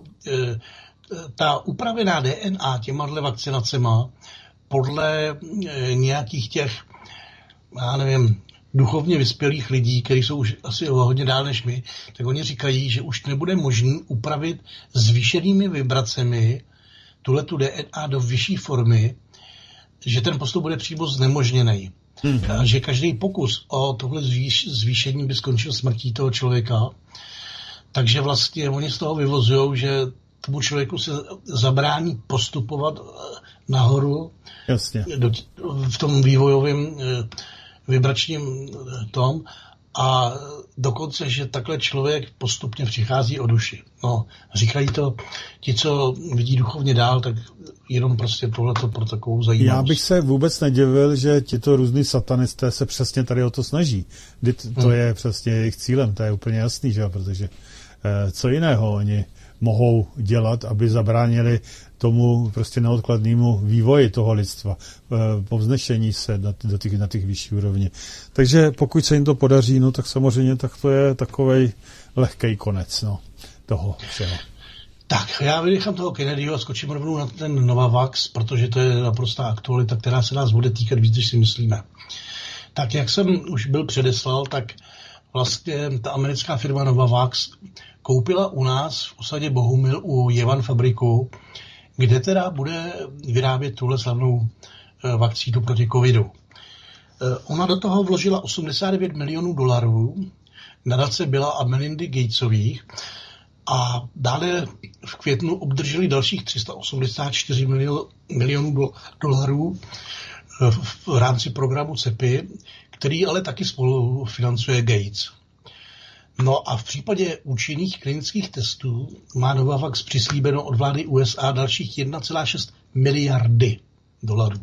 Ta upravená D N A těmahle vakcinacema podle nějakých těch, já nevím, duchovně vyspělých lidí, kteří jsou už asi hodně dál než my, tak oni říkají, že už nebude možný upravit zvýšenými vibracemi tuhletu D N A do vyšší formy, že ten postup bude přímo znemožněný. Hmm. A že každý pokus o tohle zvýš, zvýšení by skončil smrtí toho člověka. Takže vlastně oni z toho vyvozují, že tomu člověku se zabrání postupovat nahoru. Jasně. Do, v tom vývojovém vibračním tom a dokonce, že takhle člověk postupně přichází o duši. No, říkají to ti, co vidí duchovně dál, tak jenom prostě tohleto pro takovou zajímavost. Já bych se vůbec nedivil, že tito různý satanisté se přesně tady o to snaží. To hmm. je přesně jejich cílem, to je úplně jasný, že? Protože eh, co jiného oni mohou dělat, aby zabránili tomu prostě neodkladnému vývoji toho lidstva, povznešení se na, do těch, na těch vyšší úrovni. Takže pokud se jim to podaří, no tak samozřejmě tak to je takovej lehkej konec no, toho všeho. Tak, já vynechám toho Kennedyho a skočím rovnou na ten Novavax, protože to je naprostá aktualita, která se nás bude týkat víc, než si myslíme. Tak, jak jsem už byl předeslal, tak vlastně ta americká firma Novavax koupila u nás v osadě Bohumil u Jevan fabriku, kde teda bude vyrábět tuhle slavnou vakcínu proti covidu. Ona do toho vložila osmdesát devět milionů dolarů, nadace Billa a Melindy Gatesových a dále v květnu obdrželi dalších tři sta osmdesát čtyři milionů dolarů v rámci programu C E P I, který ale taky spolufinancuje Gates. No a v případě účinných klinických testů má Novavax přislíbeno od vlády U S A dalších jedna celá šest miliardy dolarů.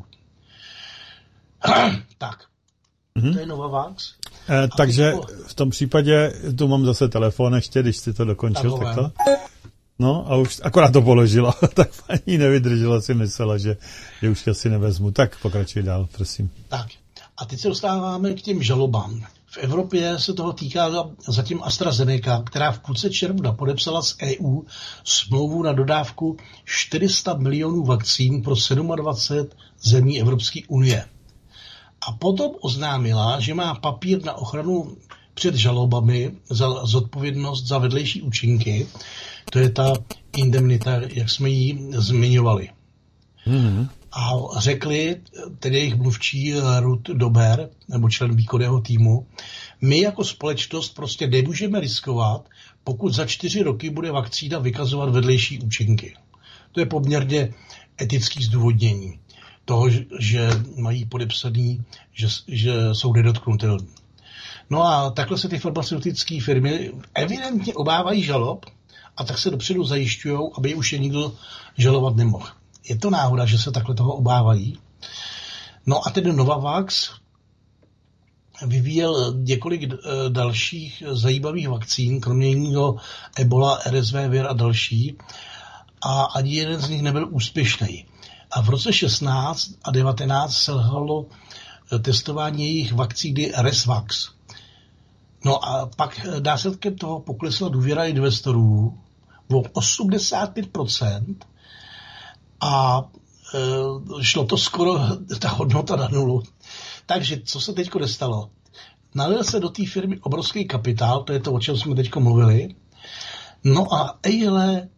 Tak, mm-hmm. To je Novavax. Eh, takže to... v tom případě, tu mám zase telefon ještě, když jsi to dokončil, tak to. No a už akorát to položila, tak paní nevydržela, si myslela, že, že už asi nevezmu. Tak pokračuj dál, prosím. Tak, a teď se dostáváme k těm žalobám. V Evropě se toho týká zatím AstraZeneca, která v půlce června podepsala s E U smlouvu na dodávku čtyři sta milionů vakcín pro dvacet sedm zemí Evropské unie. A potom oznámila, že má papír na ochranu před žalobami za zodpovědnost za vedlejší účinky. To je ta indemnita, jak jsme ji zmiňovali. Mm-hmm. A řekli, tedy jejich mluvčí Ruth Dober, nebo člen výkonného týmu, my jako společnost prostě nemůžeme riskovat, pokud za čtyři roky bude vakcína vykazovat vedlejší účinky. To je poměrně etické zdůvodnění toho, že mají podepsaný, že, že jsou nedotknutelní. No a takhle se ty farmaceutické firmy evidentně obávají žalob a tak se dopředu zajišťují, aby už je nikdo žalovat nemohl. Je to náhoda, že se takhle toho obávají. No a ten Novavax vyvíjel několik dalších zajímavých vakcín, kromě jiného Ebola, R S V vir a další. a ani jeden z nich nebyl úspěšný. A v roce šestnáct a devatenáct selhalo testování jejich vakcíny Resvax. No a pak následkem toho poklesla důvěra investorů o osmdesát pět procent a e, šlo to skoro ta hodnota na nulu. Takže co se teďko nestalo? Nalil se do té firmy obrovský kapitál, to je to, o čem jsme teďko mluvili. No a ejhle, e,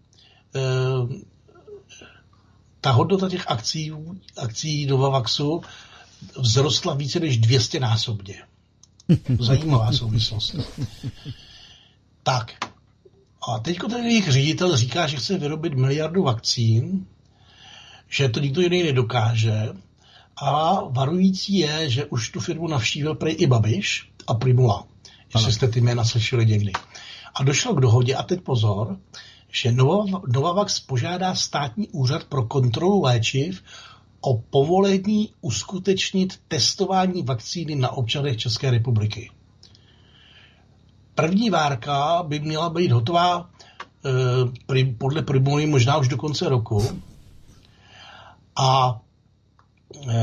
ta hodnota těch akcí, akcí Novavaxu vzrostla více než dvě stě násobně. Zajímavá souvislost. Tak. A teďko ten jejich ředitel říká, že chce vyrobit miliardu vakcín, že to nikdo jiný nedokáže. A varující je, že už tu firmu navštívil prej i Babiš a Primula. Jestli jste ty jména slyšeli někdy. A došlo k dohodě, a teď pozor, že Novavax požádá státní úřad pro kontrolu léčiv o povolení uskutečnit testování vakcíny na občanech České republiky. První várka by měla být hotová e, podle Primuly možná už do konce roku. A e,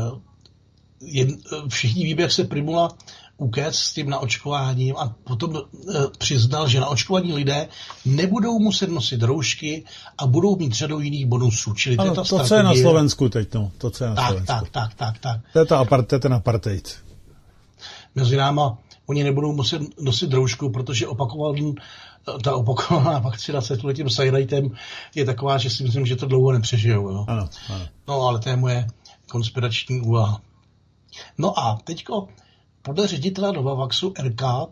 je, všichni víme, jak se Primula ukec s tím naočkováním a potom e, přiznal, že naočkovaní lidé nebudou muset nosit roušky a budou mít řadu jiných bonusů. Čili ano, to, strategie... co je na Slovensku teď, no. To, co je na tak, Slovensku. Tak, tak, tak, tak. To je, ta apart, to je ten apartheid. Mezi náma oni nebudou muset nosit roušku, protože opakovaný, ta opakovaná vakcinace tím sajrajtem je taková, že si myslím, že to dlouho nepřežijou. Jo? Ano, ano. No, ale to je moje konspirační úvaha. No a teďko podle ředitele Novavaxu R K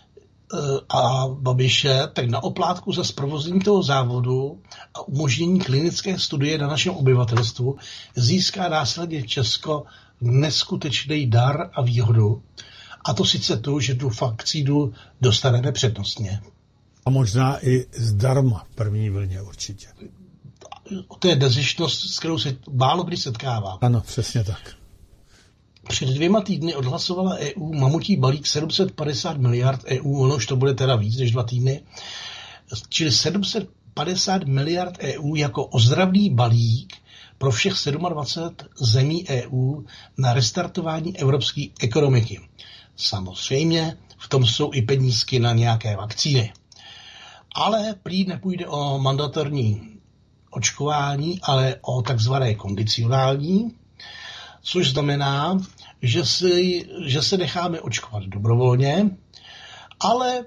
a Babiše, tak na oplátku za zprovoznění toho závodu a umožnění klinické studie na našem obyvatelstvu získá následně Česko neskutečný dar a výhodu. A to sice tu, že tu vakcínu dostaneme přednostně. A možná i zdarma v první vlně určitě. To je nezištnost, s kterou se málo kdy setkává. Ano, přesně tak. Před dvěma týdny odhlasovala E U mamutí balík sedm set padesát miliard E U, ono už to bude teda víc než dva týdny, čili sedm set padesát miliard E U jako ozdravný balík pro všech dvacet sedm zemí E U na restartování evropské ekonomiky. Samozřejmě v tom jsou i penízky na nějaké vakcíny. Ale prý nepůjde o mandatorní očkování, ale o takzvané kondicionální, což znamená, že, si, že se necháme očkovat dobrovolně, ale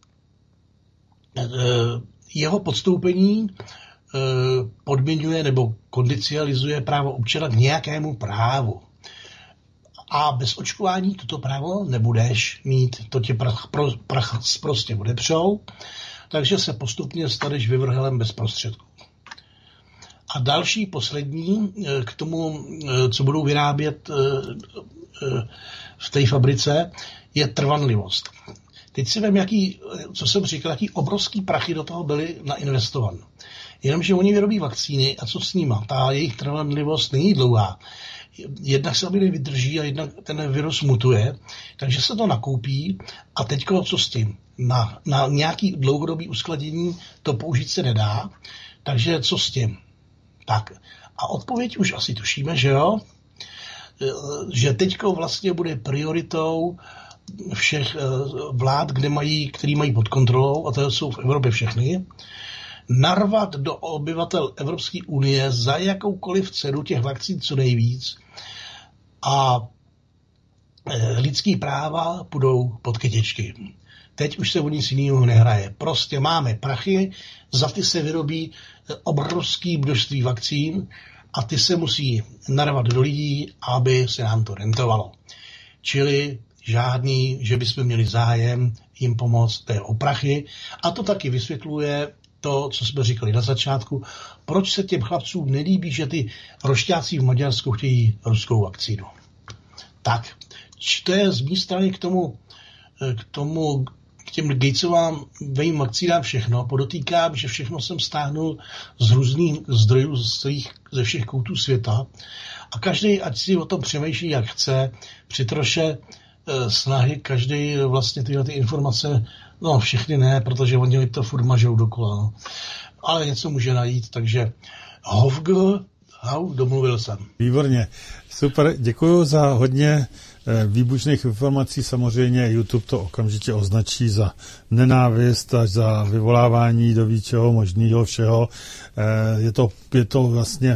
e, jeho podstoupení e, podmiňuje nebo kondicionalizuje právo občana k nějakému právu. A bez očkování toto právo nebudeš mít, to tě prach, pro, prach prostě odepřou, takže se postupně staneš vyvrhelem bez prostředků. A další, poslední, k tomu, co budou vyrábět v té fabrice, je trvanlivost. Teď si vem, jaký, co jsem říkal, jaký obrovský prachy do toho byly nainvestovan. Jenomže oni vyrobí vakcíny a co s nima? Ta jejich trvanlivost není dlouhá. Jednak se aby nevydrží a jednak ten virus mutuje, takže se to nakoupí a teďko co s tím? Na, na nějaký dlouhodobý uskladění to použít se nedá, takže co s tím? Tak a odpověď už asi tušíme, že jo? Že teďko vlastně bude prioritou všech vlád, kde mají, který mají pod kontrolou, a to jsou v Evropě všechny, narvat do obyvatel Evropské unie za jakoukoliv cenu těch vakcín co nejvíc a lidský práva půjdou pod kytičky. Teď už se o nic jiného nehraje. Prostě máme prachy, za ty se vyrobí obrovské množství vakcín a ty se musí narvat do lidí, aby se nám to rentovalo. Čili žádný, že bychom měli zájem jim pomoct, to je o prachy. A to taky vysvětluje to, co jsme říkali na začátku, proč se těm chlapcům nelíbí, že ty rošťáci v Maďarsku chtějí ruskou vakcínu. Tak, to je z mé strany k tomu, k tomu, k těm Gatesovým vakcínám všechno. Podotýkám, že všechno jsem stáhnul z různých zdrojů ze všech koutů světa a každý, ať si o tom přemýšlí, jak chce, při troše snahy, každý vlastně tyhle ty informace, no všechny ne, protože oni to furt mažou dokola. No. ale něco může najít, takže hovgl, hau, domluvil jsem. Výborně, super, děkuji za hodně výbušných informací. Samozřejmě YouTube to okamžitě označí za nenávist až za vyvolávání do víčeho možného všeho. Je to, je to vlastně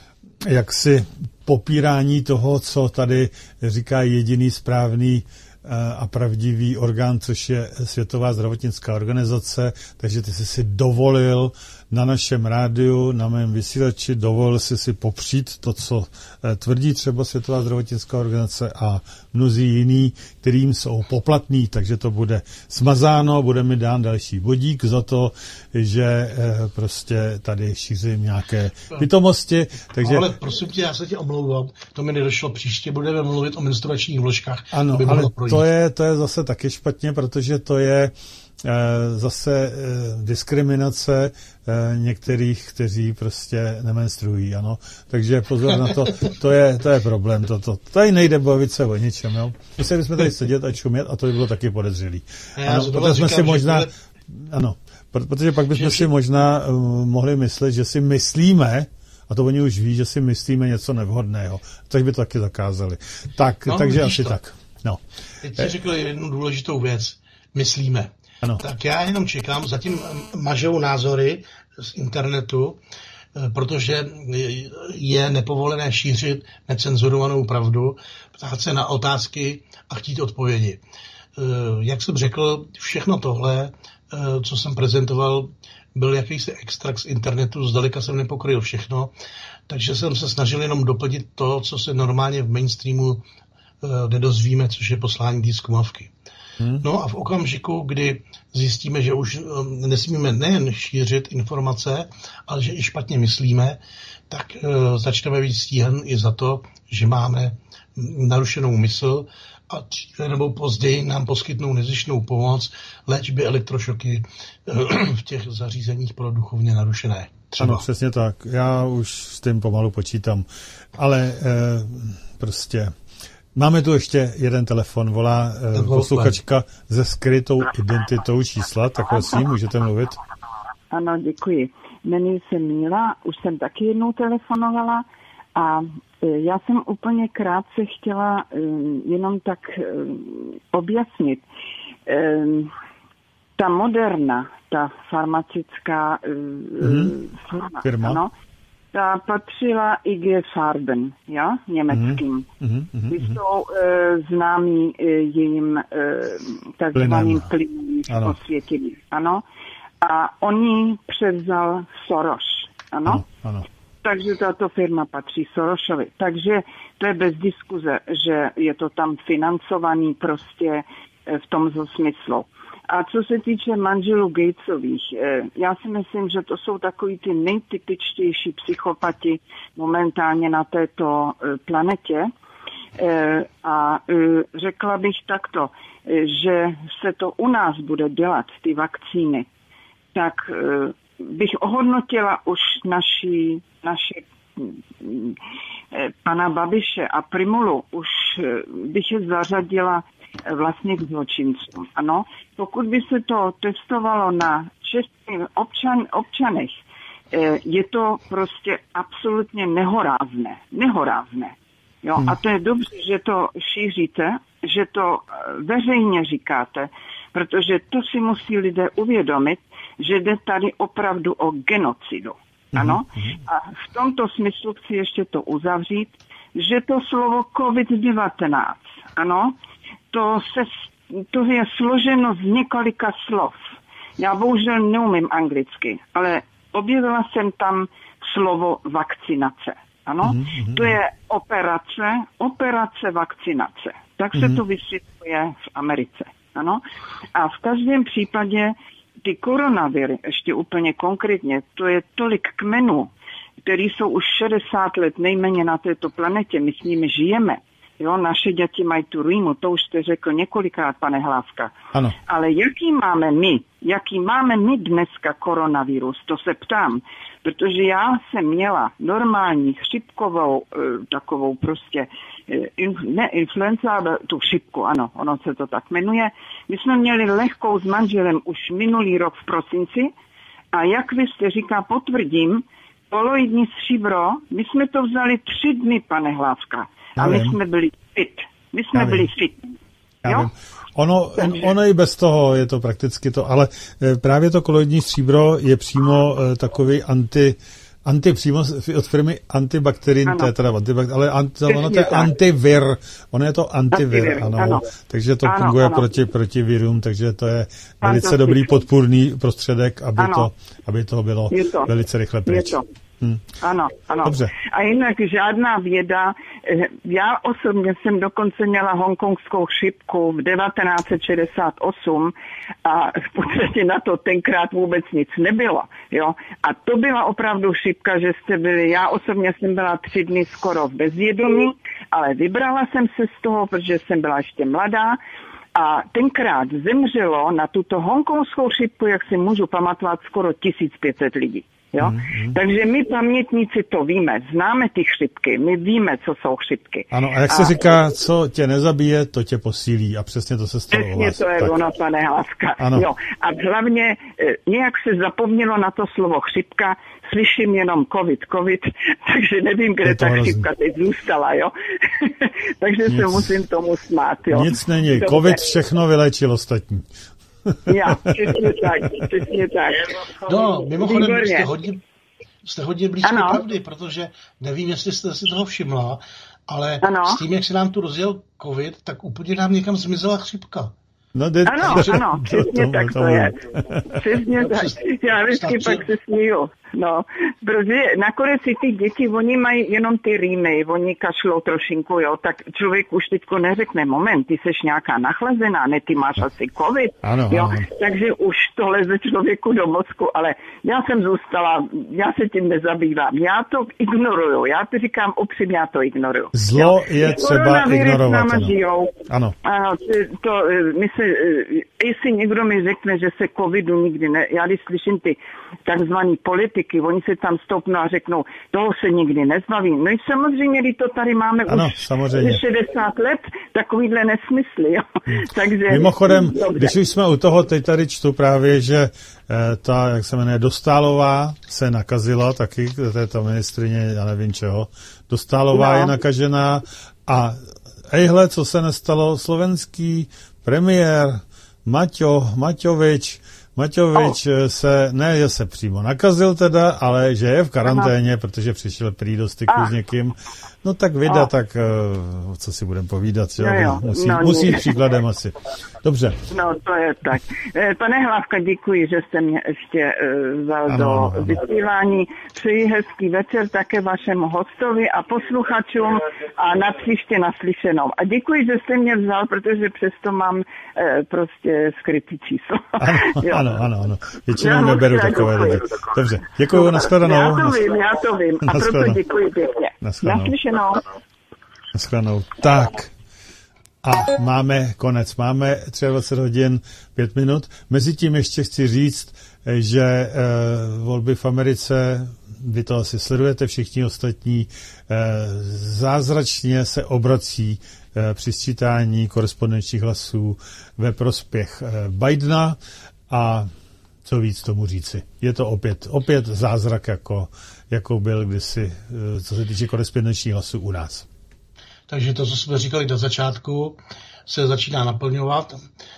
jaksi popírání toho, co tady říká jediný správný a pravdivý orgán, což je Světová zdravotnická organizace, takže ty jsi si dovolil na našem rádiu, na mém vysílači, dovolil jsi si popřít to, co tvrdí třeba Světová zdravotnická organizace a mnozí jiní, kterým jsou poplatní, takže to bude smazáno, bude mi dán další bodík za to, že prostě tady šířím nějaké pitomosti. Takže... Ale prosím tě, já se tě omlouvám, to mi nedošlo, příště budeme mluvit o menstruačních vložkách. Ano, ale to je, to je zase taky špatně, protože to je zase diskriminace některých, kteří prostě nemenstruují, ano. Takže pozor na to, to je, to je problém. To, to, tady nejde bavit se o ničem, jo. Museli jsme tady sedět a čumět a to by bylo taky podezřelý. Ano, protože jsme si možná, ano, protože pak bychom si možná uh, mohli myslet, že si myslíme, a to oni už ví, že si myslíme něco nevhodného, tak by to taky zakázali. Tak, no, takže asi to. Tak. No. Teď jsi řekl jednu důležitou věc. Myslíme. Ano. Tak já jenom čekám, zatím mažou názory z internetu, protože je nepovolené šířit necenzurovanou pravdu, ptát se na otázky a chtít odpovědi. Jak jsem řekl, všechno tohle, co jsem prezentoval, byl jakýsi extrakt z internetu, zdaleka jsem nepokryl všechno, takže jsem se snažil jenom doplnit to, co se normálně v mainstreamu nedozvíme, což je poslání té zkumavky. Hmm. No a v okamžiku, kdy zjistíme, že už nesmíme nejen šířit informace, ale že i špatně myslíme, tak uh, začneme být stíhan i za to, že máme narušenou mysl a dříve nebo později nám poskytnou nezištnou pomoc léčby elektrošoky uh, v těch zařízeních pro duchovně narušené. Třeba. Ano, přesně tak. Já už s tím pomalu počítám. Ale eh, prostě... Máme tu ještě jeden telefon, volá eh, posluchačka se skrytou identitou čísla, tak prosím, můžete mluvit. Ano, děkuji. Jmenuji se Míla, už jsem taky jednou telefonovala a e, já jsem úplně krátce chtěla e, jenom tak e, objasnit. E, ta Moderna, ta farmaceutická e, mm-hmm. firma, firma. Ano, ta patřila I G Farben, ja, německým. Mm-hmm, mm-hmm, Ty jsou e, známí e, jejím e, takzvaným plynem osvětění. Ano. A oni převzal Soros. Ano? Ano, ano. Takže tato firma patří Sorosovi. Takže to je bez diskuze, že je to tam financovaný prostě v tomto smyslu. A co se týče manželů Gatesových, já si myslím, že to jsou takový ty nejtypičtější psychopati momentálně na této planetě. A řekla bych takto, že se to u nás bude dělat, ty vakcíny, tak bych ohodnotila už naši, naši pana Babiše a Primulu, už bych je zařadila vlastně k zločincům. Ano, pokud by se to testovalo na českých občan, občanech, je to prostě absolutně nehorázné. Nehorázné. Jo, hmm. A to je dobře, že to šíříte, že to veřejně říkáte, protože to si musí lidé uvědomit, že jde tady opravdu o genocidu. Ano? A v tomto smyslu chci ještě to uzavřít, že to slovo covid devatenáct, ano, to, se, to je složeno z několika slov. Já bohužel neumím anglicky, ale objevila jsem tam slovo vakcinace. Ano, mm-hmm. To je operace, operace vakcinace. Tak se mm-hmm. to vysvětluje v Americe. Ano. A v každém případě ty koronaviry, ještě úplně konkrétně, to je tolik kmenů, který jsou už šedesát let nejméně na této planetě, my s nimi žijeme. Jo, naše děti mají tu rýmu, to už jste řekl několikrát, pane Hlávka. Ano. Ale jaký máme my, jaký máme my dneska koronavirus, to se ptám, protože já jsem měla normální chřipkovou, takovou prostě, ne influenza, ale tu chřipku, ano, ono se to tak jmenuje. My jsme měli lehkou s manželem už minulý rok v prosinci A jak vy jste říká, potvrdím, koloidní stříbro, my jsme to vzali tři dny, pane Hlávka. A my jsme byli fit. My jsme byli fit. Jo? Ono, on, ono i bez toho je to prakticky to, ale právě to koloidní stříbro je přímo takový anti, anti přímo od firmy antibakterin, to je teda antibakterin, ale anti, ono to je antivir, ono je to antivir, antivir ano. ano. Takže to ano, funguje ano. Proti, proti virům, takže to je velice dobrý podpůrný prostředek, aby, to, aby to bylo to. velice rychle pryč. Hmm. Ano, ano. Dobře. A jinak žádná věda. Já osobně jsem dokonce měla hongkongskou chřipku v devatenáct set šedesát osm a v podstatě na to tenkrát vůbec nic nebylo. Jo? A to byla opravdu chřipka, že jste byli, já osobně jsem byla tři dny skoro v bezvědomí, ale vybrala jsem se z toho, protože jsem byla ještě mladá. A tenkrát zemřelo na tuto hongkongskou chřipku, jak si můžu pamatovat, skoro tisíc pět set lidí. Jo? Mm-hmm. Takže my pamětníci to víme, známe ty chřipky, my víme, co jsou chřipky. Ano, a jak se a, říká, co tě nezabije, to tě posílí a přesně to se stalo u vás. Přesně to je tak. Ono, pane Hlávka. Jo. A hlavně nějak se zapomnělo na to slovo chřipka, slyším jenom covid, covid, takže nevím, kde ta hrozný. Chřipka teď zůstala, jo. Takže Nic. se musím tomu smát, jo. Nic není, Dobře. Covid všechno vylečil ostatní. Já, přesně tak, přesně tak. No, mimochodem, jste hodně, jste hodně blízko pravdy, protože nevím, jestli jste si toho všimla, ale ano. S tím, jak se nám tu rozjel covid, tak úplně nám někam zmizela chřipka. No, de, ano, de, ano, přesně to, tak to, to je. Přesně tak. Já vždycky pak se smíju. No, protože nakonec si ty děti, oni mají jenom ty rýmy, oni kašlou trošinku, jo, tak člověk už teďko neřekne, moment, ty seš nějaká nachlazená, ne, ty máš asi covid, ano, jo, ano. Takže už to leze člověku do mozku, ale já jsem zůstala, já se tím nezabývám, já to ignoruju, já to říkám upřímně, já to ignoruju. Zlo jo. je třeba ignorovat, ano. ano. Ano, to, my se, jestli někdo mi řekne, že se covidu nikdy ne, já když slyším ty takzvaný politiky, oni se tam stoupnou a řeknou, toho se nikdy nezbaví. No i samozřejmě, když to tady máme ano, už samozřejmě. šedesát let, takovýhle nesmysly. Jo. Hmm. Takže, mimochodem, dobře. Když už jsme u toho, teď tady čtu právě, že eh, ta, jak se jmenuje, Dostálová se nakazila taky, to je ta ministrině, já nevím čeho, Dostálová no. je nakažená a ejhle, co se nestalo, slovenský premiér Maťo, Maťovič, Maťovič oh. se, ne, že se přímo nakazil teda, ale že je v karanténě, Aha. protože přišel prý do styku ah. s někým. No tak vida, oh. tak uh, co si budeme povídat, jo? No, jo. Musí, no, musí příkladem asi. Dobře. No, to je tak. Pane Hlávka, děkuji, že jste mě ještě uh, vzal ano, do ano, ano. vysílání. Přeji hezký večer také vašemu hostovi a posluchačům a na příště naslyšenou. A děkuji, že jste mě vzal, protože přesto mám uh, prostě skrytý číslo. Ano, ano, ano, ano. Většinou neberu takové lidi. Dobře, děkuji, nashledanou. Já to vím, já to vím. A proto děkuji pěkně. Naslyšenou. Naschledanou. Tak. A máme konec. Máme dvacet tři hodin pět minut. Mezitím ještě chci říct, že e, volby v Americe, vy to asi sledujete, všichni ostatní, e, zázračně se obrací e, při sčítání korespondenčních hlasů ve prospěch e, Bidena a co víc tomu říci. Je to opět, opět zázrak, jako, jako byl kdysi, e, co se týče korespondenčních hlasů u nás. Takže to, co jsme říkali na začátku, se začíná naplňovat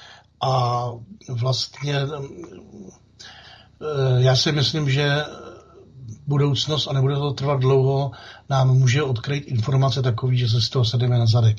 a vlastně já si myslím, že budoucnost, a nebude to trvat dlouho, nám může odkryt informace takový, že se z toho sedeme na zadek.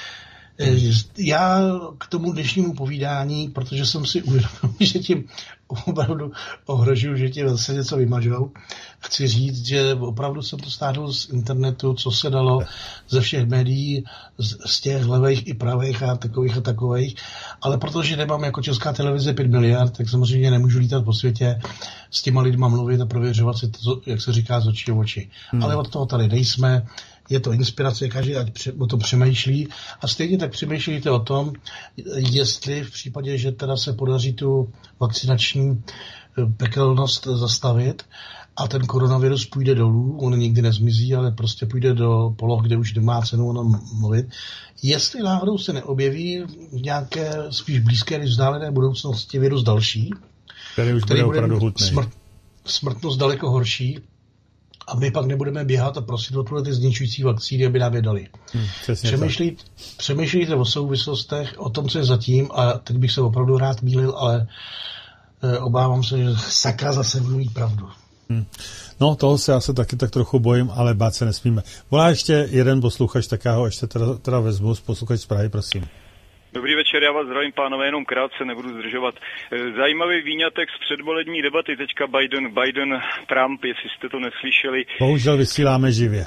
Já k tomu dnešnímu povídání, protože jsem si uvědomil, že tím opravdu ohrožuju, že ti zase něco vymažou, chci říct, že opravdu jsem to stáhnul z internetu, co se dalo ze všech médií, z, z těch levých i pravých a takových a takových, ale protože nemám jako Česká televize pět miliard, tak samozřejmě nemůžu lítat po světě, s těma lidma mluvit a prověřovat si to, jak se říká, z očí v oči. Hmm. Ale od toho tady nejsme, je to inspirace, každý ať o tom přemýšlí a stejně tak přemýšlíte o tom, jestli v případě, že teda se podaří tu vakcinační pekelnost zastavit a ten koronavirus půjde dolů, on nikdy nezmizí, ale prostě půjde do poloh, kde už nemá cenu o tom mluvit. Jestli náhodou se neobjeví v nějaké spíš blízké než vzdálené budoucnosti virus další, který už který bude opravdu hutný. Smrt, smrtnost daleko horší a my pak nebudeme běhat a prosit o tyhle ty zničující vakcíny, aby nám je dali. Hmm, Přemýšlí, přemýšlíte o souvislostech, o tom, co je zatím, a teď bych se opravdu rád mýlil, ale e, obávám se, že sakra zase budu mít pravdu. Hmm. No, toho se já se taky tak trochu bojím, ale bát se nesmíme. Volá ještě jeden posluchač, tak já ho ještě teda, teda vezmu, posluchač z Prahy, prosím. Dobrý večer, já vás zdravím, pánové, jenom krátce, nebudu zdržovat. Zajímavý výňatek z předvolební debaty, teďka Biden, Biden, Trump, jestli jste to neslyšeli. Bohužel vysíláme živě.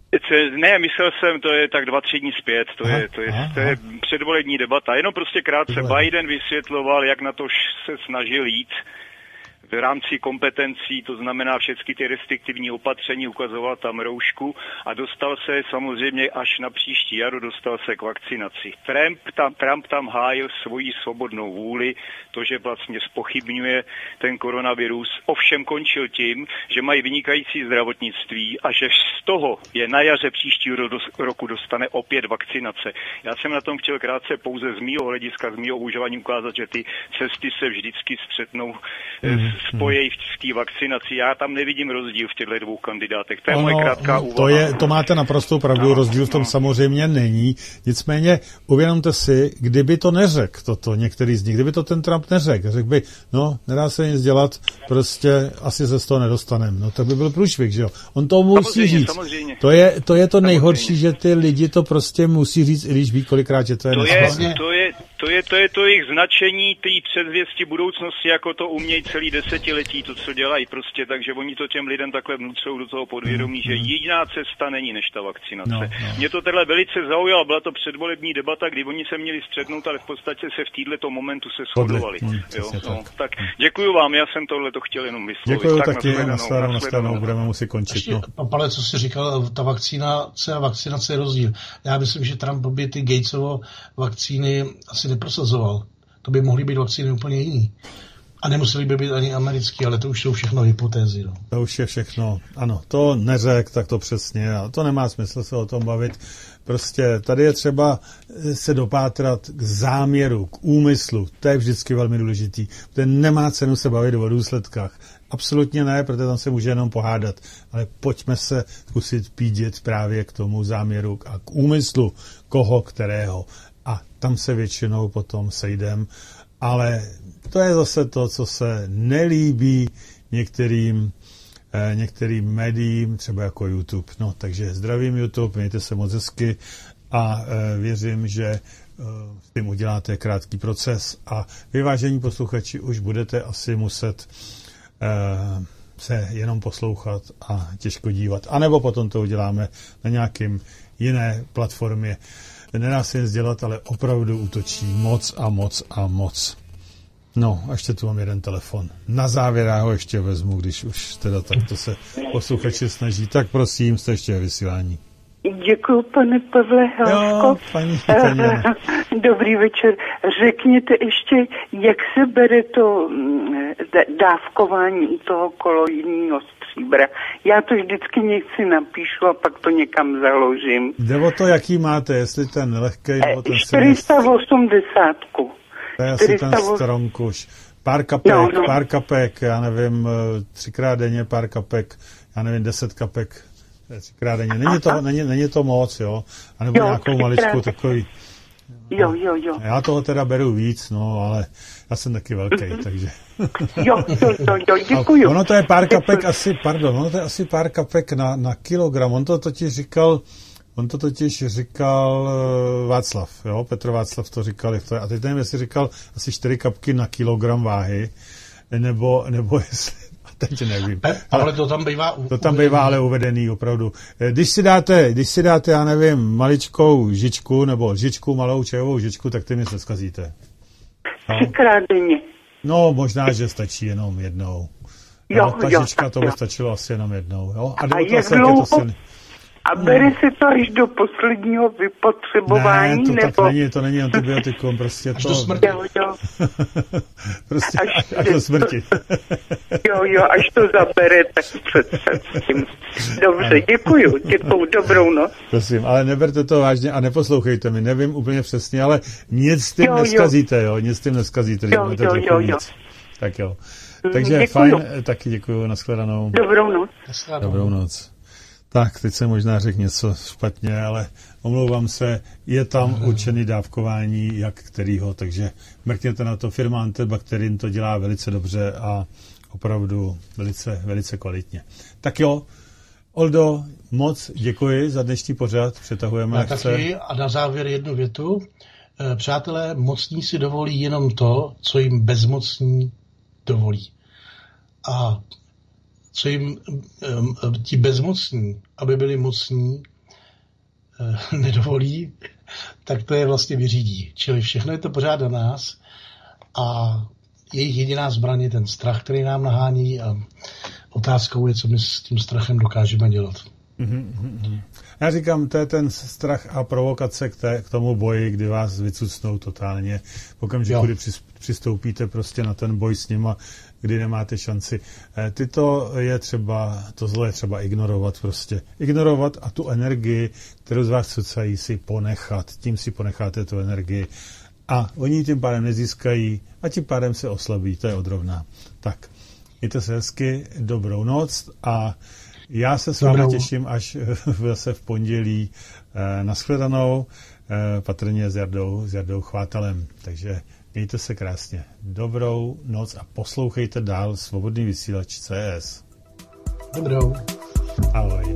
Ne, myslel jsem, to je tak dva, tři dní zpět, to, aha, je, to, je, aha, to je předvolební debata. Jenom prostě krátce, Předvolební. Biden vysvětloval, jak na to se snažil jít v rámci kompetencí, to znamená všechny ty restriktivní opatření, ukazoval tam roušku a dostal se samozřejmě až na příští jaro, dostal se k vakcinaci. Trump tam, Trump tam hájil svoji svobodnou vůli, to, že vlastně zpochybňuje ten koronavirus, ovšem končil tím, že mají vynikající zdravotnictví a že z toho je na jaře příštího roku dostane opět vakcinace. Já jsem na tom chtěl krátce pouze z mýho hlediska, z mýho uvažování ukázat, že ty cesty se vždycky střetnou mm. spojejí v té vakcinaci. Já tam nevidím rozdíl v těchto dvou kandidátech. To je ono, moje krátká úvaha. To, je, to máte naprostou pravdu, no, rozdíl v tom no. samozřejmě není. Nicméně uvědomte si, kdyby to neřekl toto některý z nich, kdyby to ten Trump neřekl, řekl by, no, nedá se nic dělat, prostě asi se z toho nedostaneme. No to by byl průšvih, že jo. On to musí samozřejmě, říct. Samozřejmě. To je to, je to nejhorší, že ty lidi to prostě musí říct, i když ví kolikrát, že to je to je, to je, to je, to je to jejich značení, té předzvěsti budoucnosti, jako to umějí celý desetiletí, to, co dělají prostě, takže oni to těm lidem takhle vnucují do toho podvědomí, mm, že jediná cesta není než ta vakcinace. No, no. Mě to teda velice zaujalo, byla to předvolební debata, kdy oni se měli střetnout, ale v podstatě se v této momentu se shodovali. Mm, jo, no, tak. tak děkuju vám, já jsem tohle to chtěl jenom vyslovit. Děkuju tak taky, nashledanou, nashledanou, budeme muset končit. No. Pane, co jsi říkal, ta vakcínace a vakcinace je rozdíl. Já myslím, že Trump by ty Gatesovo vakcíny asi neprosazoval. To by mohly být vakcíny úplně jiný. A nemuseli by být ani americký, ale to už jsou všechno hypotézy. No. To už je všechno, ano, to neřek, tak to přesně, a to nemá smysl se o tom bavit. Prostě tady je třeba se dopátrat k záměru, k úmyslu, to je vždycky velmi důležitý. Protože nemá cenu se bavit o důsledkách. Absolutně ne, protože tam se může jenom pohádat. Ale pojďme se zkusit pídět právě k tomu záměru a k úmyslu koho, kterého. A tam se většinou potom sejdem. Ale to je zase to, co se nelíbí některým, eh, některým médiím, třeba jako YouTube. No, takže zdravím YouTube, mějte se moc hezky a eh, věřím, že eh, s tím uděláte krátký proces a vy, vážení posluchači, už budete asi muset eh, se jenom poslouchat a těžko dívat. A nebo potom to uděláme na nějakým jiné platformě. Nedá se nic dělat, ale opravdu útočí moc a moc a moc. No, a ještě tu mám jeden telefon. Na závěr já ho ještě vezmu, když už teda takto se posluchači snaží. Tak prosím, jste ještě v vysílání. Děkuji, pane Pavle Hláško. Jo, paní Tania. Dobrý večer. Řekněte ještě, jak se bere to dávkování toho koloidního stříbra. Já to vždycky někdy napíšu a pak to někam založím. Jde o to, jaký máte, jestli ten lehký nebo ten čtyři sta osmdesát. To je asi ten stronkuš. Pár kapek, no, no. pár kapek, já nevím, třikrát denně pár kapek, já nevím, deset kapek, třikrát denně. Není to, není, není to moc, jo? A nebo jo, nějakou maličku takový. Jo, jo, jo. Já toho teda beru víc, no, ale já jsem taky velký, mm-hmm. takže. Jo, jo, jo, jo, děkuju. Ono to je pár kapek asi, pardon, ono to je asi pár kapek na, na kilogram. On to totiž říkal, on to totiž říkal Václav, jo, Petr Václav to říkal, a teď nevím, jestli říkal asi čtyři kapky na kilogram váhy, nebo, nebo jestli, a teď nevím. Ale, ale to tam bývá u, To tam bývá ale uvedený, opravdu. Když si dáte, když si dáte, já nevím, maličkou žičku, nebo žičku, malou čajovou žičku, tak ty mi se zkazíte. Třikrát denně. No, možná, že stačí jenom jednou. Jo, no, ta jo, žička, to by stačilo asi jenom jednou, jo. A, a jak dlouho? A bere se to až do posledního vypotřebování? Ne, to nebo? tak není, to není antibiotikum, prostě až to... do smrti. Jo, jo. prostě až, až, až do smrti. jo, jo, až to zabere, tak před, před tím. Dobře, děkuju, děkuju, dobrou noc. Prosím, ale neberte to vážně a neposlouchejte mi, nevím úplně přesně, ale nic s tím jo, neskazíte, jo, nic s tím neskazíte, jo, jo, jo, jo. Tak jo. Takže děkuju. fajn, taky děkuju, nashledanou. Dobrou noc. Dobrou noc. Tak, teď jsem možná řekl něco špatně, ale omlouvám se, je tam určený dávkování, jak kterýho, takže mrkněte na to, firma Antibakterin to dělá velice dobře a opravdu velice, velice kvalitně. Tak jo, Oldo, moc děkuji za dnešní pořad, přetahujeme. Já taky a na závěr jednu větu. Přátelé, mocní si dovolí jenom to, co jim bezmocní dovolí. A co jim ti bezmocní, aby byli mocní, nedovolí, tak to je vlastně vyřídí. Čili všechno je to pořád na nás a jejich jediná zbraň je ten strach, který nám nahání a otázkou je, co my s tím strachem dokážeme dělat. Mm-hmm. Já říkám, to je ten strach a provokace k, té, k tomu boji, kdy vás vycucnou totálně. V okamžiku, kdy přistoupíte prostě na ten boj s nima, kdy nemáte šanci. Tyto je třeba, to zlo je třeba ignorovat prostě. Ignorovat a tu energii, kterou z vás cucají, si ponechat. Tím si ponecháte tu energii. A oni tím pádem nezískají a tím pádem se oslabí. To je odrovná. Tak, mějte se hezky, dobrou noc a já se s vámi těším až zase v pondělí eh, nashledanou, eh, patrně s Jardou, s Jardou Chvátalem. Takže mějte se krásně. Dobrou noc a poslouchejte dál Svobodný vysílač C S. Dobrou. Ahoj.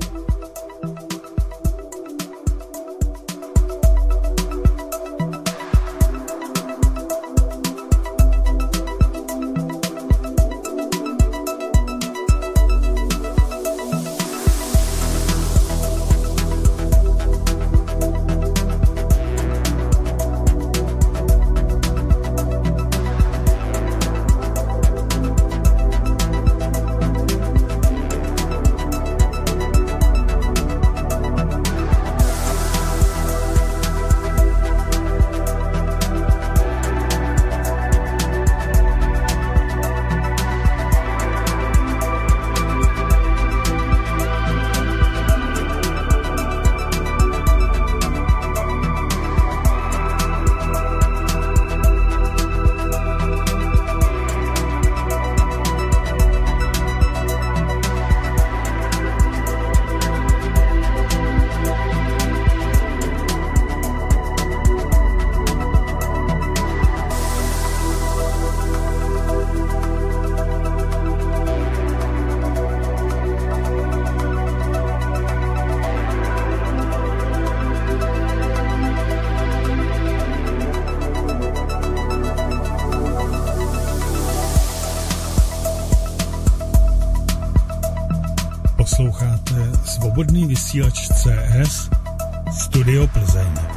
Posloucháte Svobodný vysílač C S, Studio Plzeň.